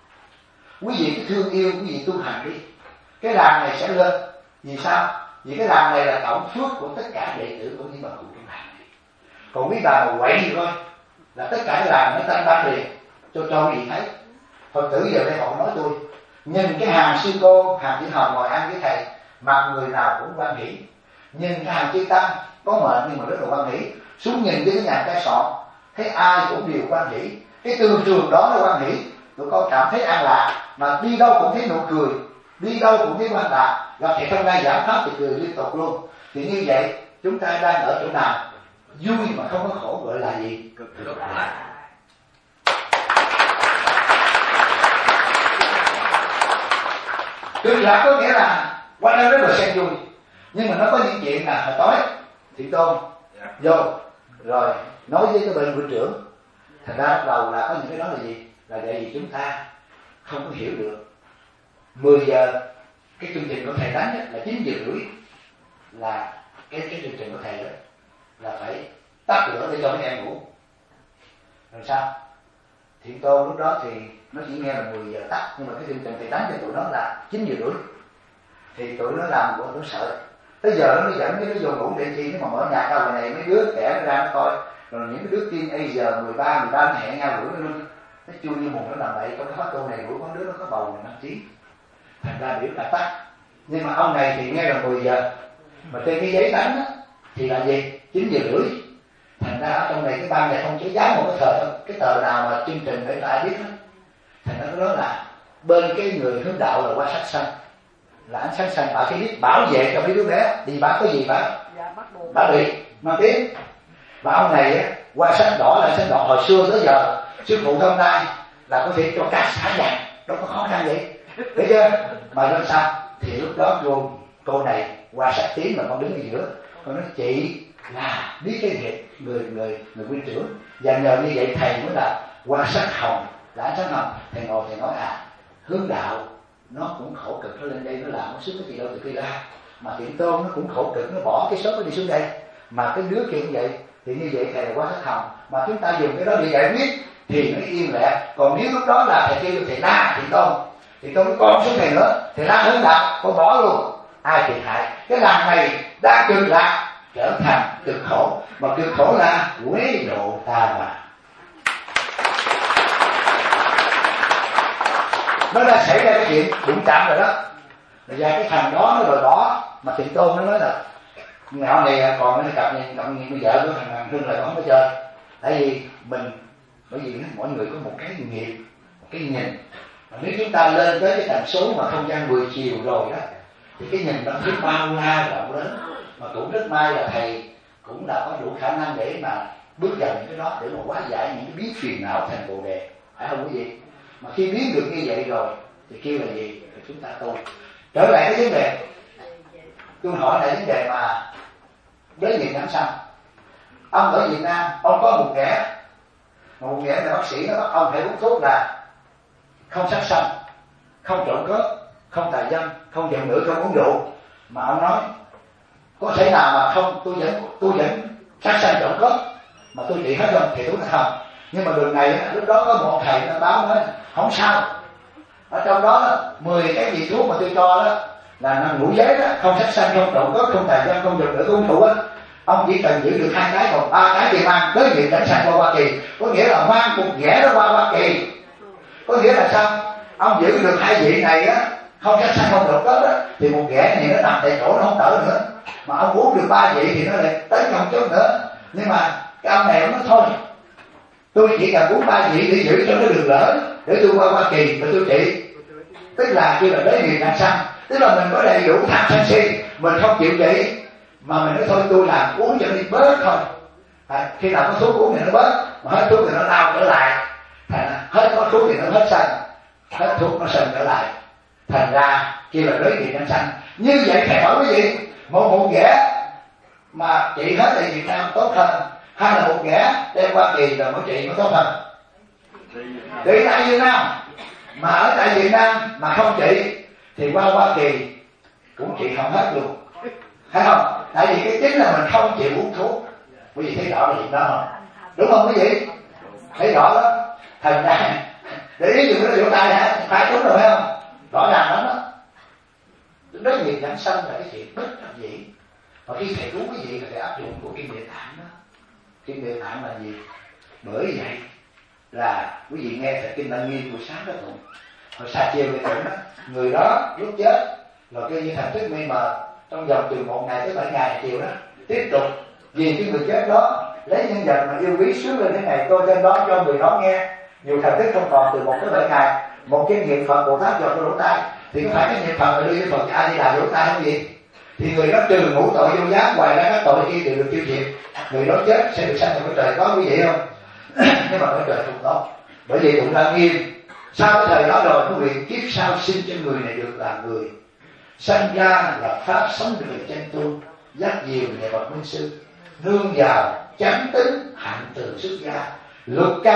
quý vị cứ thương yêu, quý vị tu hành đi, cái làng này sẽ lên. Vì sao? Vì cái làng này là tổng phước của tất cả đệ tử của những bà cụ trong làng này. Còn quý bà mà quậy gì thôi là tất cả cái làng nó tan tan liền. Cho cho quý vị thấy, Phật tử giờ đây họ nói tôi nhìn cái hàng sư cô, hàng chị Hồng ngồi ăn với thầy, mặt người nào cũng quan hỷ. Nhìn cái hàng chư tăng có mệnh nhưng mà rất là quan hỷ. Xuống nhìn cái nhà cây sọn, thấy ai cũng đều quan hỷ. Cái tư trường đó là quan hỷ. Tụi con cảm thấy an lạc, mà đi đâu cũng thấy nụ cười, đi đâu cũng thấy quan lạc. Gặp thầy trong nay giảng pháp thì cười liên tục luôn. Thì như vậy chúng ta đang ở chỗ nào vui mà không có khổ gọi là gì? Cực lạc. Cực lạc có nghĩa là quanh đây rất là xem vui, nhưng mà nó có những chuyện là hồi tối Thị Tôn vô rồi nói với cái bên huynh trưởng, thành ra bắt đầu là có những cái đó là gì? Là để vì chúng ta không có hiểu được. Mười giờ cái chương trình của thầy đánh là chín giờ rưỡi là cái cái chương trình của thầy đó là phải tắt lửa để cho mấy em ngủ. Rồi sao? Thiện Tôn lúc đó thì nó chỉ nghe là mười giờ tắt, nhưng mà cái chương trình thầy đánh cho tụi nó là chín giờ rưỡi. Thì tụi nó làm của nó sợ. Tới giờ nó mới dẫn cái nó vô ngủ để chi, nó mà mở nhạc ra này mấy đứa trẻ nó ra nó coi. Rồi những cái đứa teen a giờ mười ba, mười ba nó hẹn nhau ngủ nó nó chui như mùng nó làm vậy. Trong cái phát cô này ngủ có đứa nó có bầu này năm tiếng. Thành ra biểu là tắt. Nhưng mà ông này thì nghe là mười giờ, mà trên cái giấy đánh á thì là gì? chín giờ rưỡi. Thành ra ở trong này cái ban này không chế dán một cái tờ cái tờ nào mà chương trình để ai biết hết. Thành ra nó nói là bên cái người hướng đạo là qua sắc xanh, là ánh sáng xanh, bà phải biết bảo vệ cho mấy đứa bé. Thì bà có gì bà? Dạ, bà bị mang tiếng. Và ông này á, qua sắc đỏ là sắc đỏ hồi xưa tới giờ sư phụ hôm nay là có thể cho cả sáng vàng, đâu có khó khăn vậy, thấy chưa? Mà làm sao? Thì lúc đó cô cô này qua sắc tím là con đứng ở giữa, con nói chị là biết cái việc người người người huynh trưởng, và nhờ như vậy thầy mới là qua sắc hồng, là ánh sáng hồng. Thầy ngồi thầy nói à, hướng đạo nó cũng khổ cực, nó lên đây nó làm nó xuống cái gì đâu từ kia ra, mà Thiện Tôn nó cũng khổ cực, nó bỏ cái số nó đi xuống đây, mà cái đứa kia cũng vậy. Thì như vậy thầy là qua sắc hồng, mà chúng ta dùng cái đó để giải quyết thì nó yên lẹ. Còn nếu lúc đó là thầy kêu thầy la Thiện Tôn, thì tôi cũng con xuống này nữa, thầy la hướng đạo con bỏ luôn, ai thiệt hại? Cái làng này đang cực lạc trở thành cực khổ, mà cực khổ là quế độ ta mà. Nó đã xảy ra cái chuyện đụng chạm rồi đó. Rồi ra cái thằng đó nó rồi bỏ, mà Thiện Tôn nó nói là ngạo này còn cái cặp này cặp người vợ của thằng thằng Hưng là không có chơi. Tại vì mình, bởi vì mỗi người có một cái nghiệp, một cái nhìn. Mà nếu chúng ta lên tới cái tần số mà không gian mười chiều rồi đó, thì cái nhìn nó cứ bao la rộng lớn. Mà cũng rất may là thầy cũng đã có đủ khả năng để mà bước vào những cái đó, để mà hóa giải những cái biến phiền não thành bồ đề, phải không quý vị? Mà khi biến được như vậy rồi thì kêu là gì? Thì chúng ta tu. Trở lại cái vấn đề, tôi hỏi lại vấn đề mà đến nghiệp nhãn xanh. Ông ở Việt Nam, ông có một ghẻ, một ghẻ là bác sĩ nó bắt ông phải uống thuốc là không sát sanh, không trộm cướp, không tà dâm, không giận ngữ, không uống rượu. Mà ông nói có thể nào mà không, tôi vẫn tôi vẫn sát sanh trộm cướp mà tôi trị hết không? Thì đúng là không. Nhưng mà đường này lúc đó có một thầy nó báo nói không sao, ở trong đó mười cái vị thuốc mà tôi cho đó là năm ngũ giới đó, không sát sanh, không trộm cướp, không tà dâm, không giận ngữ, không uống rượu á. Ông chỉ cần giữ được hai cái, còn ba cái thì mang tới nghiệp cảnh sanh qua Hoa Kỳ. Có nghĩa là mang một ghẻ đó qua Hoa Kỳ. Có nghĩa là sao? Ông giữ được hai vị này á, không sát sanh, không trộm cướp đó, thì một ghẻ này nó nằm tại chỗ nó không đỡ nữa. Mà ông uống được ba vị thì nó lại tới không chút nữa. Nhưng mà cái ông này ông nói thôi, tôi chỉ cần uống ba vị để giữ cho nó đường lỡ, để tôi qua Hoa Kỳ và tôi trị. Tức là kêu là đế nghiệp cảnh sanh. Tức là mình có đầy đủ tham sân si, mình không chịu trị, mà mình nói thôi tôi làm uống cho đi bớt thôi. À, khi nào có thuốc uống thì nó bớt, mà hết thuốc thì nó đau trở lại. À, hết có thuốc thì nó hết sanh, hết thuốc nó sanh trở lại. Thành ra kêu là đế nghiệp cảnh sanh. Như vậy thầy hỏi cái gì? Một một ghẻ mà trị hết tại Việt Nam tốt hơn, hay là một ghẻ đem qua Kỳ rồi mới trị mới tốt hơn? Trị tại Việt Nam, mà ở tại Việt Nam mà không trị thì qua Hoa Kỳ cũng trị không hết luôn, thấy không? Tại vì cái chính là mình không chịu uống thuốc. Quý vị thấy rõ việc đó không? Đúng không quý vị? Thấy rõ đó. Thành ra để ý dùng cái lỗ tai hả? Phải đúng rồi phải không? Rõ ràng lắm đó. Rất nhiều cảnh sanh là cái chuyện bất đắc dĩ. Và khi thầy cứu cái gì là thầy áp dụng của Kim Địa Tạng đó. Kim Địa Tạng là gì? Bởi vậy là quý vị nghe thầy Kinh Lăng Nghiêm buổi sáng đó tụng. Hồi xa chiều người tụng đó, người đó lúc chết rồi kêu như thành thức mê mờ trong vòng từ một ngày tới bảy ngày chiều đó, tiếp tục vì cái người chết đó lấy nhân vật mà yêu quý sướng lên thế này, tôi trên đó cho người đó nghe. Dù thành thức không còn từ một tới bảy ngày, một cái niệm Phật Bồ Tát vào cái lỗ tai, thì có phải cái niệm Phật mà đưa cái Phật A Di Đà lỗ tai không gì? Thì người đó trừ ngũ tội vô gián, ngoài ra các tội kia đều được tiêu diệt. Người đó chết sẽ được sanh vào cái trời có quý vị không? Nhưng mà cái trời không tốt. Bởi vì tụng Lăng Nghiêm sau cái thời đó rồi, quý vị kiếp sau sinh cho người này được làm người, sanh ra là pháp sống đời chân tu, dắt diều nhà bậc minh sư, nương vào chánh tính hạnh từ xuất gia, lục căn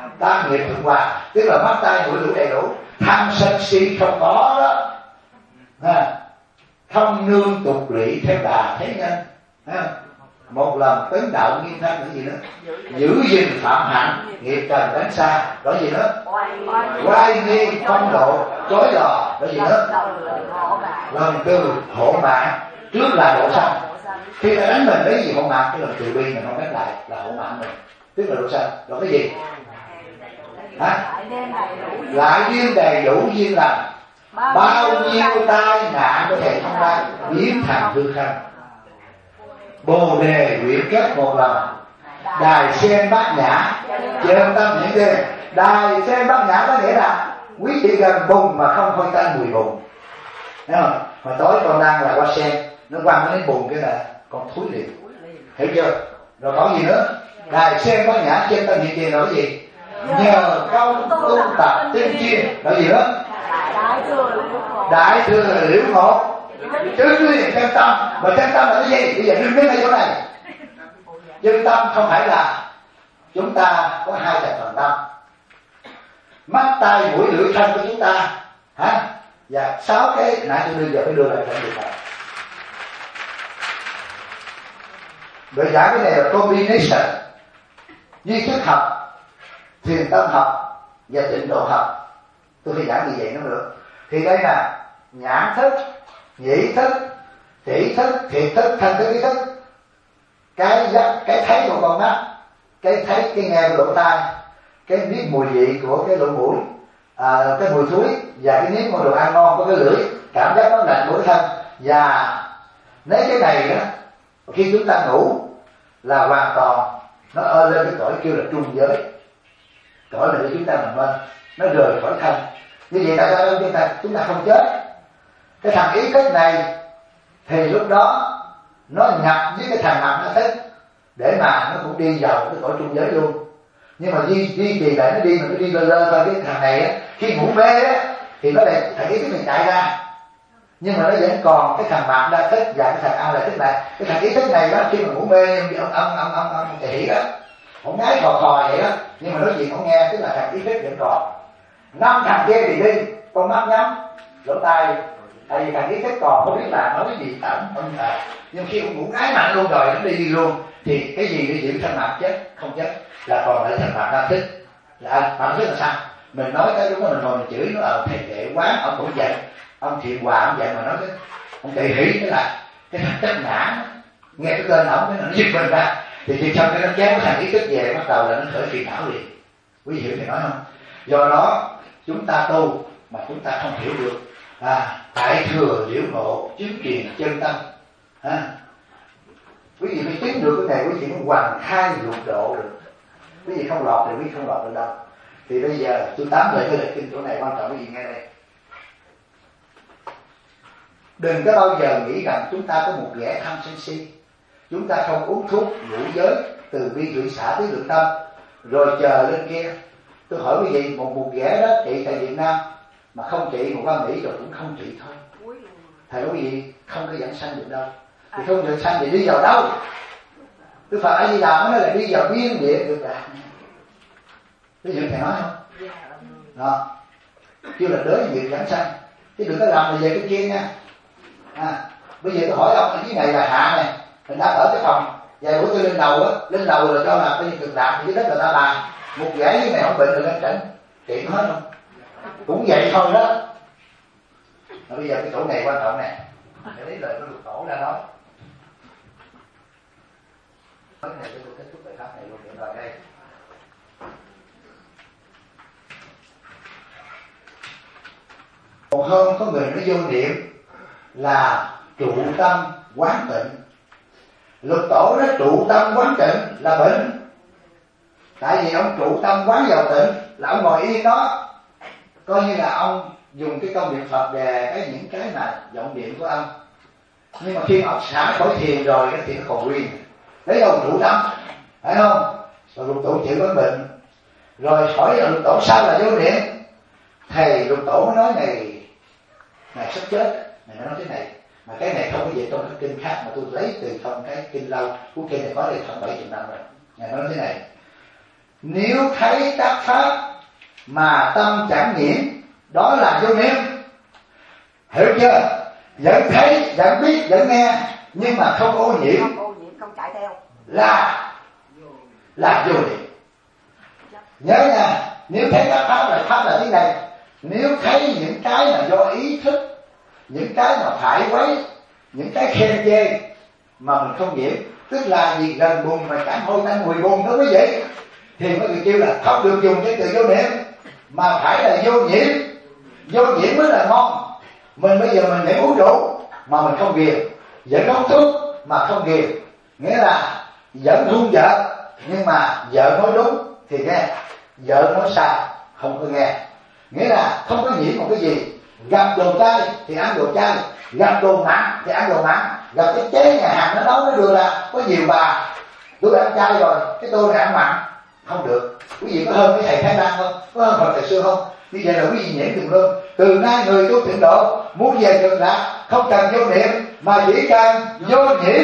tam nghiệp thuận hòa, tức là mắt tai mũi lưỡi đầy đủ, tham sân si không có đó, à, không nương tục lụy theo đà thế nhân, à, một lần tấn đạo nghiêm thân cái gì nữa, giữ gìn phạm hạnh nghiệp trần đánh xa, đó gì nữa, oai nghi phong độ chối lò, đó gì nữa, lần từ hộ mạng trước là độ sanh. Khi ta đánh mình cái gì hộ mạng, cái lần từ bi mình không đánh lại là hộ mạng mình, tức là độ sanh. Rồi cái gì? Hả? Lại duyên đầy đủ duyên lành, bao nhiêu tai nạn có thể không ra, biến thành hư không. Bồ đề nguyện kết một lần, đài sen bát nhã chân tâm những đêm. Đài sen bát nhã có nghĩa là quý vị gần bùn mà không hơi tan mùi bùn, thấy không? Hồi tối con đang là hoa sen, nó quăng nó đến bùn cái là con thúi liền, hiểu chưa? Rồi có gì nữa? Đài sen bát nhã chân tâm những đêm là cái gì? Nhờ công tu tập tinh chuyên, là gì nữa? Đại thừa liễu ngộ chứ liền chân tâm. Mà chân tâm là cái gì? Bây giờ đừng biết ở chỗ này. Chân tâm không phải là chúng ta có hai thành phần tâm, mắt tai mũi lưỡi thân của chúng ta, hả? Và sáu cái nãy tôi đưa giờ phải đưa lại trong việc này. Bởi giả cái này là combination, duy thức học, thiền tâm học và tịnh độ học. Tôi phải giảng như vậy nó được. Thì đây là nhãn thức, nhĩ thức, tỷ thức, thiệt thức, thân thức, ý thức. Cái cái thấy của con mắt, cái thấy, cái nghe của lỗ tai, cái biết mùi vị của cái lỗ mũi, à, cái mùi thúi, và cái nếm của đồ ăn ngon của cái lưỡi, cảm giác nóng lạnh của cái thân. Và nếu cái này đó, khi chúng ta ngủ là hoàn toàn nó ơ lên cái cõi kêu là trung giới, cõi này để chúng ta nằm lên, nó rời khỏi thân. Như vậy tại sao chúng ta chúng ta không chết? Cái thằng ý thức này thì lúc đó nó nhập với cái thằng mặt nó thức, để mà nó cũng đi vào cái cõi trung giới luôn. Nhưng mà duy duy trì lại nó đi mà nó đi lơ lơ thôi. Cái thằng này á, khi ngủ mê á thì nó lại thằng ý thức này chạy ra, nhưng mà nó vẫn còn cái thằng mặt đa thức và cái thằng a lại thức này. Cái thằng ý thức này đó khi mà ngủ mê ông ông ông ông ông thì đó, ông ngái khò khò vậy đó, nhưng mà nói chuyện không nghe, tức là thằng ý thức vẫn còn. Năm thằng kia thì đi, con mắt nhắm, lỗ tai, tại vì thằng ý thức còn không biết là nói cái gì tẩm ông thà. Nhưng khi ông ngủ ngái mạnh luôn rồi nó đi đi luôn, thì cái gì để giữ thằng mặt chết không chết, là còn lại thằng mặt đa thức. Là bạn biết là sao? Mình nói cái đúng là mình ngồi mình chửi nó ở thầy vệ quán, ông cũng vậy, ông Thiện Hòa ông vậy mà nói cái ông Tỳ Hỷ cái là cái thằng chất ngã, nghe cái tên ổng cái nó giật mình ra, thì thì xong cái nó chém cái thằng ý thức về, bắt đầu là nó khởi phiền não liền. Quý vị hiểu thầy nói không? Do đó chúng ta tu mà chúng ta không hiểu được, à, tại thừa liễu ngộ chứng truyền chân tâm, à, quý vị phải chứng được cái này, quý vị mới hoàn khai lục độ được. Quý vị không lọt thì quý vị không lọt được đâu. Thì bây giờ tôi tám lại cái lời kinh chỗ này quan trọng, quý vị nghe đây. Đừng có bao giờ nghĩ rằng chúng ta có một vẻ tham sân si, chúng ta không uống thuốc ngũ giới từ bi rưỡi xả tới lượng tâm rồi chờ lên kia. Tôi hỏi quý vị, một một ghẻ đó trị tại Việt Nam mà không trị một con Mỹ rồi cũng không trị thôi. Thầy quý vị không có dẫn sanh được đâu. Thì không dẫn sanh thì đi vào đâu? Tôi Phật A Di Đà nói là đi vào biên địa được đạt. Bây giờ thầy nói không? Đó, kêu là đới nghiệp dẫn sanh, chứ đừng có làm là về cái kia nha. À, bây giờ tôi hỏi ông ở dưới này là hạ này, mình đang ở cái phòng vài bữa tôi lên đầu á, lên đầu là cho là cái cực lạc dưới đất là ta bàn một ghẻ như này không bệnh rồi lên trển chuyện hết không? Cũng vậy thôi đó. Mà bây giờ cái chỗ này quan trọng nè, để lấy lời của Lục Tổ ra nói. Cái này tôi kết thúc bài pháp này luôn để rồi đây. Còn hơn có người nó vô niệm là trụ tâm quán tịnh. Lục Tổ đó trụ tâm quán tịnh là bệnh. Tại vì ông trụ tâm quán vào tịnh là ông ngồi yên đó, coi như là ông dùng cái công niệm Phật để cái những cái mà vọng niệm của ông. Nhưng mà khi ông xả khỏi thiền rồi thì nó còn nguyên, lấy đâu trụ tâm, phải không? Rồi Lục Tổ chịu vấn bệnh, rồi hỏi Lục Tổ sao là vô niệm. Thầy Lục Tổ mới nói này, này sắp chết, này nói thế này, mà cái này không có gì trong cái kinh khác mà tôi lấy từ trong cái kinh lâu, cuốn kinh này có đây khoảng bảy chục năm rồi. Ngài nói thế này, Nếu thấy các pháp mà tâm chẳng nhiễm, đó là vô niệm. Hiểu chưa? Vẫn thấy, vẫn biết, vẫn nghe, nhưng mà không ô nhiễm, không ô nhiễm, không chạy theo, là là vô niệm. Nhớ nha, nếu thấy các pháp là pháp là thế này. Nếu thấy những cái mà do ý thức, những cái mà phải quấy, những cái khen chê mà mình không nhiễm, tức là gì? Gần bùn mà chẳng hôi tanh mùi bùn đó quý vị, thì mới được kêu là không được dùng cái từ vô niệm, mà phải là vô nhiễm. Vô nhiễm mới là ngon. Mình bây giờ mình để uống rượu mà mình không ghiền, vẫn hút thuốc mà không ghiền, nghĩa là vẫn thương vợ nhưng mà vợ nói đúng thì nghe, vợ nói sai không có nghe, nghĩa là không có nhiễm một cái gì. Gặp đồ chay thì ăn đồ chay, gặp đồ mặn thì ăn đồ mặn, gặp cái chế nhà hàng nó nấu nó đưa ra có nhiều bà tôi ăn chay rồi cái tôi này ăn mặn, không được. Quý vị có hơn cái thầy Thái Lan không? Có hơn Phật thầy xưa không? Như vậy là quý vị nhiễm từng luôn. Từ nay người tu tịnh độ muốn về cực lạc không cần vô niệm mà chỉ cần vô nhiễm.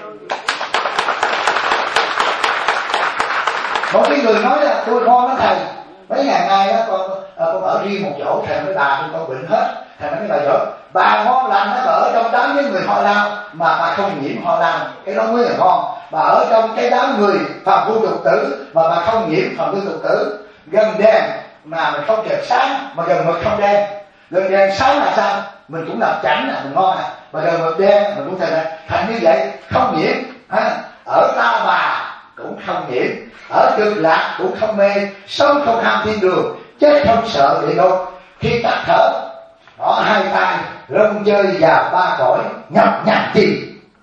Một cái người nói là tôi ngon lắm thầy, mấy ngày nay đó con con ở riêng một chỗ, thầy nói bà tôi con bệnh hết, thầy nói cái bà chỗ bà ngon lành nó ở trong đám với người họ lao mà bà không nhiễm họ lao, cái đó mới là ngon. Bà ở trong cái đám người phàm phu tục tử mà bà không nhiễm phàm phu tục tử. Gần đèn mà mình không kịp sáng, mà gần mực không đen. Gần đèn sáng là sao? Mình cũng làm chảnh là mình ngon à, mà gần mực đen mình cũng thành ra thành như vậy không nhiễm ha. Ở ta bà cũng không nhiễm, ở cực lạc cũng không mê, sống không ham thiên đường, chết không sợ địa ngục. Khi tắt thở đó hai tay rong chơi vào ba cõi nhập nhằn chi.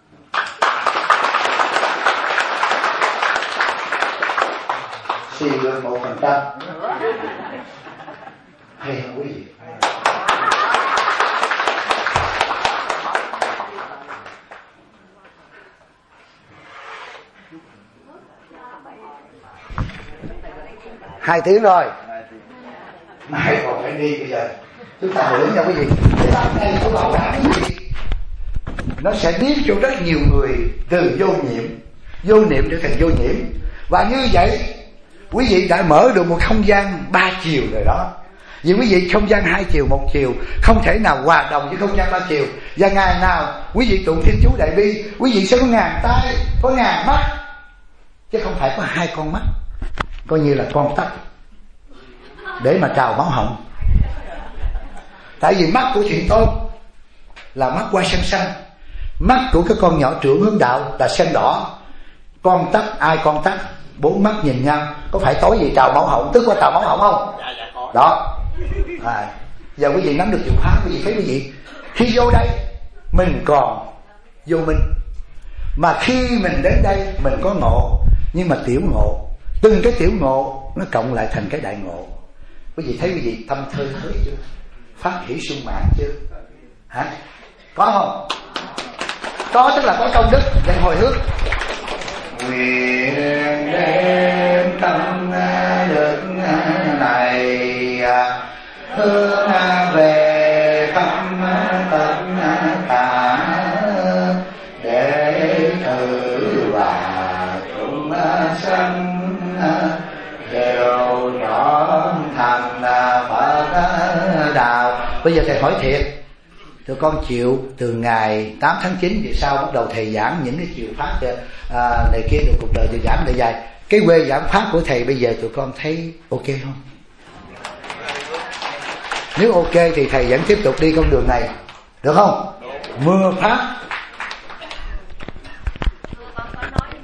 Xì được một phần trăm hay không quý vị? Hai tiếng rồi, mai còn phải đi. Bây giờ chúng ta hưởng nha quý vị. Cái pháp này của bảo đảm quý vị, nó sẽ biến cho rất nhiều người từ vô nhiễm, vô niệm trở thành vô nhiễm. Và như vậy quý vị đã mở được một không gian ba chiều rồi đó. Vì quý vị không gian hai chiều một chiều không thể nào hòa đồng với không gian ba chiều. Và ngày nào quý vị tụng Thiên Chú Đại Bi, quý vị sẽ có ngàn tay, có ngàn mắt, chứ không phải có hai con mắt coi như là con tắc để mà trào máu họng. Tại vì mắt của Thiện Tôn là mắt hoa sen xanh, mắt của cái con nhỏ trưởng hướng đạo là sen đỏ. Con tắc, ai con tắc, bốn mắt nhìn nhau, có phải tối gì trào máu họng, tức có trào máu họng không? Đó à, giờ quý vị nắm được chìa khóa, quý vị thấy quý vị khi vô đây mình còn vô minh, mà khi mình đến đây mình có ngộ, nhưng mà tiểu ngộ, từng cái tiểu ngộ nó cộng lại thành cái đại ngộ. Quý vị thấy quý vị tâm thơ hới chưa? Phát hỷ sung mãn chưa? Hả? Có không? Có, tức là có công đức để hồi hướng. Nguyện đem tâm đức này hướng về khắp tất cả để thử và chúng sanh đều rõ thành Phật đạo. Bây giờ thầy hỏi thiệt, tụi con chịu từ ngày tám tháng chín thì sau bắt đầu thầy giảng những cái chiều pháp à, này kia, được cuộc đời thì giảng lại dài. Cái quê giảng pháp của thầy bây giờ tụi con thấy ok không? Nếu ok thì thầy vẫn tiếp tục đi con đường này, được không? Mưa pháp